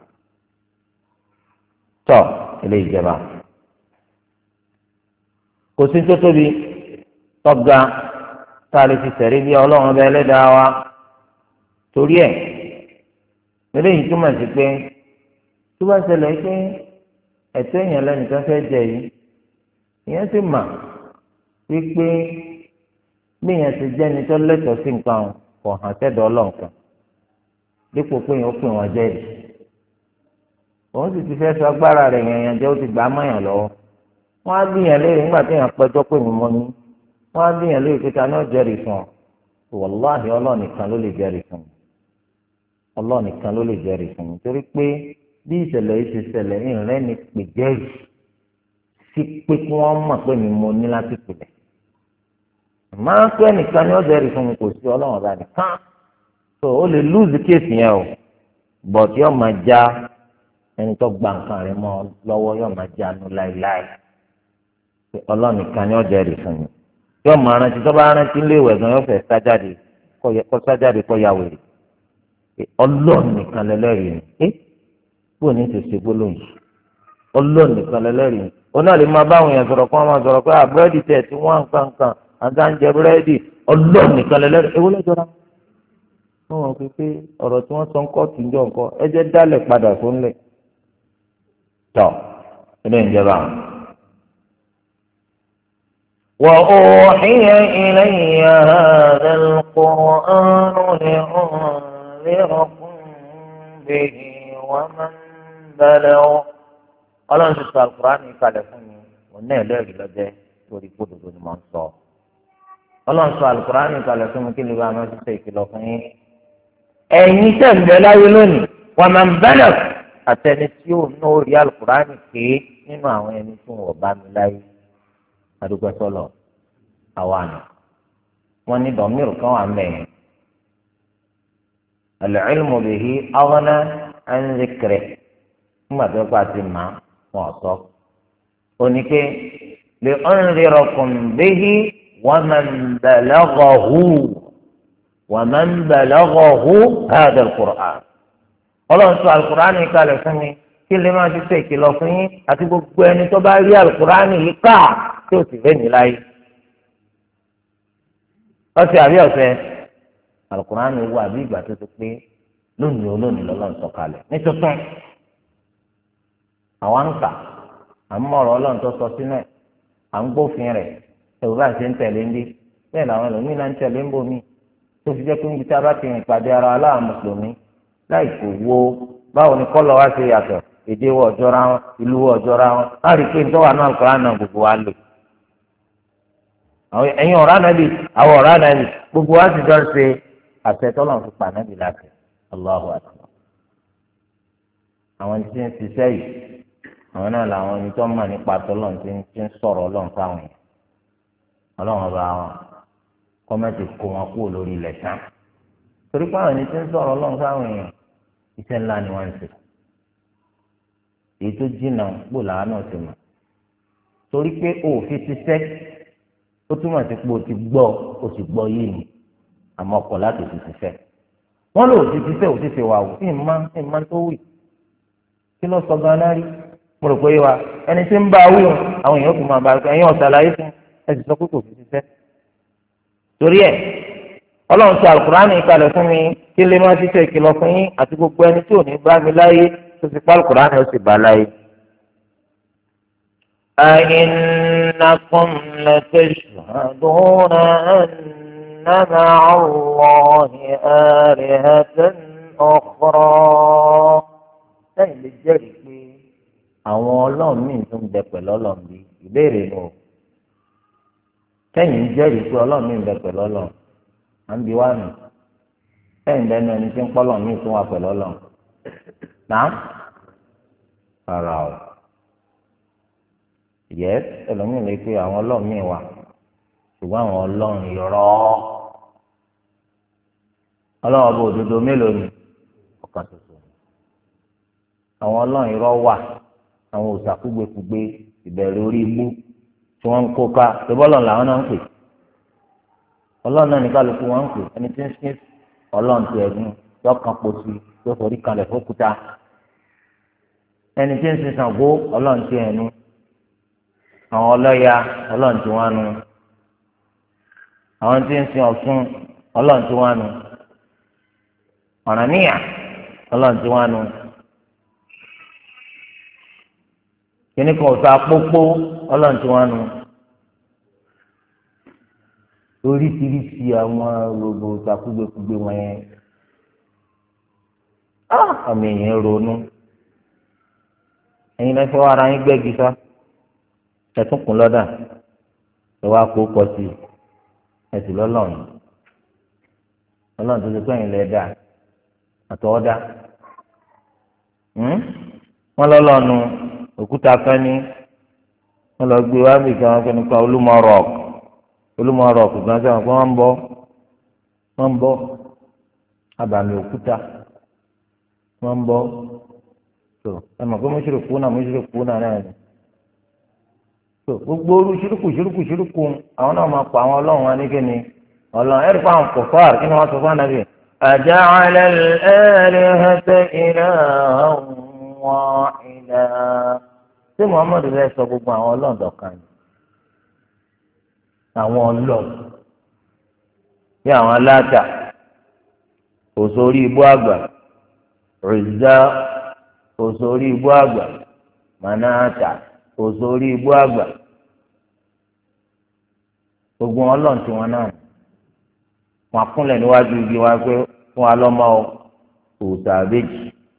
tọ́ ilé ìjẹba kò sí tó tóbi tọ́ga tá a lè fi sẹ̀rí bí ọlọ́run ọba ẹlẹ́dàá wa torí ẹ̀ eléyìí túmọ̀ sí pé tó bá ṣẹlẹ̀ pé ẹ̀tọ́ èèyàn lẹ́nìkan fẹ́ jẹ yìí ìyẹn sì mà wípé bí èèyàn ti jẹ́ ẹni tó lẹ́tọ̀ọ́ sí nǹkan kò hàn sẹ́dọ̀ ọlọ́nkan dípò pé èèyàn ó pè wọ́n jẹ́ yìí òun sì ti fẹ́ sọ agbára rẹ̀ yẹn jẹ́ ó ti gbà á mọ́yàn lọ́wọ́ wọ́n á bíyàn léèrè nígbà tí èèyàn pẹ́jọ́ pé mi mọ́ ní wọ́n á bíyàn léèrè pé ta ni ó jẹ́rìí fún ọ wàláhì Ọlọ́run nìkan ló lè jẹ́rìí fún mi Ọlọ́run nìkan ló lè jẹ́rìí fún mi torí pé bí ìṣẹ̀lẹ̀ yìí ti ṣẹlẹ̀ ìrìn ni pè jẹ́rìí sí pé kí wọ́n mọ̀ pé mi mo ní láti pèlẹ̀ máa ń pẹ́ nìkan ni ó jẹ́rìí fún mi kò sí Ọlọ́run ọba nìkan tó o lè lùzì kéèsì yẹn o bọ̀dì ọ̀ máa já ẹni tó gba nǹkan rẹ̀ mọ́ lọ́wọ́ yóò máa jánu láéláé Ọlọ́run nìkan ni ó jẹ́rìí fún mi yóò máa rántí tó bá rántí léèwẹ̀ gan yóò fẹ́ sájáde kó ya wèrè Ọlọ́run nìkan lẹ́lẹ́rìí ni bó ní ti ṣe gbólóhùn yìí Ọlọ́run nìkan lẹ́lẹ́rìí ni ó náà lè máa báwọn èèyàn sọ̀rọ̀ kó wọ́n máa sọ̀rọ̀ pé búrẹ́dì tẹ̀ tí wọ́n nǹkan àti à ń jẹ búrẹ́dì Ọlọ́run nìkan lẹ́lẹ́rìí ewu lọ́jọ́ra wọ́n wọ́n pé ọ̀rọ̀ tí wọ́n sọ ń kọ́ tì ń jọ nǹkan ẹ jẹ́ dálẹ̀ padà sóńlẹ̀ tọ́ ilé ìjọba àwọn. وأوحي إلي هذا القرآن لأنذركم به ومن بلغ قال أن تسأل القرآن قال فني وإنه لا يجب torí kódodo ni máa ń sọ Ọlọ́run sọ alukurani kalẹ̀ fún mi kí lè bá a máa ti ṣe ìkìlọ̀ fún yín ẹ̀yin tẹ̀ ń bẹ láyé lónìí wà máa ń bẹ̀rẹ̀ àtẹni tí yóò ná orí alukurani pé nínú àwọn ẹni tí wọn bá mi láyé adúgbò sọlọ àwa àná wọn ní dọmíìrù kan wà mẹ́rin al-ilmu bihi aghna an dhikri nígbà tó bá ti mà wọn sọ oníke lè unzirakum bihi wa man balaghahu hadha al-Qur'an Ọlọ́run sọ alukur'ani kalẹ̀ fún mi kí lè máa ti ṣe ìkìlọ̀ fún yín àti gbogbo ẹni tó bá rí alukur'ani yìí ká tí ó sì fẹ́ mi láyé. ọ̀sẹ̀ àbí ọ̀sẹ̀ alukur'ani wo àbí ìgbà tó ti pé lónìí olónìí lọ́lọ́run sọ kalẹ̀ ní tuntun àwọn ń kà à ń mọ̀rọ̀ Ọlọ́run tó sọ sínú ẹ̀ à ń gbófin rẹ̀ ẹ̀rù bá ṣe ń tẹ̀lé ń dé bẹ́ẹ̀ làwọn ẹlòmíín náà ń tẹ̀lé ń bomi tó fi jẹ́ pé níbi tí a bá ti rìn pàdé ara aláwọ̀ mùsùlùmí láì kò wo báwo ni kọ́lọ̀ wá ṣe yàtọ̀ èdè wọ ọjọ́ra wọn ìlú wọ ọjọ́ra wọn á rí i pé nítorí àwọn Al-Qur'an náà gbogbo wa lò ẹ̀yin ọ̀rá nàbì àwọn ọ̀rá nàbì gbogbo wa ti jọ ṣe àtẹ̀tọ́lọ̀ fi pa nàbì láti Allahu akbar àwọn tí ń ṣiṣẹ́ yìí àwọn náà làwọn ẹni tó mọ̀ nípa tọ́lọ̀ tí ń sọ̀rọ̀ Ọlọ́run fáwọn yẹn Ọlọ́run ọba wọn kọ́mẹ́tì kó wọn kúrò lórí ilẹ̀ tán torí pé àwọn ẹni tí ń sọ̀rọ̀ Ọlọ́run fáwọn èèyàn iṣẹ́ ńlá ni wọ́n ń ṣe èyí tó jìnnà gbò làwọn náà ti mọ̀ torí pé òfin ti sẹ́ ó túmọ̀ sí pé o ti gbọ́ o sì gbọ́ yìí ni àmọ́ ọkọ̀ láti fi ti sẹ́ wọ́n lò ti ti sẹ́ ò ti ṣe wà wò ìmọ̀ tó wì kí ló sọ gan-an rí mo rò pé wa ẹni tí ń bá wí àwọn èèyàn kò máa bá ẹ̀yin ọ̀sàlàyé fún ẹ sì sọ pé kò fi ti sẹ́ torí ẹ̀ Ọlọ́run sọ alukurani kalẹ̀ fún mi kí lè má ti ṣe ìkìlọ̀ fún yín àti gbogbo ẹni tí ò ní bá mi láyé tó ti pa alukurani ó sì bá láyé. أئنكم لتشهدون أن مع الله آلهة أخرى lẹ́yìn lè jẹ́rìí pé àwọn ọlọ́run míì tún bẹ pẹ̀lú ọlọ́run bí ìbéèrè nù lẹ́yìn jẹ́rìí pé ọlọ́run míì bẹ pẹ̀lú ọlọ́run à ń bi wá nù lẹ́yìn lẹ́nu ẹni tí ń pọ́lọ̀ míì tún wà pẹ̀lú ọlọ́run náà rárá o yẹ ẹlòmíì lè pe àwọn ọlọ́run míì wà ṣùgbọ́n àwọn ọlọ́run irọ́ ọlọ́run ọba òdodo mélòó ni ọ̀kan ṣoṣo àwọn ọlọ́run irọ́ wà àwọn òòṣà kúgbekúgbe ìbẹ̀rẹ̀ orí ibú tí wọ́n ń kó ká ṣébọ́lọ̀ làwọn náà ń pè ọlọ́run náà ní kálukú wọn ń pè ẹni tí ń sin ọlọ́run ti ẹ̀dùn yọkàn pọ̀ sí tó forí kalẹ̀ fókúta ẹni tí ń sin Ṣàngó ọlọ́run ti ẹ̀nu àwọn ọlọ́ya ọlọ́run ti wọ́n nu àwọn tí ń sin Ọ̀ṣun ọlọ́run ti wọ́n nu Ọ̀rànmíyà ọlọ́run ti wọ́n nu kíní kan ọ̀sà pópó ọlọ́run tí wọ́n nu oríṣiríṣi àwọn gbogbo ìtakúgbèkúgbè wọn yẹn àmì èèyàn ronú ẹ̀yin lẹ́sẹ̀ wá ara yín gbẹ́gi sá ẹ̀tún kún lọ́dà ẹ wá kó pọ̀ sí ẹ̀sìn lọ́lọ́run ọlọ́run tó ti pẹ́ yín lẹ́ẹ̀dá àtọ́wọ́dá wọ́n lọ́lọ́nu òkúta fẹ́ni wọ́n lọ gbé wábì kan wọ́n fẹ́ni pa Olúmọ rọ̀ọ̀kù gan sẹ́wọ̀n pé wọ́n ń bọ́ abàmì òkúta wọ́n ń bọ́ tó ẹ mọ̀ pé mọ́ṣúrùkú náà náà ni tó gbogbo orú ṣírùkù àwọn náà máa pa àwọn ọlọ́run wa ní kíni ọlọ́run ẹ̀rí pa àwọn kòfàr kí ni wọ́n sọ fún ànábì aja'ala al-alihata ilahan wahida ṣé Muhammadu rẹ sọ gbogbo àwọn ọlọ́run dọ̀kan ni àwọn ọlọ́run bí àwọn aláta òṣòrí ibú àgbà Uzza òṣòrí ibú àgbà Manata òṣòrí ibú àgbà gbogbo ọlọ́run tí wọn náà wọn kúnlẹ̀ níwájú igi wa pé fún wa lọ́mọ òòtà àbẹ́jì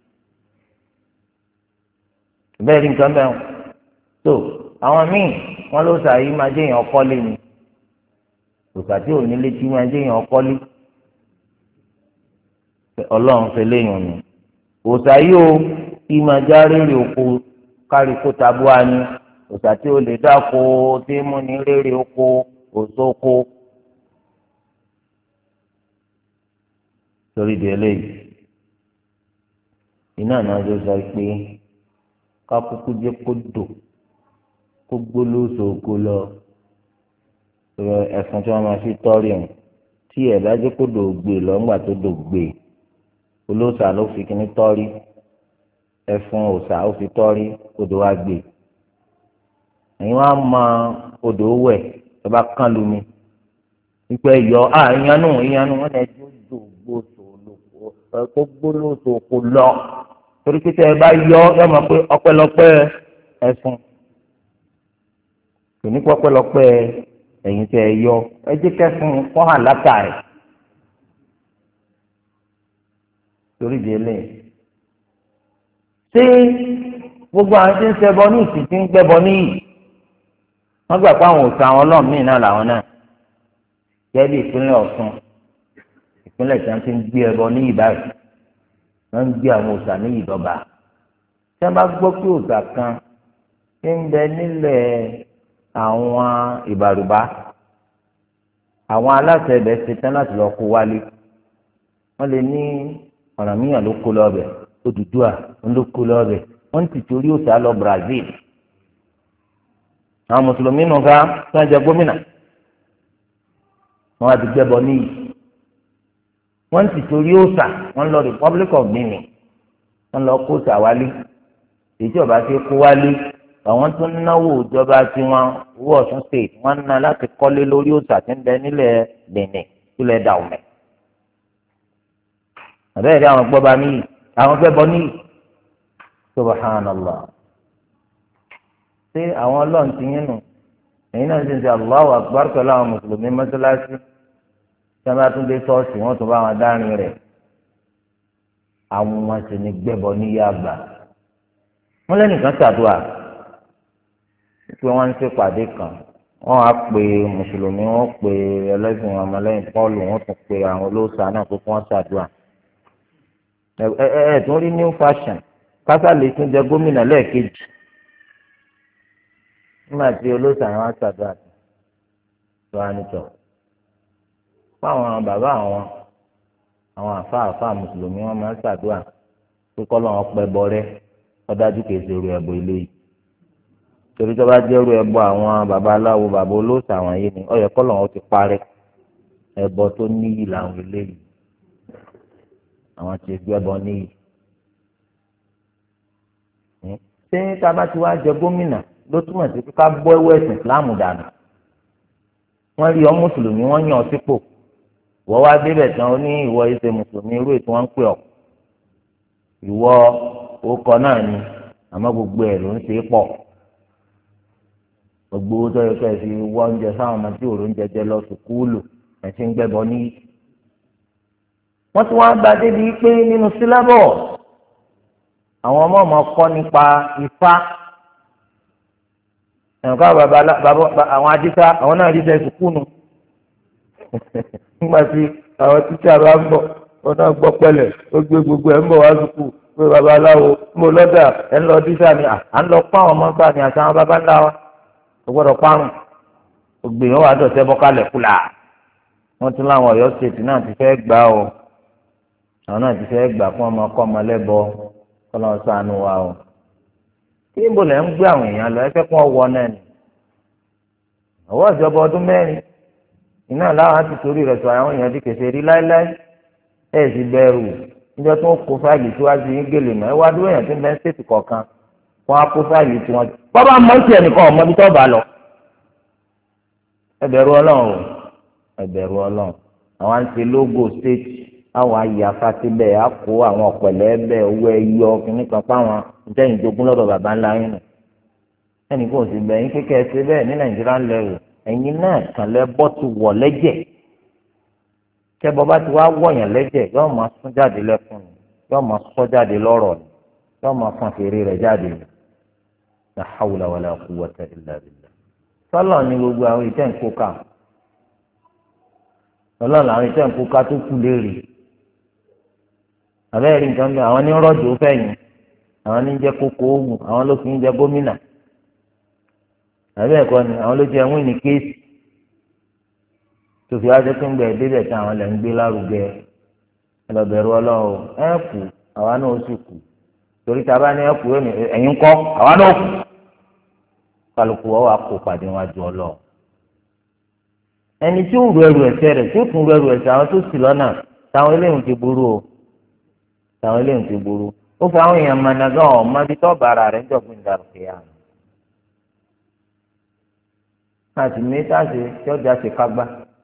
bẹ́ẹ̀ ni nǹkan bẹ́ẹ̀ tó àwọn míì wọn ló sàyí máa jẹ́ èèyàn kọ́lé ni òòtà tí ò ní létí máa jẹ́ èèyàn kọ́lé ọlọ́run fẹ́ léèyàn ni òòtà yìí ó kí máa já rèrè oko kárí kó tabúwa ni òòtà tí ó lè dáko tí mú ní rèrè oko òṣòko torí di eléyìí iná náà ló sọ pé kákúkú jẹ kó dò kó gbólóṣòko lọ ẹfun tí wọn máa fi tọrí hàn tí ẹ bá jẹ kó dò gbé lọ ńgbà tó dò gbé olóòṣà ló fi kíní tọrí ẹfun òòṣà ó fi tọrí odò wa gbé ẹ̀yin wá mọ odò wẹ̀ ẹ bá kán lumi wípé yọ ìyanu wọn lè jó dò kó gbólóṣòko lọ torí pé tẹ ẹ bá yọ mọ̀ pé ọpẹ́lọpẹ́ ẹfun kò ní pọpẹ́lọpẹ́ ẹ̀yin tẹ ẹ yọ ẹ jẹ́ kẹfún kọ hàn látàrí torí di eléyìí ṣé gbogbo àwọn tí ń ṣẹbọ ní ìsìn tí ń gbẹbọ níyì wọ́n gbà pé àwọn òòṣà àwọn ọlọ́run míì náà làwọn náà jẹ́ bí ìpínlẹ̀ Ọ̀ṣun ìpínlẹ̀ tí wọ́n ti ń gbé ẹbọ níyì báyìí wọ́n ń gbé àwọn òòṣà níyì dọ́ba tí wọ́n bá gbọ́ pé òòṣà kan ti ń bẹ nílẹ̀ àwọn Ìbàrùbá àwọn aláṣẹ ibẹ̀ ṣetán láti lọ kó wálé wọ́n lè ní Ọ̀rànmíyàn ló kó lọ́bẹ̀ Odùduwà ló kó lọ́bẹ̀ wọ́n ti torí òòṣà lọ Brazil àwọn mùsùlùmí nù ká tí wọ́n jẹ gómìnà wọ́n á ti gbẹ́bọ níyì wọ́n ti torí òòṣà wọ́n lọ Republic of Benin wọ́n lọ kó òòṣà wálé èyí tí ọba ti kó wálé àwọn tó náwó ìjọba tiwọn owó Ọ̀ṣun state wọ́n ná láti kọ́lé lórí òòṣà tí ń bẹ nílẹ̀ Benin sílẹ̀ Dahomey àbẹ́rẹ́ àwọn gbọ́ba níyì àwọn gbẹ́bọ níyì subhanallah ṣé àwọn ọlọ́run ti yín nù ẹ̀yin náà ń sìn sí Allahu Akbar pẹ̀lú àwọn mùsùlùmí mọ́sálásí tí wọ́n bá tún dé ṣọ́ọ̀ṣì wọ́n tún bá wọn dárin rẹ̀ àwọn wọn sì ní gbẹ́bọ níyà àgbà wọ́n lẹ́nìkan ṣàdúrà pé wọ́n ń ṣèpàdé kan wọ́n á pe mùsùlùmí wọ́n pe ẹlẹ́sìn ọmọlẹ́yìn Pọ́ọ̀lù wọ́n tún pe àwọn olóòṣà náà pé wọ́n ṣàdúrà ẹ̀ tún rí new fashion kásá lè tún jẹ gómìnà lẹ́ẹ̀kejì nígbà tí olóòtú àwọn aṣàdúrà tó wá nítọ̀ fáwọn bàbá àwọn àfa mùsùlùmí wọn máa ń ṣàdúrà pé kọ́lọ́ wọn pẹ́ bọ́ rẹ́ ọdájú kìí ṣe ru ẹbọ eléyìí torí tó bá jẹ́ ru ẹbọ àwọn baba aláwo baba olóòṣà àwọn yìí ni ó yẹ kọ́ lọ́wọ́ ti parẹ́ ẹbọ tó níyì làwọn eléyìí àwọn ti gbẹ́bọ níyì. ṣé tá a bá ti wá jẹ gómìnà ló túmọ̀ sí ká bọ́ ẹwọ́ ẹ̀sìn Islam dànù wọ́n rí ọ mùsùlùmí wọ́n yàn ọ́ sípò wọ́n wá débẹ̀ tán ó ní ìwọ ìṣe mùsùlùmí irú ètò wọn ń pè ọ́ ìwọ orúkọ náà ni àmọ́ gbogbo ẹ̀ ló ń ṣe é pọ̀ gbogbo owó tó yẹ ká ẹ fi wọ oúnjẹ sáwọn ọmọ tí òòrùn jẹjẹ lọ sùkúlù ẹ ti ń gbẹbọ ní. wọ́n ti wá gba débi pé nínú sílábọ̀ àwọn ọmọ kọ́ nípa Ifá ẹ̀ka bàbá àwọn adífá àwọn náà rí sẹ́ sùkúlù nígbà tí àwọn tíṣà bá ń bọ̀ wọn náà gbọ́ pẹ́lẹ̀ ó gbé gbogbo ẹ̀ ń bọ̀ wá sùkúlù pé babaláwo mo lọ́dà ẹ̀ ń lọ dísà ni à ń lọ pa àwọn ọmọ gbà ní àti àwọn baba ńlá wa kò gbọ́dọ̀ parun ògbìyàn wà dọ̀tẹ́ bọ́kálẹ̀ kúlà wọ́n tún láwọn Ọ̀yọ́ stéètì náà ti fẹ́ gbà o àwọn náà ti fẹ́ gbà fún ọmọ ọkọ ọmọ lẹ́bọ kọ́lọ́ ṣàánú wa o kí níbo lẹ́ ń gbé àwọn èèyàn lọ ẹ fẹ́ kún ọwọ́ náà ni ọwọ́ ìjọba ọdún mẹ́rin iná láwọn á ti torí rẹ̀ sọ àwọn èèyàn ti kèsè rí láéláé ẹ̀ sì bẹ̀rù níjọ́ tó ń kó fáìlì síwájú yín gèlè mọ́ ẹ wá dúró èèyàn tó ń bẹ ń ṣètì kọ̀ọ̀kan wọ́n á kó fáìlì tí wọ́n bọ́bá mọ́tì ẹnìkan ọmọ ibi tó bá lọ. ẹ bẹ̀rù Ọlọ́run o ẹ bẹ̀rù Ọlọ́run àwọn à ń ṣe lógò state àwọn àyàfa síbẹ̀ á kó àwọn ọ̀pẹ̀lẹ̀ bẹ̀ owó ẹyọ kìíní kan fáwọn ìjẹ́yìn jogún lọ́dọ̀ bàbá ńlá yín nù ẹnìkan ò sì bẹ̀yìn kékeré ṣe bẹ́ẹ̀ ní Nàìjíríà lẹ́rù ẹ̀yin náà kàn lẹ́ bọ́ ti wọ̀ lẹ́jẹ̀ kẹ́bọ bá ti wá wọ̀yàn lẹ́jẹ̀ yóò máa sún jáde lẹ́kùn ni yóò máa sọ jáde lọ́rọ̀ ni yóò máa fọn fèrè rẹ̀ jáde ni la hawla wala quwwata illa billah sọlọ ni gbogbo àwọn ìtẹ́ nkóka sọlọ làwọn ìtẹ́ nkóka tó kú léèrè àbẹ́rẹ́ nǹkan bí àwọn ní rọ́jò fẹ̀yìn àwọn ní jẹ́ kókó oògùn àwọn ló fi ń jẹ gómìnà àbẹ́ ẹ̀kọ́ ni àwọn ló jẹ́ wíìnì kéèsì tòfin wájú tó ń gbẹ débẹ̀ tí àwọn lẹ́ ń gbé lárugẹ ẹlọ́bẹ̀rù Ọlọ́run ẹ̀ kú àwa náà ó sì kú torí tá a bá ní ẹ̀ kú ẹ̀yin kọ́ àwa náà kú kálukú wa wà kó pàdé wájú Ọlọ́run ẹni tí ó rù ẹrù ẹ̀ṣẹ̀ rẹ̀ tí ó tún rù ẹrù ẹ̀ṣẹ̀ àwọn tó sì lọ́nà táwọn eléyìí ti burú o táwọn eléyìí ti burú ó fọ àwọn èèyàn mọ̀nàgán ọ̀mọdé tó bára rẹ̀ ń jọ̀gbìn dàrúkẹ́ yà àti mẹ́tàṣe tí ọjà ṣe kágbá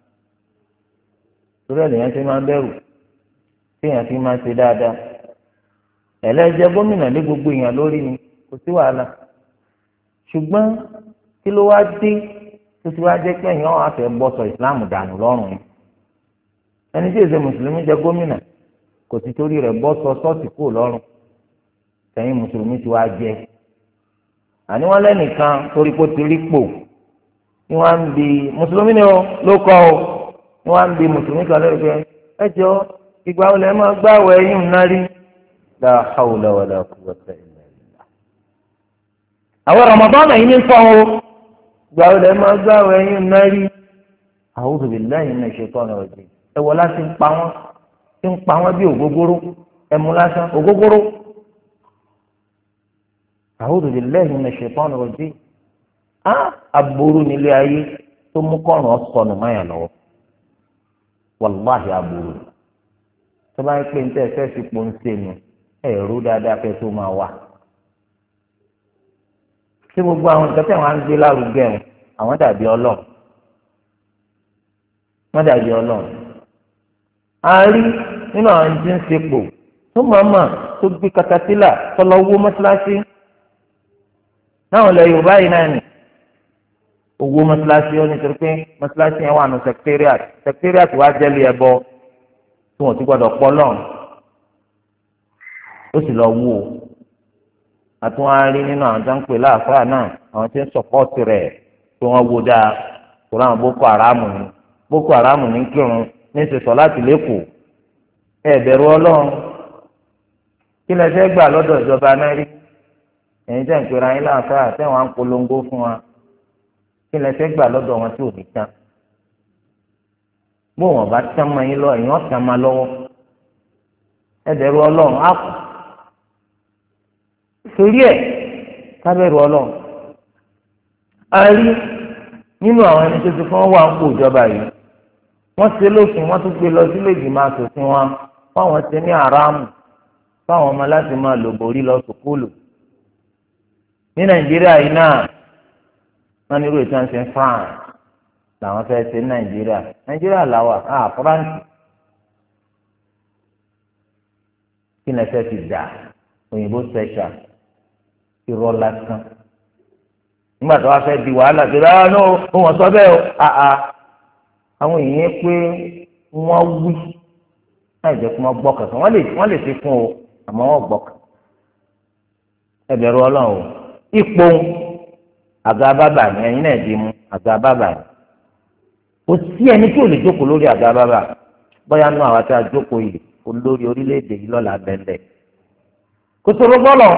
torí ẹ̀lẹ́yìn tí máa ń bẹ̀rù tí èèyàn fi máa ń ṣe dáadáa ẹ̀lẹ́jẹ̀ gómìnà lé gbogbo èèyàn lórí ni kò sí wàhálà ṣùgbọ́n kí ló wá dé tó ti wá jẹ́ pé èèyàn wà fẹ́ bọ́sọ̀ ìsìláàmù dànù lọ́rùn yìí ẹni tí èsè mùsùlùmí jẹ gómìnà kò ti torí rẹ̀ bọ́sọ̀ ṣọ́ọ̀ṣì kúrò lọ́rùn tẹ̀yìn mùsùlùmí ti wá jẹ àní wọn lẹ́nìkan torí kó ti rí pò ni wọ́n ń bi mùsùlùmí ni ó ló kọ́ ọ ni wọ́n ń bi mùsùlùmí kan lórí pé ẹ jọ ìgbà wo lẹ máa gbààwẹ̀ ẹ̀yìn náà rí la hawla wala quwwata illa billah. àwọn Ramadan yìí ní fọ́ o ìgbà wo lẹ máa gbààwẹ̀ ẹ̀yìn náà rí a'udhu billahi minash shaitani rajim ẹ wọ láti ń pa wọ́n bí ògógóró ẹ mú lásán ògógóró a'udhu billahi minash shaitani rajim aburú nílé ayé tó mú kọ́rùn ọ̀sọ̀nù máyà lọ́wọ́ wàláhì aburú tó bá ń pè ní tẹ́ fẹ́ fi pọ́n ṣe nu ẹ̀rú dáadáa fẹ́ tó máa wà. tí gbogbo àwọn nǹkan tí àwọn á ń gbé lárugẹ àwọn dàbí Ọlọ́run wọ́n dàbí Ọlọ́run. a rí nínú àwọn tí ń sepò tó mọ̀ọ́mọ̀ tó gbé katapila tọ́lọ́wọ́ mọ́ṣáláṣí náà lẹ Yorùbá yìí náà nì owó mọ́ṣáláṣí ó ní torí pé mọ́ṣáláṣí yẹn wà nù secretariat wá jẹ́lé ẹbọ tí wọ́n ti gbọ́dọ̀ pọ̀ lọ́n ó sì lọ wú o àtúnwárí nínú àwọn tó ń pè láàfáà náà àwọn tí ń sọpọ́ọ̀tì rẹ̀ tí wọ́n wó dáa kó láwọn Boko Haram ní kírun ní ìsèsọ láti lẹ́kọ̀ọ́ bẹ̀rù Ọlọ́run kí lẹ fẹ́ gbà lọ́dọ̀ ìjọba náà rí ẹ̀yin tẹ̀ ń pera yín láàfáà tẹ̀ wọ́n á ń polongo fún wa kí lẹ fẹ́ gbà lọ́dọ̀ wọn tí ò ní tán bó wọn bá tán máa yín lọ èèyàn tán máa lọ́wọ́ ẹ̀dẹ̀rù ọlọ́run á kù torí ẹ̀ kábẹ́rù ọlọ́run a rí nínú àwọn ẹni tó ti fún wa ń kó ìjọba yìí wọ́n ṣe lófin wọ́n tún gbé lọ sílé ìgbìmọ̀ asòfin wọn fáwọn ti ní àràmù fáwọn ọmọ láti máa lò borí lọ sùkúlù ní nàìjíríà yìí náà wọ́n ní irú ètò àti France làwọn fẹ́ẹ́ ṣe ní nàìjíríà làwà France kí ni ẹ fẹ́ fi dà òyìnbó special irọ́ lásán nígbà tó wá fẹ́ di wàhálà tó dáa náà ó wọ́n sọ bẹ́ẹ̀ o àwọn èèyàn pé wọ́n wí láì jẹ́ kó wọ́n gbọ́ kankan wọ́n lè fi kún o àmọ́ wọ́n gbọ́ kan ẹ bẹ̀rù ọlọ́run o ipò àga bábà ni ẹ̀yin náà di mú àga bábà ni kò sí ẹni tí ò lè jókòó lórí àga bábà bóyá nú àwọn tí a jókòó yìí olórí orílẹ̀-èdè yìí lọ́la bẹ́ẹ̀ kò sọ̀rọ̀ bọ́lọ̀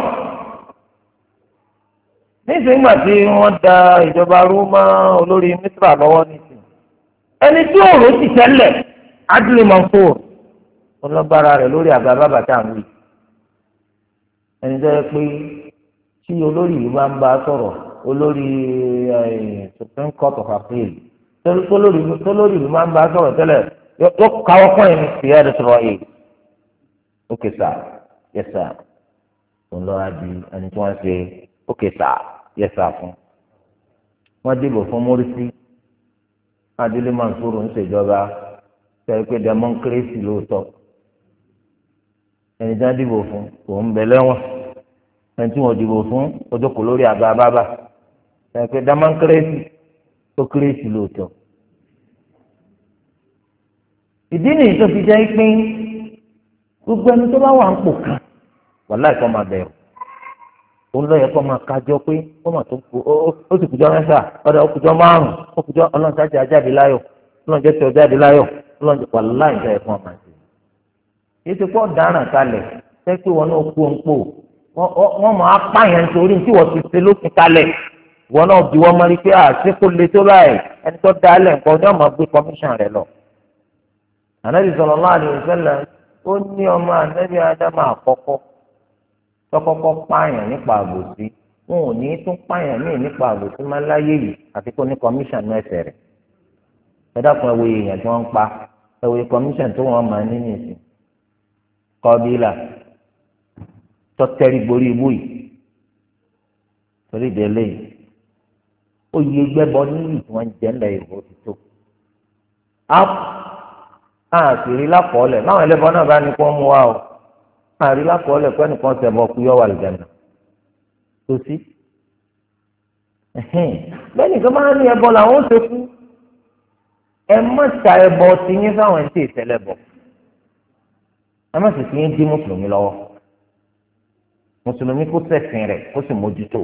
nígbà tí wọ́n da ìjọba rú mọ́ olórí mísírà lọ́wọ́ nìsín ẹni tí òòrùn ti tẹ́lẹ̀ Adli Mansour ọlọ́gbára rẹ̀ lórí àga bábà tá à ń wí ẹni tó yẹ pé tí olórí yìí bá ń bá sọ̀rọ̀ olórí Supreme Court of Appeal tó lórí yìí máa ń bá sọ̀rọ̀ tẹ́lẹ̀ yóò káwọ́ pọ́n ẹni sí ẹ̀rọ sọ̀rọ̀ yìí ókè sà yẹ sà òun lọ́ra di ẹni tí wọ́n ṣe ókè sà yẹ sà fún wọ́n dìbò fún Morsi Adli Mansour ń ṣèjọba sẹ́yìn pé democracy lóòótọ́ ẹni tí wọ́n dìbò fún òun bẹ̀ lẹ́wọ̀n ẹni tí wọ́n dìbò fún ojókòó lórí àga bábà sẹ́yìn pé democracy tó kérésì lóòótọ́. ìdí nìyí tó fi jẹ́ pé gbogbo ẹni tó bá wà ń pò kan wàláì kọ́ máa bẹ̀rù òun lọ́yẹ̀ kọ́ máa kájọ pé ó mà tó kú ó sì kújọ́ mẹ́fà ọ̀dà ó kújọ́ márùn-ún ó kújọ́ ọlọ́run sájà ajáde láyọ̀ ọlọ́run jẹ́ tí ọjáde láyọ̀ ọlọ́run jẹ́ wàláì jẹ́ ẹ̀fọn máa ṣe. èyí ti pọ̀ dáràn kalẹ̀ fẹ́ pé wọn náà kú òǹpò wọ́n máa pààyàn nítorí tí wọ́n ti ṣe lókun kalẹ̀ wọn náà bí wọ́n mọ́ rí pé àṣekò le tó báyìí ẹni tó dálẹ̀ nǹkan ní ọmọ gbé kọmíṣàn rẹ̀ lọ. ànábì sallallahu alaihi wasallam ó ní ọmọ ànábì ádámù àkọ́kọ́ tọkọ́kọ́ pààyàn nípa àbòsí wọn ò ní tún pààyàn míì nípa àbòsí máa láyé yìí àti kó ní kọmíṣàn náà ẹsẹ̀ rẹ̀. ẹ dákun ẹ wo èèyàn tí wọ́n ń pa ẹ wo kọmíṣàn tó wọ́n máa ní nìsín kọ́bílà tọ́tẹ́rì gborí ibú yìí torí ìdílé yìí ó yẹ gbẹ́bọ níyì tí wọ́n ń jẹ́ ńlẹ̀ ìbò ti tó. àṣírí lákọọ́lẹ̀ láwọn ẹlẹ́bọ náà bá ní kó mú wa o àrí lákọọ́lẹ̀ pé nìkan ṣẹ̀bọ̀ kú yọ wà lìjànà tó sí. bẹ́ẹ̀ nìkan máa ń ní ẹbọ làwọn ó ṣe kú ẹ má ta ẹbọ ti yín fáwọn ẹni tí ì tẹ́lẹ̀ bọ̀ ẹ má sì fi yín dí mùsùlùmí lọ́wọ́ mùsùlùmí kó ṣẹ̀sìn rẹ̀ kó sì mójútó.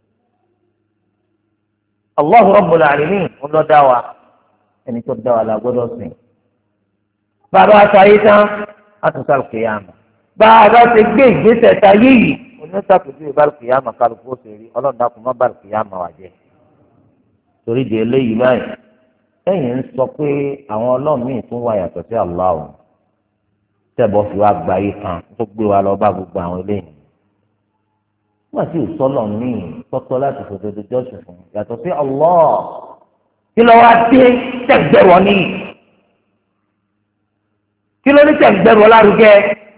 Allahu Rabbul Alamin ń lọ dá wa ẹni tó dá wa la gbọ́dọ̀ sìn. bàbá àtàyè tán àtúntà kìyàmù bàbá ti gbé ìgbésẹ̀ ta yéyì onítàkùjú ìbálùkìyàmù kálukú ó sì rí ọlọ́dà kò má bálùkìyàmù wà jẹ́. torí di eléyìí báyìí ẹ̀yìn ń sọ pé àwọn ọlọ́run míì tún wà yàtọ̀ sí Allah tẹ̀bọ̀ fi wá gba yìí kan tó gbé wa lọ bá gbogbo àwọn eléyìí. wọ́n sì sọ́lọ̀ míì tọ́tọ́ láti fòdodo jọ́sìn fún yàtọ̀ sí Allah kí ló wá dé tẹ̀gbẹ́rọ níyì kí ló ní tẹ̀gbẹ́rọ lárugẹ.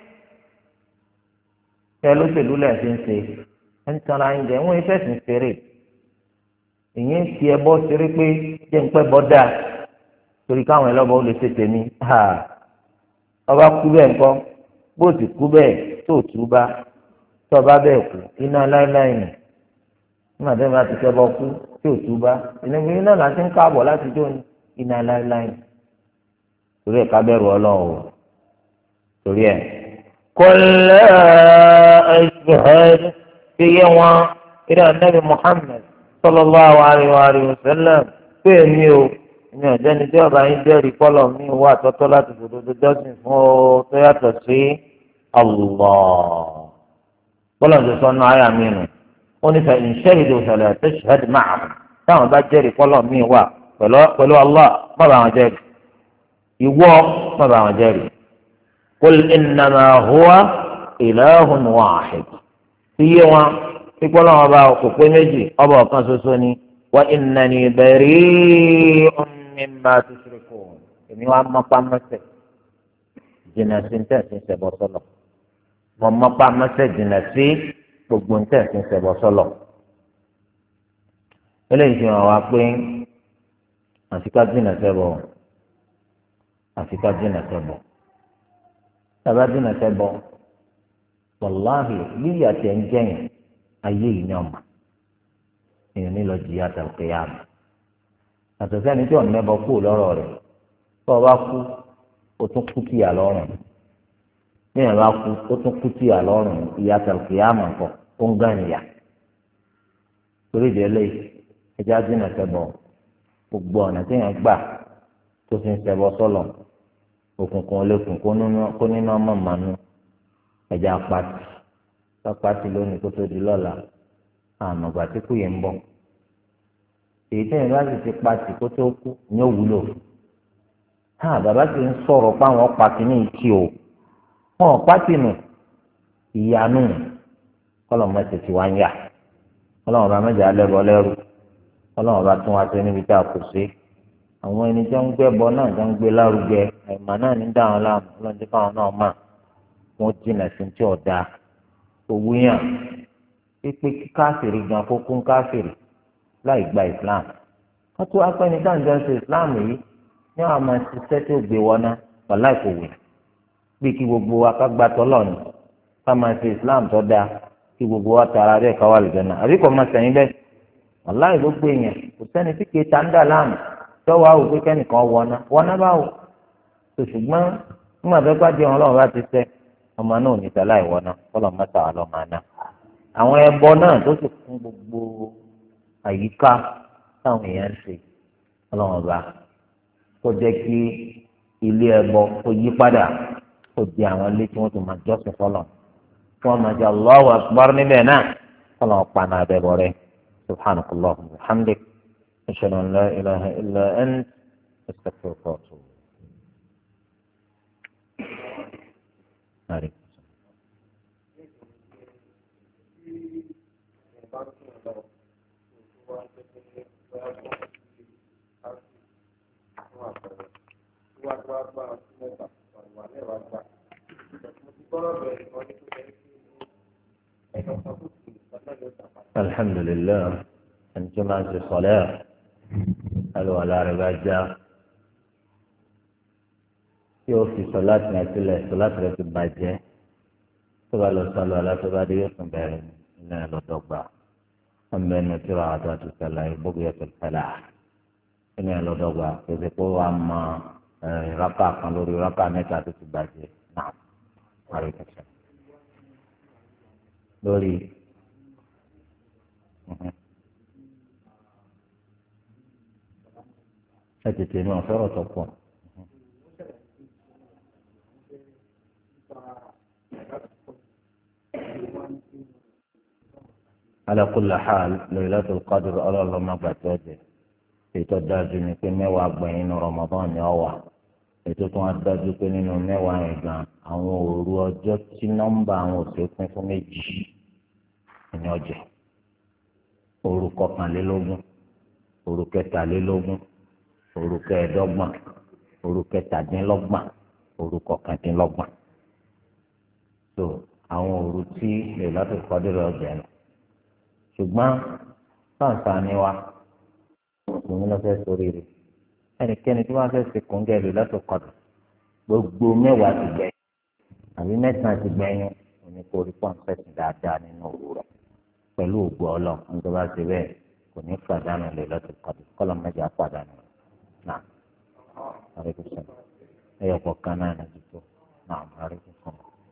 ẹ lóṣèlú lẹ́sìn ń ṣe ń tanra ń jẹ wọ́n fẹ́ sìn ṣeré ìyẹn ń fi ẹbọ ṣeré pé jẹ́ ń pẹ́ bọ́ dáa torí káwọn ẹlọ́bọ̀ ó lè ṣe tèmi ọba kú bẹ́ẹ̀ ńkọ́ bó ti kú bẹ́ẹ̀ tó tú bá tó ọba bẹ́ẹ̀ kú iná láéláé nì nígbà tó bá ti ṣẹbọ kú tó tú bá ìnàgbé náà láti ń káàbọ̀ láti jó ní iná láéláé nì torí ẹ̀ ká bẹ̀rù ọlọ́run o torí ẹ̀ kọ́lẹ́ ẹ̀ṣẹ̀ fi yé wọn ilé ànábì Muhammad sallallahu alaihi wa sallam pé èmi o ní ọ̀jẹ́ ni tí ọba yín jẹ́rìí pọ́lọ̀ mi wà tọ́tọ́ láti fòdodo jọ́sìn fún ọ tó yàtọ̀ sí Allah. pọ́lọ̀ tó sọ náà àyà mi nù ó ní fa in shahidu fala tashhad ma'ahum táwọn bá jẹ́rìí pọ́lọ̀ míì wà pẹ̀lú Allah má bá wọn jẹ́rìí ìwọ má bá wọn jẹ́rìí qul innama huwa ilahun wahid iye wọn pípọ́lọ̀ wọn bá kò pé méjì ọba ọ̀kan ṣoṣo ni wa innani bari'un mimma tushrikun èmi wá mọ́pá mọ́sẹ̀ jìnnà sí ní tẹ̀sí ṣẹbọ sọ́lọ̀ mọ́ mọ́pá mọ́sẹ̀ jìnnà sí gbogbo ní tẹ̀sí ṣẹbọ sọ́lọ̀ eléyìí fi hàn wá pé àfikà jìnnà ṣẹbọ àfikà jìnnà ṣẹbọ tàbá jìnnà ṣẹbọ wàláhì yíyà tẹ̀ ń jẹ́yìn ayé yìí ní ọmọ èèyàn nílò jìyà tàbí yàrá àtọ̀sẹ́ni tí ò ń mẹ́bọ kú lọ́rọ̀ rẹ̀ tó o bá kú o tún kú tìyà lọ́rùn bí èèyàn bá kú o tún kú tìyà lọ́rùn ìyà tàbí yàrá kọ ó ń gán ìyà torí ìdí eléyìí ẹja jìnnà ṣẹbọ gbogbo ọ̀nà tí èèyàn gbà tó fi ń ṣẹbọ sọ́lọ̀ òkùnkùn olókùn kó nínú ọmọ mànú ẹja pàtì lónìí kó tó di lọ́la àmọ̀gbà tí kú yẹn ń bọ̀ èyí tẹ́yìn bá sì ti pàtì kó tó kú ní òwúlò bàbá sì ń sọ̀rọ̀ páwọn pàtì ní ìkí o wọn pàtì nù ìyanu kọlọmọ ẹsẹ tí wàá ń yà kọlọmọ bá mẹjọ alẹbọ lẹrú kọlọmọ bá tún wá sí níbi tá a kù sí àwọn ẹni tó ń gbé bọ náà tó ń gbé lárugẹ ẹ̀mà náà ní dáhùn láàmú ọlọ́dún fáwọn náà mà wọ́n jìnnà sí tí ọ̀dà owó yàn pípé káfìrí gan kó kún káfìrí láì gba Islam wọ́n tún apẹ́ni dáńjọ́ ṣe Islam yìí ní àwọn àmọ́ ṣiṣẹ́ tó gbé wọn náà wà láì kò wẹ̀ bí kí gbogbo wa ká gbà tọ́lọ̀ ni ká máa ṣe Islam tó dáa kí gbogbo wa tara bẹ́ẹ̀ ká wà lùdẹ́ náà àbí kò máa sẹ́yìn bẹ́ẹ̀ wàláì gbogbo èèyàn kò sẹ́ni tí kì í ta ń dà láàmú tọ́wọ́ àwọn òpé kẹ́nìkan wọná báwò ṣùgbọ́n nígbà tó bá jẹun ọlọ́run bá ti sẹ́ ọmọ náà ò ní sẹ́láì wọná kọ́lọ̀ mẹ́ta wà lọ́ọ́ máa ná àwọn ẹbọ náà tó sì fún gbogbo àyíká táwọn èèyàn ń ṣe ọlọ́run ọba kó jẹ́ kí ilé ẹbọ kó yí padà kó di àwọn ilé tí wọ́n ti máa jọ́sìn fọlọ́ tí wọ́n máa jẹ́ Allahu Akbar níbẹ̀ náà kọ́lọ̀ pa náà bẹ̀ rẹ̀ subhanakallah wa hamdik ashhadu an la ilaha illa ant astaghfiruka wa atubu ilayk. Alhamdulillah ẹni tí máa ń ṣe sọlẹ alùwàlá rẹ̀ bá já tí ó fi sọláàtì náà sílẹ̀ sọláàtì rẹ̀ ti bàjẹ́ tó bá lọ sọlọ alátọba dé yóò tún bẹ̀rẹ̀ nínú ẹlọdọgba ọmọ ẹnu tí wàá tó àti sẹlẹ ìbúgbé ẹsẹ fẹlẹ nínú ẹlọdọgba pèsè pé wàá mọ ìrákà kan lórí ìrákà mẹ́ta tó ti bàjẹ́ náà wàá kẹsẹ lórí. ẹ tètè náà sọ̀rọ̀ tó pọ̀. ala kulli hal Laylatul Qadr ọlọ́ọ̀lọ́ má gbàtọ́ jẹ ètò dájú ni pé mẹ́wàá gbẹ̀yìn nínú Ramadan ni ọ wà ètò tó wá dájú pé nínú mẹ́wàá yẹn gan àwọn òru ọjọ́ tí nọ́mbà àwọn òṣèré pín fún méjì ní ọjọ́ òru kọkànlélógún òru kẹtàlélógún òru kẹẹ̀ẹ́dọ́gbọ̀n òru kẹtàdínlọ́gbọ̀n òru kọkàndínlọ́gbọ̀n so àwọn òru tí Laylatul Qadr ọjà ẹ̀ ṣùgbọ́n fáǹfààní wa òun ló fẹ́ sórí rẹ̀ ẹnikẹ́ni tí wọ́n fẹ́ ṣe kóńgẹ́ Laylatul Qadr gbogbo mẹ́wàá ti gbẹ̀yìn àbí mẹ́sàn-án ti gbẹ̀yìn òní kò rí pọ́ńpẹ́sì dáadáa nínú òru rẹ̀ pẹ̀lú ògbó ọlọ́ nítorí wá sí bẹ́ẹ̀ kò ní pàdánù Laylatul Qadr kọ́lọ́ mẹ́jọ pàdánù náà àríkùsọ̀ ẹ̀yọ̀ kọ̀ọ̀kan náà ní títọ́ náà àríkùsọ̀.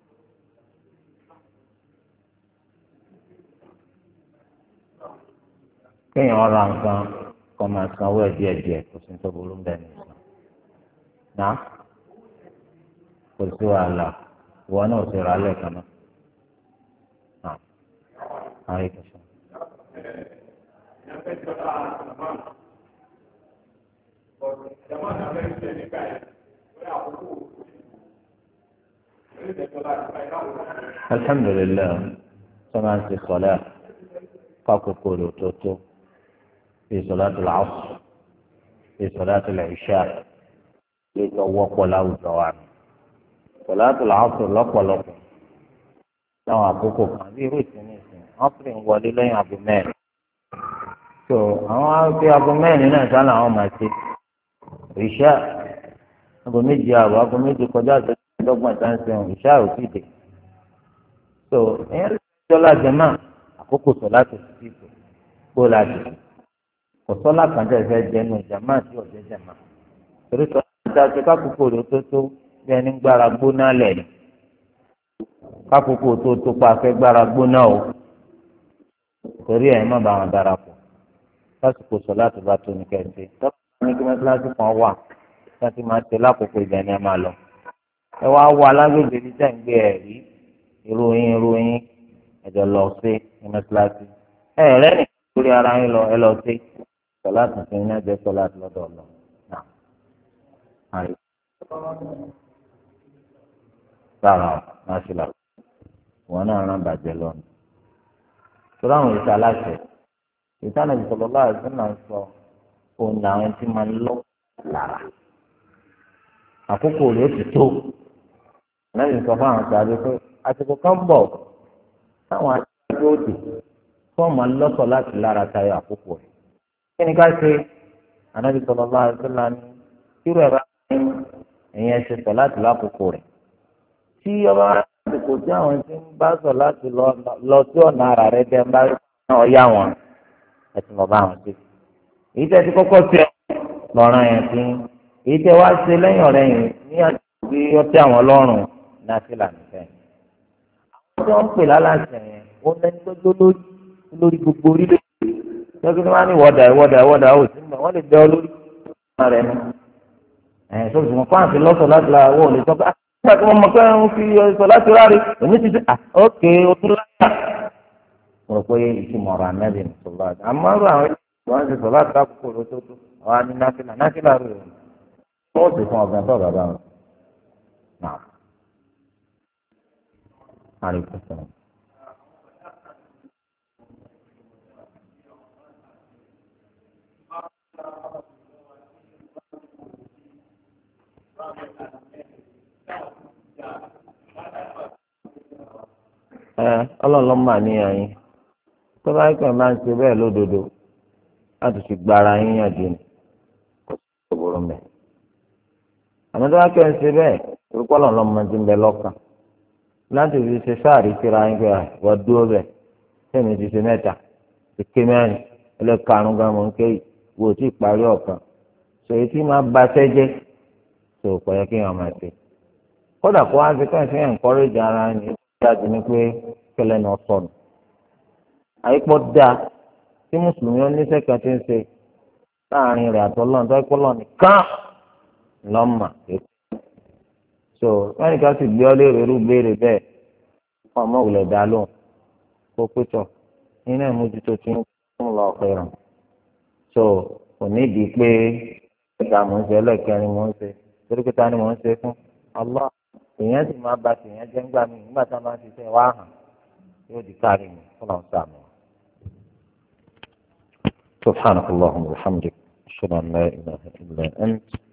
kéèyàn ọ̀rọ̀ nǹkan kọ́ máa sanwó ẹ̀ díẹ̀díẹ̀ kò sí tó burú bẹ́ẹ̀ ní sàn náà kò sí wàhálà ìwọ náà ò sì rà á lẹ́ẹ̀kan náà àríkùsọ̀. alhamdulilayi sọ́nà ti sọ́lá kákòókò rẹ̀ tó tó fi sọ́lá tó làásù fi sọ́lá tó làìṣá lè tó wọ́pọ̀ láwùjọ wa ni sọ́lá tó làásù lọ́pọ̀lọpọ̀ láwọn àkókò kan bí irú ìsinmi ìsìn wọ́n fi ń wọlé lẹ́yìn aago mẹ́rin tó àwọn àti aago mẹ́rin náà sá làwọn máa ṣe ìṣá aago méjì ààbọ̀ aago méjì kọjá àtẹ́gbọ̀n tá ń sẹ́wọ̀n ìṣá ò tí ì dé tó ẹ̀yìn rẹ̀ sọ́lá jẹ́mà àkókò sọ́lá tó ti tó kó láti kò sọ́lá kan tẹ̀ fẹ́ jẹ́nu jàmá tí ò jẹ́ jàmá torí sọ́lá tó ti kákòókò rẹ̀ tó tó bí ẹni gbára gbóná lẹ̀ ní kákòókò tó tó pa fẹ́ gbára gbóná o torí ẹ̀ má bàa wọn darapọ̀ lásìkò sọ́lá tó bá tó ní kẹ́sì tọ́kọ̀ ní kí mẹ́tíláṣí kan wà láti máa tẹ lákòókò ìgbà ni ẹ máa lọ ẹ wá wọ alágbègbè ní sẹ́ǹgbẹ́ ẹ̀ rí ìròyìn ẹ̀jọ̀ lọ sí ní mẹ́tíláṣí ẹ̀ rẹ́nì lórí ara yín lọ ẹ lọ sí sọ́lá tuntun iná jẹ́ sọ́lá lọ́dọ̀ lọ náà. sára máa ṣe là wọn náà rán bàjẹ́ lọ́nà torí àwọn ìta aláṣẹ ìtànà ìsọ̀rọ̀ láàrin tó náà sọ òun làwọn tí máa ń lọ lára àkókò rẹ̀ ti tó lẹ́yìn sọ fún àwọn sàbẹ̀ pé àsìkò kan bọ̀ táwọn àti òdì fún ọmọ lọ́sọ̀ láti lára tayọ àkókò rẹ̀ kí ni ká ṣe ànábi sọ̀rọ̀ láàrin tó náà ní irú ẹ̀rọ ẹ̀yìn ẹ̀ṣẹ̀ sọ láti lákòókò rẹ̀ tí ọba àsìkò tí àwọn tí ń bá sọ láti lọ sí ọ̀nà ara rẹ̀ dẹ́ ń bá ọ̀yá wọn ẹtì lọ bá wọn ṣe èyí tẹ́ ti kọ́kọ́ tẹ lọ́ràn yẹn sí èyí tẹ́ wá ṣe lẹ́yìn ọ̀rẹ́ yẹn ní àti ọtí àwọn ọlọ́run náà sí lànàfẹ́ àwọn tó ń pè lálàsẹ̀ yẹn ó lẹ́ni tó lórí gbogbo orílẹ̀ lọ́sọ̀rọ̀ wọn ní ìwọ́dà ò sí mọ̀ wọ́n lè bẹ́ ọ lórí rẹ̀ ni tó sì mọ̀ fáǹsì lọ́sọ̀ láti la wọ́n ò lè sọ pé nígbà tí wọ́n mọ̀ pé ń fi sọ láti ráre èmi ti ṣe ókè ó tún láyà mo rò pé ìtumọ̀ ọ̀rọ̀ anábì ní sọ̀rọ̀ àti àmọ́rò àwọn ìwọ̀n ti sọ̀rọ̀ àti àkókò ló tó tó àwọn àni náfìlà rẹ̀ wọ́n sì fún ọ̀gá tó bàbá wọn. náà àríkù sọ̀rọ̀. ọlọ́run mà níyàn yín tó bá ń pè máa ń ṣe bẹ́ẹ̀ lódodo láti fi gbára yín yànjú ni kò sí ìṣòro mẹ́. àmọ́ tó bá pè ń ṣe bẹ́ẹ̀ orúkọ ọlọ́run máa ti ń bẹ lọ́kàn láti fi ṣe sáàrí síra yín pé wọ́n dúró bẹ̀ sẹ́mi ti ṣe mẹ́ta ti ké mẹ́rin ẹlẹ́karùn-ún gan mọ̀ ń ké wò tí ì parí ọ̀kan ṣèyí tí máa ba sẹ́jẹ́ tó kọ̀ yẹ kí wọ́n máa ṣe. kódà kó wá sí káyọ̀ sí ẹ̀ńkọ́rẹ́jì ara ni dájú ni pé kẹlẹ́ náà sọnù. àyípọ̀ dáa tí mùsùlùmí oníṣẹ́ kan ti ń ṣe láàrin rẹ̀ àtọ́lọ́n tó ẹ̀kọ́ lọ́ọ̀ nìkan lọ́mà èkó. so wọ́n ká sì gbé ọ léèrè irú béèrè bẹ́ẹ̀ ọmọ òwúlẹ̀ dá lóhùn kó pétọ̀ nínú ìmójútó tí ń lọ ọ̀pẹ̀ràn. so kò nídìí pé ẹ̀ka mò ń ṣe ẹlẹ́kẹrin mò ń ṣe torí pé ta ni mò ń ṣe fún Allah èèyàn sì máa ba tèèyàn jẹ́ ńgbà mí nígbà tá a máa ń ṣiṣẹ́ wá hàn yóò di káàrí mi fún àwọn sàmì. سبحانك اللهم وبحمدك أشهد أن لا إله إلا أنت